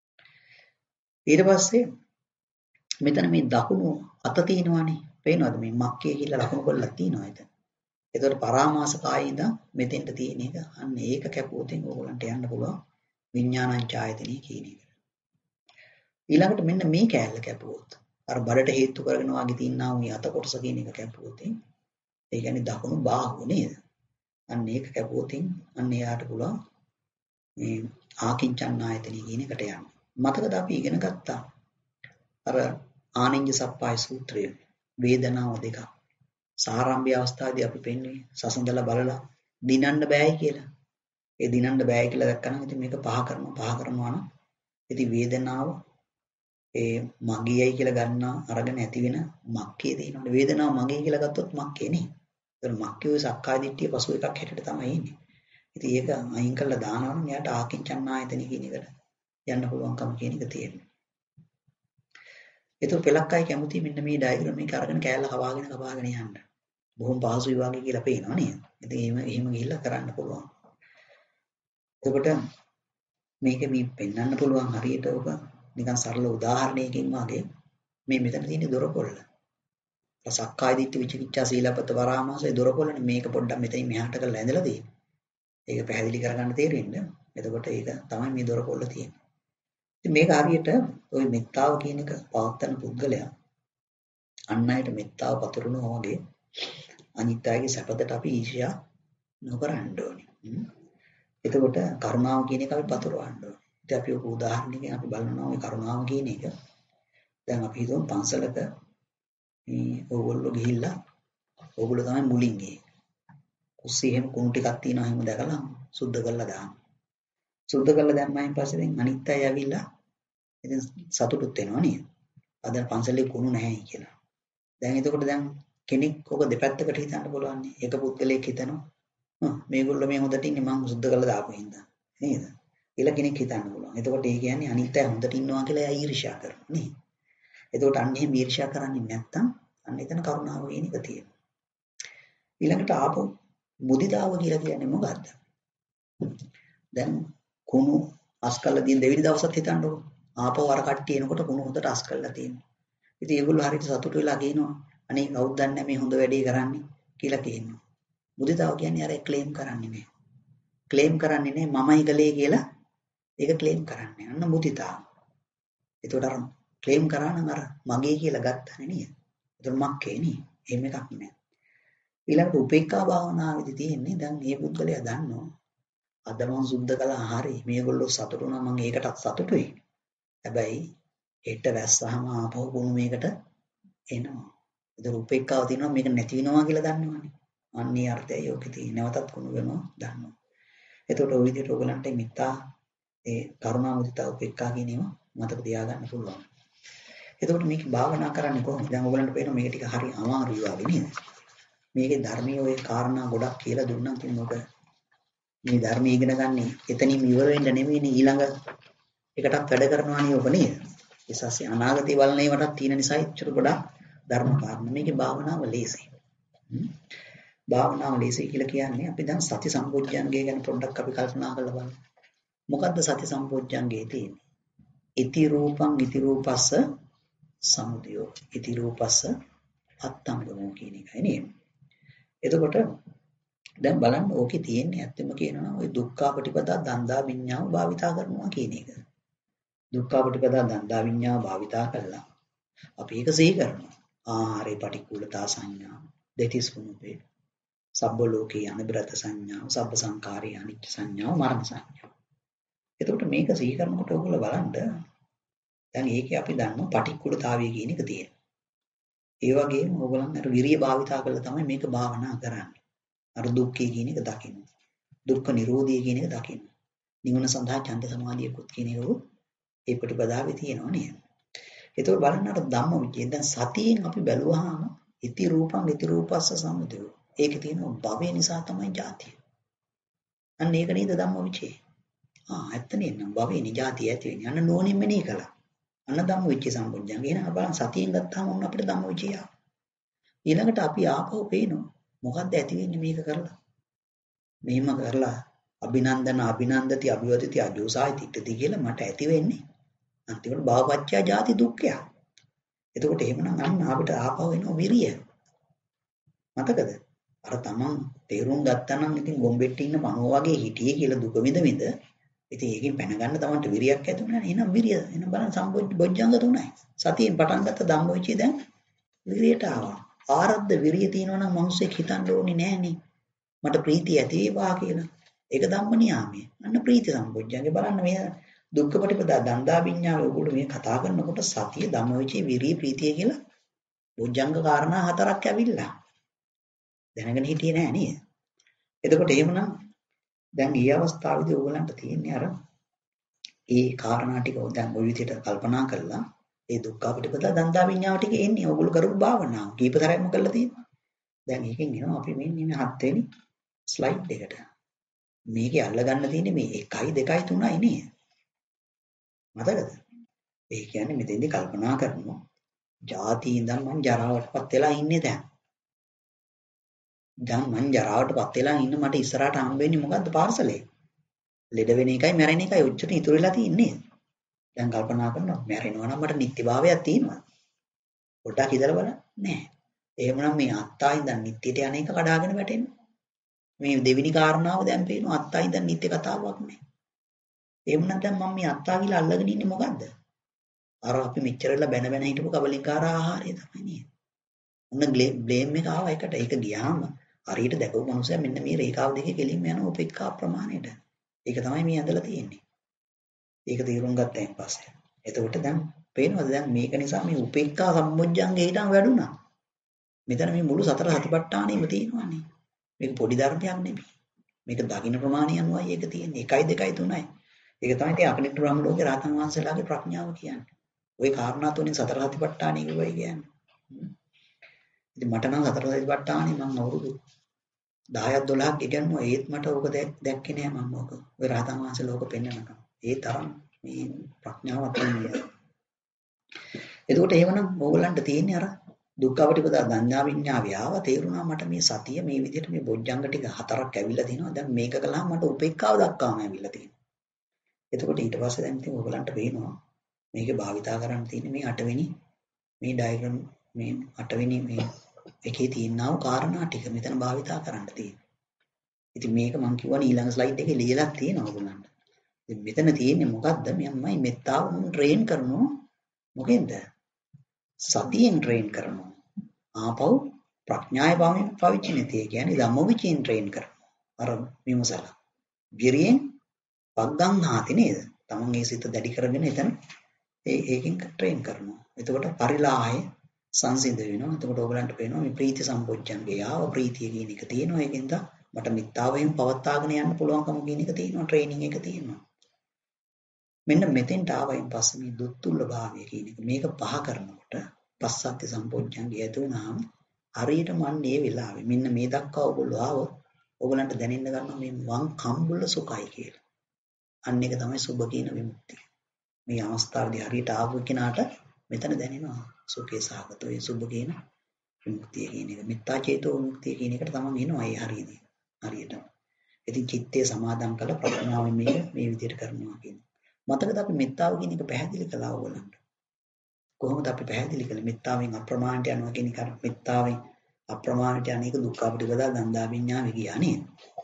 ඊට පස්සේ මෙතන මේ දකුණු අත තියෙනවානේ. පේනවද මේ මක්කේ කියලා ලකුණු කරලා තියෙනවා එතන. ඒතකොට පරාමාස කායේ ඉඳන් මෙතෙන්ට තියෙන එක අන්න ඒක කැපුවොතින් ඕගලන්ට යන්න පුළුවන් විඥානංචායතනිය කියන එක. ඊළඟට මෙන්න මේ කෑල්ල කැපුවොත් අර බඩට හේතු කරගෙන වාගේ තියෙනා මේ අත කොටස කියන එක කැපුවොතින් ඒ කියන්නේ දකුණු බාහුව නේද? අන්න ඒක කැපුවොතින් අන්න එයාට පුළුවන් මේ ආකින්චන්නායතනිය කියන එකට යන්න. මතකද අපි ඉගෙන ගත්තා අර ආනිඤ්ඤ සප්පාය සූත්‍රය වේදනාව දෙක සාරාම්භය අවස්ථාවේදී අපි පෙන්වන්නේ සසඳලා බලලා දිනන්න බෑයි කියලා. ඒ දිනන්න බෑයි කියලා දැක්කම ඉතින් මේක පහ කරනවා නම් ඉතින් වේදනාව ඒ මගේයි කියලා ගන්නා අරගෙන ඇති වෙන මක්කේ තියෙනවනේ වේදනාව මගේ කියලා ගත්තොත් මක්කේ නේ. ඒතර මක්කේ ඔය සක්කාය දිට්ඨිය පසු එකක් හැටියට තමයි ඉන්නේ. ඉතින් ඒක අයින් කරලා දානවා නම් එයාට ආකින්චන්නායතනෙ කියන එකට යන්න පුළුවන්කම කියන එක තියෙනවා. ඒක පෙලක් අය කැමති මෙන්න මේ ඩයග්‍රෑම් එක අරගෙන කෑල්ල කපාගෙන යන්න. බොහොම පහසුයි වගේ කියලා පේනවා නේද? ඉතින් එහෙම ගිහිල්ලා කරන්න පුළුවන්. එතකොට මේක මේ පෙන්වන්න පුළුවන් හරියට ඔබ නිකන් සරල උදාහරණයකින් වගේ මේ මෙතන තියෙන දොරකොල්ල. සක්කාය දිට්ඨි විචිකිච්ඡා සීලපත පරාමාසය දොරකොල්ලනේ මේක පොඩ්ඩක් මෙතනින් මෙහාට කරලා ඇඳලා තියෙන්නේ. ඒක පැහැදිලි කරගන්න තේරෙන්න. එතකොට ඒක තමයි මේ දොරකොල්ල තියෙන්නේ. ඉතින් මේක හරියට ওই මෙත්තාව කියන එක පවත්තන පුද්ගලයා අන් අයට මෙත්තාව පතුරවනවා වගේ අනිත් අයගේ සැපතට අපි ඊර්ෂ්‍යා නොකරන්න ඕනේ. එතකොට කරුණාව කියන එක අපි පතුරවන්න ඕනේ. ඉතින් අපි ඔක උදාහරණයකින් අපි බලනවා ওই කරුණාව කියන එක. දැන් අපි හිතමු පන්සලක මේ ඕගොල්ලෝ ගිහිල්ලා ඕගොල්ලෝ තමයි මුලින් ගියේ. කුස්සිය එහෙම කුණු ටිකක් තියෙනවා එහෙම දැකලා සුද්ධ කරලා දාන්න. සුද්ධ කරලා දැම්මයින් පස්සේ දැන් අනිත් අය ඇවිල්ලා ඉතින් සතුටුත් වෙනවා නේද? අද පන්සලේ කුණු නැහැ කියලා. දැන් එතකොට දැන් කෙනෙක් ඔක දෙපැත්තකට හිතන්න පුළුවන් නේ. එක පුද්ගලයෙක් හිතනවා මේගොල්ලෝ මේ හොඳට ඉන්නේ මම සුද්ධ කරලා දාපු හින්දා නේද? කියලා කෙනෙක් හිතන්න පුළුවන්. එතකොට ඒ කියන්නේ අනිත් අය හොඳට ඉන්නවා කියලා එයා ඊර්ෂ්‍යා කරනවා නේද? එතකොට අන්න එහෙම ඊර්ෂ්‍යා කරන්නේ නැත්තම් අන්න එතන කරුණාව කියන එක තියෙනවා. ඊළඟට ආපහු මුදිතාව කියලා කියන්නේ මොකද්ද? දැන් කුණු අස් කරලා දින දෙවෙනි දවසත් හිතන්නකො. ආපහු අර කට්ටිය එනකොට කුණු හොඳට අස් කරලා තියෙනවා. ඉතින් ඒගොල්ලෝ හරියට සතුටු වෙලා කියනවා අනේ කවුද දන්නේ මේ හොඳ වැඩේ කරන්නේ කියලා කියනවා. මුදිතාව කියන්නේ අර ක්ලේම් කරන්නේ නෑ. ක්ලේම් කරන්නේ නෑ මමයි කලේ කියලා ඒක ක්ලේම් කරන්නේ. අන්න මුදිතාව. ඒකට අර ක්ලේම් කරා නම් අර මගේ කියලා ගන්නනේ නේද? ඒක මක්කේ නේ. එහෙම එකක් නෑ. ඊළඟට උපේක්ඛා භාවනාවේදී තියෙන්නේ දැන් මේ පුද්ගලයා දන්නවා අද මම සුද්ධ කළා හරි මේගොල්ලෝ සතුටු වුණා මම ඒකටත් සතුටුයි. හැබැයි හෙට වැස්සහම ආපහු කුණු මේකට එනවා. ඒක උපේක්ඛාව තියෙනවා මේක නැති වෙනවා කියලා දන්නවනේ. අන්නේ අර්ථය යෝගී තියෙන. නැවතත් කුණු වෙනවා දන්නවා. එතකොට ওই විදිහට ඔයගලන්ට මිත්‍යා ඒ කරුණා මුදිතා උපේක්ඛා කියන ඒවා මතක තියාගන්න පුළුවන්. එතකොට මේක භාවනා කරන්නේ කොහොමද? දැන් ඔයගලන්ට පේනවා මේක ටික හරි අමාරුයි වගේ නේද? මේකේ ධර්මයේ ওই කාරණා ගොඩක් කියලා දුන්නා කියන එක මේ ධර්මයේ ඉගෙන ගන්න එතනින් ඉවර වෙන්න නෙමෙයිනේ ඊළඟ එකටත් වැඩ කරනවා නේ ඔබ නේද? ඒසස්සේ අනාගතේ බලන ඒවාටත් තියෙන නිසා ඉච්චර ගොඩක් ධර්ම කාරණා. මේකේ භාවනාව ලේසියි. භාවනාව ලේසියි කියලා කියන්නේ අපි දැන් සති සම්පෝඥංගය ගැන පොඩ්ඩක් අපි කල්පනා කරලා බලමු. මොකද්ද සති සම්පෝඥංගයේ තියෙන්නේ? ඉති රූපං ඉති රූපස්ස සමුදයෝ ඉති රූපස්ස අත්තංගමෝ කියන එකයි නේද? එතකොට දැන් බලන්න ඕකේ තියෙන්නේ ඇත්තම කියනවා ওই දුක්ඛාපටිපදා දන්දා විඤ්ඤාව භාවිතා කරනවා කියන එක. දුක්ඛාපටිපදා දන්දා විඤ්ඤාව භාවිතා කළා. අපි ඒක සිහි කරනවා. ආහාරේ පටික්කුලතා සංඥා, දෙතිස් කුණුපේ, සබ්බ ලෝකේ අනිබ්‍රත සංඥා, සබ්බ සංකාරේ අනිච්ච සංඥා, මරණ සංඥා. එතකොට මේක සිහි කරනකොට ඔයගොල්ලෝ බලන්න දැන් ඒකේ අපි දන්නවා පටික්කුලතාවය කියන එක තියෙනවා. ඒ වගේම ඔයගොල්ලන් අර විරිය භාවිතා කරලා තමයි මේක භාවනා කරන්නේ. අර දුක්ඛය කියන එක දකින්න. දුක්ඛ නිරෝධය කියන එක දකින්න. නිවන සඳහා ඡන්ද සමාධියකුත් කියන එක ඒ ප්‍රතිපදාවේ තියෙනවා නේද? ඒතකොට බලන්න අර ධම්ම විචේ දැන් සතියෙන් අපි බැලුවාම ඉති රූපං ඉති රූපස්ස සමුදයෝ. ඒකේ තියෙනවා භවය නිසා තමයි ජාතිය. අන්න ඒක නේද ධම්ම විචේ. ඇත්ත නේද? භවයේ ජාතිය ඇති වෙන්නේ. අන්න නෝනින් මෙනේ කළා. අන්න ධම්ම විචේ සම්පූර්ණං. එහෙනම් බලන්න සතියෙන් ගත්තාම ඔන්න අපිට ධම්ම විචේ ආවා. ඊළඟට අපි ආපහු පේනවා. මොකද්ද ඇති වෙන්නේ මේක කරලා? මෙහෙම කරලා අභිනන්දන අභිනන්දති අභිවදති අජෝසායි තිට්ඨති කියලා මට ඇති වෙන්නේ. අන්තිමට භවපච්චය ජාති දුක්ඛය. එතකොට එහෙමනම් අන්න අපිට ආපහු එනවා විරිය. මතකද? අර තමන් තේරුම් ගත්තා නම් ඉතින් ගොම්බෙට්ටි ඉන්න පණුව වගේ හිටියේ කියලා දුක විඳ විඳ ඉතින් ඒකෙන් පැන ගන්න තමන්ට විරියක් ඇති වුණා නේ. එහෙනම් විරිය. එහෙනම් බලන්න සම්බොජ්ජංග තුනයි. සතියෙන් පටන් ගත්ත ධම්මවිචේ දැන් විරියට ආවා. ආරද්ධ විරිය තියෙනවා නම් මිනිස්සෙක් හිතන්න ඕනේ නෑනේ. මට ප්‍රීතිය ඇති වේවා කියලා. ඒක ධම්ම නියාමය. අන්න ප්‍රීති සම්බොජ්ජංගේ බලන්න මේ දුක්ඛ පටිපදා දන්දා විඤ්ඤාව ඔයගොල්ලෝ මේ කතා කරනකොට සතිය ධම්මවිචේ විරිය ප්‍රීතිය කියලා බොජ්ජංග කාරණා හතරක් ඇවිල්ලා. දැනගෙන හිටියේ නෑ නේද? එතකොට එහෙමනම් දැන් ඊ අවස්ථාවේදී ඕගලන්ට තියෙන්නේ අර ඒ කාරණා ටික දැන් ওই විදිහට කල්පනා කරලා ඒ දුක්ඛ පිටපත දන්දා විඤ්ඤාව ටික එන්නේ ඕගොල්ලෝ කරපු භාවනාව. කීප සැරයක්ම කරලා තියෙනවා. දැන් ඒකෙන් එනවා අපි මෙන්න 7 වෙනි ස්ලයිඩ් එකට. මේකේ අල්ලගන්න තියෙන්නේ මේ 1 2 3යි නේද? මතකද? ඒ කියන්නේ මෙතෙන්දී කල්පනා කරනවා ජාති ඉඳන් මං ජරාවටපත් වෙලා ඉන්නේ දැන්. දැන් මං ජරාවටපත් වෙලා ඉන්න මට ඉස්සරහට හම්බෙන්නේ මොකද්ද පාර්සලේ? ලෙඩ වෙන එකයි මැරෙන එකයි ඔච්චර ඉතුරු වෙලා තියෙන්නේ. දැන් කල්පනා කරනවා මැරෙනවා නම් මට නිත්‍යභාවයක් තියෙනවා. පොඩ්ඩක් හිතලා බලන්න නෑ. එහෙමනම් මේ අත්තා ඉඳන් නිත්‍යට යන එක කඩාගෙන වැටෙනවා. මේ දෙවෙනි කාරණාව දැන් පේනවා අත්තා ඉඳන් නිත්‍ය කතාවක් නෑ. එහෙමනම් දැන් මම මේ අත්තා කියලා අල්ලගෙන ඉන්නේ මොකද්ද? අර අපි මෙච්චරලා බැන බැන හිටපු කබලින්කාර ආහාරය තමයි නේද? ඔන්න බ්ලේම් එක ආවා එකට. ඒක ගියාම හරියට දැකපු මනුස්සයා මෙන්න මේ රේඛාව දෙකේ කෙලින්ම යන උපේක්ඛා ප්‍රමාණයට. ඒක තමයි මේ ඇඳලා තියෙන්නේ. ඒක තීරුම් ගත්තයින් පස්සේ. එතකොට දැන් පේනවද දැන් මේක නිසා මේ උපේක්ඛා සම්මුජ්ජංගේ ඊටම වැඩුණා. මෙතන මේ මුළු සතර සතිපට්ඨානෙම තියෙනවානේ. මේක පොඩි ධර්මයක් නෙමෙයි. මේක දකින්න ප්‍රමාණය අනුවයි ඒක තියෙන්නේ. 1 2 3යි. ඒක තමයි ඉතින් අකනිට රාම ලෝකේ රාතන් වහන්සේලාගේ ප්‍රඥාව කියන්නේ. ওই කාරණා තුනෙන් සතර සතිපට්ඨානෙ කිව්වයි කියන්නේ. ඉතින් මට නම් සතර සතිපට්ඨානෙ මම අවුරුදු 10ක් 12ක් ඉගෙනුවා ඒත් මට ඕක දැක්කේ නෑ මම ඕක. ඔය රාතන් වහන්සේ ලෝක පෙන්නනකම්. ඒ තරම් මේ ප්‍රඥාවක් තියෙනවා. එතකොට එහෙමනම් ඕගලන්ට තියෙන්නේ අර දුක්ඛපටිපදා දඤ්ඤා විඤ්ඤාවය ආව තේරුණා මට මේ සතිය මේ විදිහට මේ බොජ්ජංග ටික හතරක් ඇවිල්ලා තිනවා. දැන් මේක කළාම මට උපේක්ඛාව දක්වාම ඇවිල්ලා තියෙනවා. එතකොට ඊට පස්සේ දැන් ඉතින් ඕගලන්ට පේනවා මේකේ භාවිතා කරන්න තියෙන්නේ මේ 8 වෙනි මේ ඩයග්‍රෑම් මේ 8 වෙනි මේ එකේ තියෙනා වූ කාරණා ටික මෙතන භාවිතා කරන්න තියෙනවා. ඉතින් මේක මම කියවනේ ඊළඟ ස්ලයිඩ් එකේ ලියලා තියෙනවා ඔයගොල්ලන්ට. ඉතින් මෙතන තියෙන්නේ මොකද්ද? මමයි මෙත්තාව ට්‍රේන් කරනවා. මොකෙන්ද? සතියෙන් ට්‍රේන් කරනවා. ආපහු ප්‍රඥාය පාවිච්චි නැති. ඒ කියන්නේ ධම්මවිචයෙන් ට්‍රේන් කරනවා. අර විමසලා. විරියෙන් පග්ගංහාති නේද? තමන්ගේ සිත දැඩි කරගෙන එතන ඒකෙන් ට්‍රේන් කරනවා. එතකොට පරිලාහය සංසිඳ වෙනවා. එතකොට ඕගලන්ට පේනවා මේ ප්‍රීති සම්පොච්චංගේ ආව ප්‍රීතිය කියන එක තියෙනවා. ඒකෙන්ද මට මිත්තාවෙන් පවත්වාගෙන යන්න පුළුවන්කම කියන එක තියෙනවා. ට්‍රේනින් එක තියෙනවා. මෙන්න මෙතෙන්ට ආවයින් පස්සේ මේ දුත්තුල්ල භාවය කියන එක මේක පහ කරනකොට පස්සද්ධි සම්පොච්චංගේ ඇති වුණාම හරියටම අන්න ඒ වෙලාවේ මෙන්න මේ දක්වා ඔයගොල්ලෝ ආවොත් ඔයගලන්ට දැනෙන්න ගන්නවා මේ වම් කම්බුල සුඛයි කියලා. අන්න ඒක තමයි සුභ කියන විමුක්තිය. මේ අවස්ථාවේදී හරියට ආපු කෙනාට මෙතන දැනෙනවා සුඛේ සාගතෝ ඒ සුභ කියන විමුක්තිය කියන එක. මෙත්තා චේතෝ විමුක්තිය කියන එකට තමයි එනවා ඒ හරියදී. හරියටම. ඉතින් චිත්තේ සමාදම් කළ ප්‍රඥාවෙන් මේ විදිහට කරනවා කියන්නේ. මතකද අපි මෙත්තාව කියන එක පැහැදිලි කළා ඕගලන්ට. කොහොමද අපි පැහැදිලි කළේ මෙත්තාවෙන් අප්‍රමාණයට යනවා කියන එක මෙත්තාවෙන් අප්‍රමාණයට යන එක දුක්ඛ අපටිපදා ගන්ධා විඤ්ඤාණය ගියා නේද?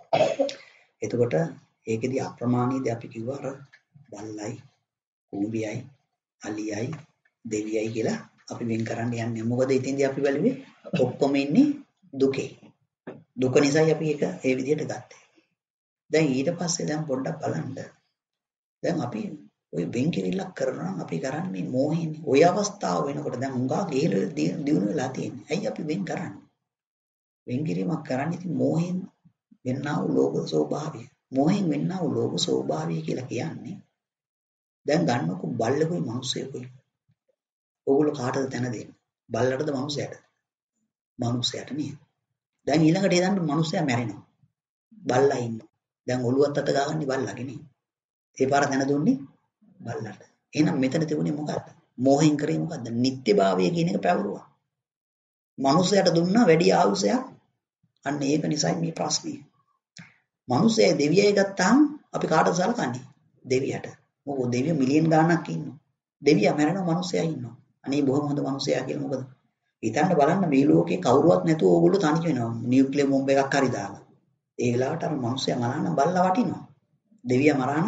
එතකොට ඒකෙදි අප්‍රමාණීයදී අපි කිව්වා අර බල්ලයි, කූඹියයි, අලියයි, දෙවියයි කියලා අපි වෙන් කරන්න යන්නේ. මොකද ඉතින්දී අපි බැලුවේ ඔක්කොම ඉන්නේ දුකේ. දුක නිසායි අපි ඒක ඒ විදිහට ගත්තේ. දැන් ඊට පස්සේ දැන් පොඩ්ඩක් බලන්න. දැන් අපි ওই වෙන් කිරිල්ලක් කරනවා නම් අපි කරන්නේ මෝහෙන්. ওই අවස්ථාව වෙනකොට දැන් උංගා ගේල දිනු වෙලා තියෙන්නේ. ඇයි අපි වෙන් කරන්නේ? වෙන් කිරීමක් කරන්නේ ඉතින් මෝහෙන් වෙන්නා වූ ලෝක ස්වභාවය. මෝහෙන් වෙන්නා වූ ලෝක ස්වභාවය කියලා කියන්නේ දැන් ගන්නකො බල්ලෙකුයි මිනිස්සෙකුයි. ඕගොල්ලෝ කාටද තැන දෙන්නේ? බල්ලටද මිනිසයාටද? මිනිසයාට නේ. දැන් ඊළඟට ඒ දන්න මිනිසයා මැරෙනවා. බල්ලා ඉන්නවා. දැන් ඔළුවත් අත ගාගන්නේ බල්ලාගේ නේ. ඒ පාර දැන දුන්නේ බල්ලට. එහෙනම් මෙතන තිබුණේ මොකක්ද? මෝහෙන් කරේ මොකද්ද? නිත්‍යභාවය කියන එක පැවරුවා. මිනිසයාට දුන්නා වැඩි ආයුෂයක්. අන්න ඒක නිසයි මේ ප්‍රශ්නේ. මිනිසයා දෙවියයි ගත්තාම අපි කාටද සලකන්නේ? දෙවියට. මොකද දෙවියෝ මිලියන් ගාණක් ඉන්නවා. දෙවියා මැරෙනවා මිනිසයා ඉන්නවා. අනේ බොහොම හොඳ මිනිසයා කියලා මොකද? හිතන්න බලන්න මේ ලෝකේ කවුරුවත් නැතුව ඕගොල්ලෝ තනි වෙනවා. නියුක්ලියර් බෝම්බ එකක් හරි දාලා. ඒ වෙලාවට අර මිනිසයා මරාන බල්ලා වටිනවා. දෙවියා මරාන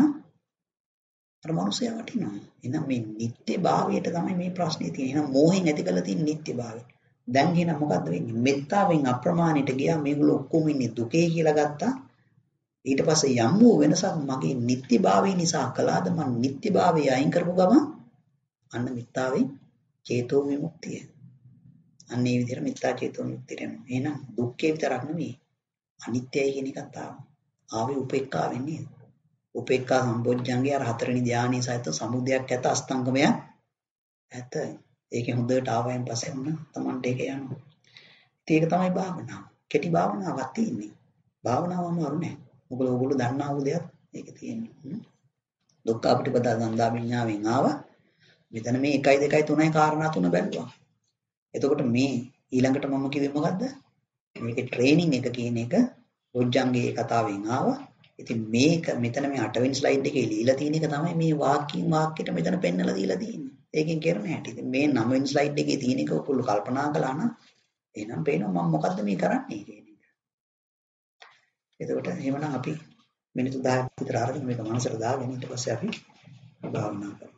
අර මිනිසයා වටිනවා. එහෙනම් මේ නිත්‍යභාවයට තමයි මේ ප්‍රශ්නේ තියෙන්නේ. එහෙනම් මෝහෙන් ඇති කරලා තියෙන නිත්‍යභාවය. දැන් එහෙනම් මොකද්ද වෙන්නේ? මෙත්තාවෙන් අප්‍රමාණයට ගියා මේගොල්ලෝ ඔක්කොම ඉන්නේ දුකේ කියලා ගත්තා. ඊට පස්සේ යම් වූ වෙනසක් මගේ නිත්‍යභාවය නිසා කළාද මම නිත්‍යභාවය අයින් කරපු ගමන් අන්න මිත්තාවේ චේතෝ විමුක්තිය. අන්න ඒ විදිහට මිත්තා චේතෝ විමුක්තිය වෙනවා. එහෙනම් දුක්ඛේ විතරක් නෙමෙයි අනිත්‍යයි කියන එකත් ආවේ උපේක්ඛාවෙන් නේද? උපේක්ඛා සම්බොජ්ජංගේ අර හතරවෙනි ධානයේ සහිත සමුදයක් ඇත අස්තංගමයක් ඇත. ඒකේ හොඳට ආවයන් පස්සේ වුණ Tamante ඒක යනවා. ඉතින් ඒක තමයි භාවනාව. කෙටි භාවනාවක් තියෙන්නේ. භාවනාවම අරුනේ. මොකද ඕගොල්ලෝ දන්නා වූ දෙයක් ඒක තියෙන්නේ. දුක්ඛ අපටිපදා ගන්ධා විඤ්ඤාණයෙන් ආවා. මෙතන මේ 1 2 3 කාරණා තුන බැලුවා. එතකොට මේ ඊළඟට මම කිව්වේ මොකද්ද? මේකේ ට්‍රේනින් එක කියන එක බොජ්ජංගේ කතාවෙන් ආවා. ඉතින් මේක මෙතන මේ 8 වෙනි ස්ලයිඩ් එකේ ලියලා තියෙන එක තමයි මේ වාක්‍යෙට මෙතන පෙන්නලා දීලා තියෙන්නේ. ඒකෙන් කරන හැටි. ඉතින් මේ 9 වෙනි ස්ලයිඩ් එකේ තියෙන එක ඔයගොල්ලෝ කල්පනා කළා නම් එහෙනම් පේනවා මම මොකද්ද මේ කරන්නේ කියන එක. එතකොට එහෙමනම් අපි මිනිත්තු 10ක් විතර අරගෙන මේක මනසට දාගෙන ඊට පස්සේ අපි භාවනා කරමු.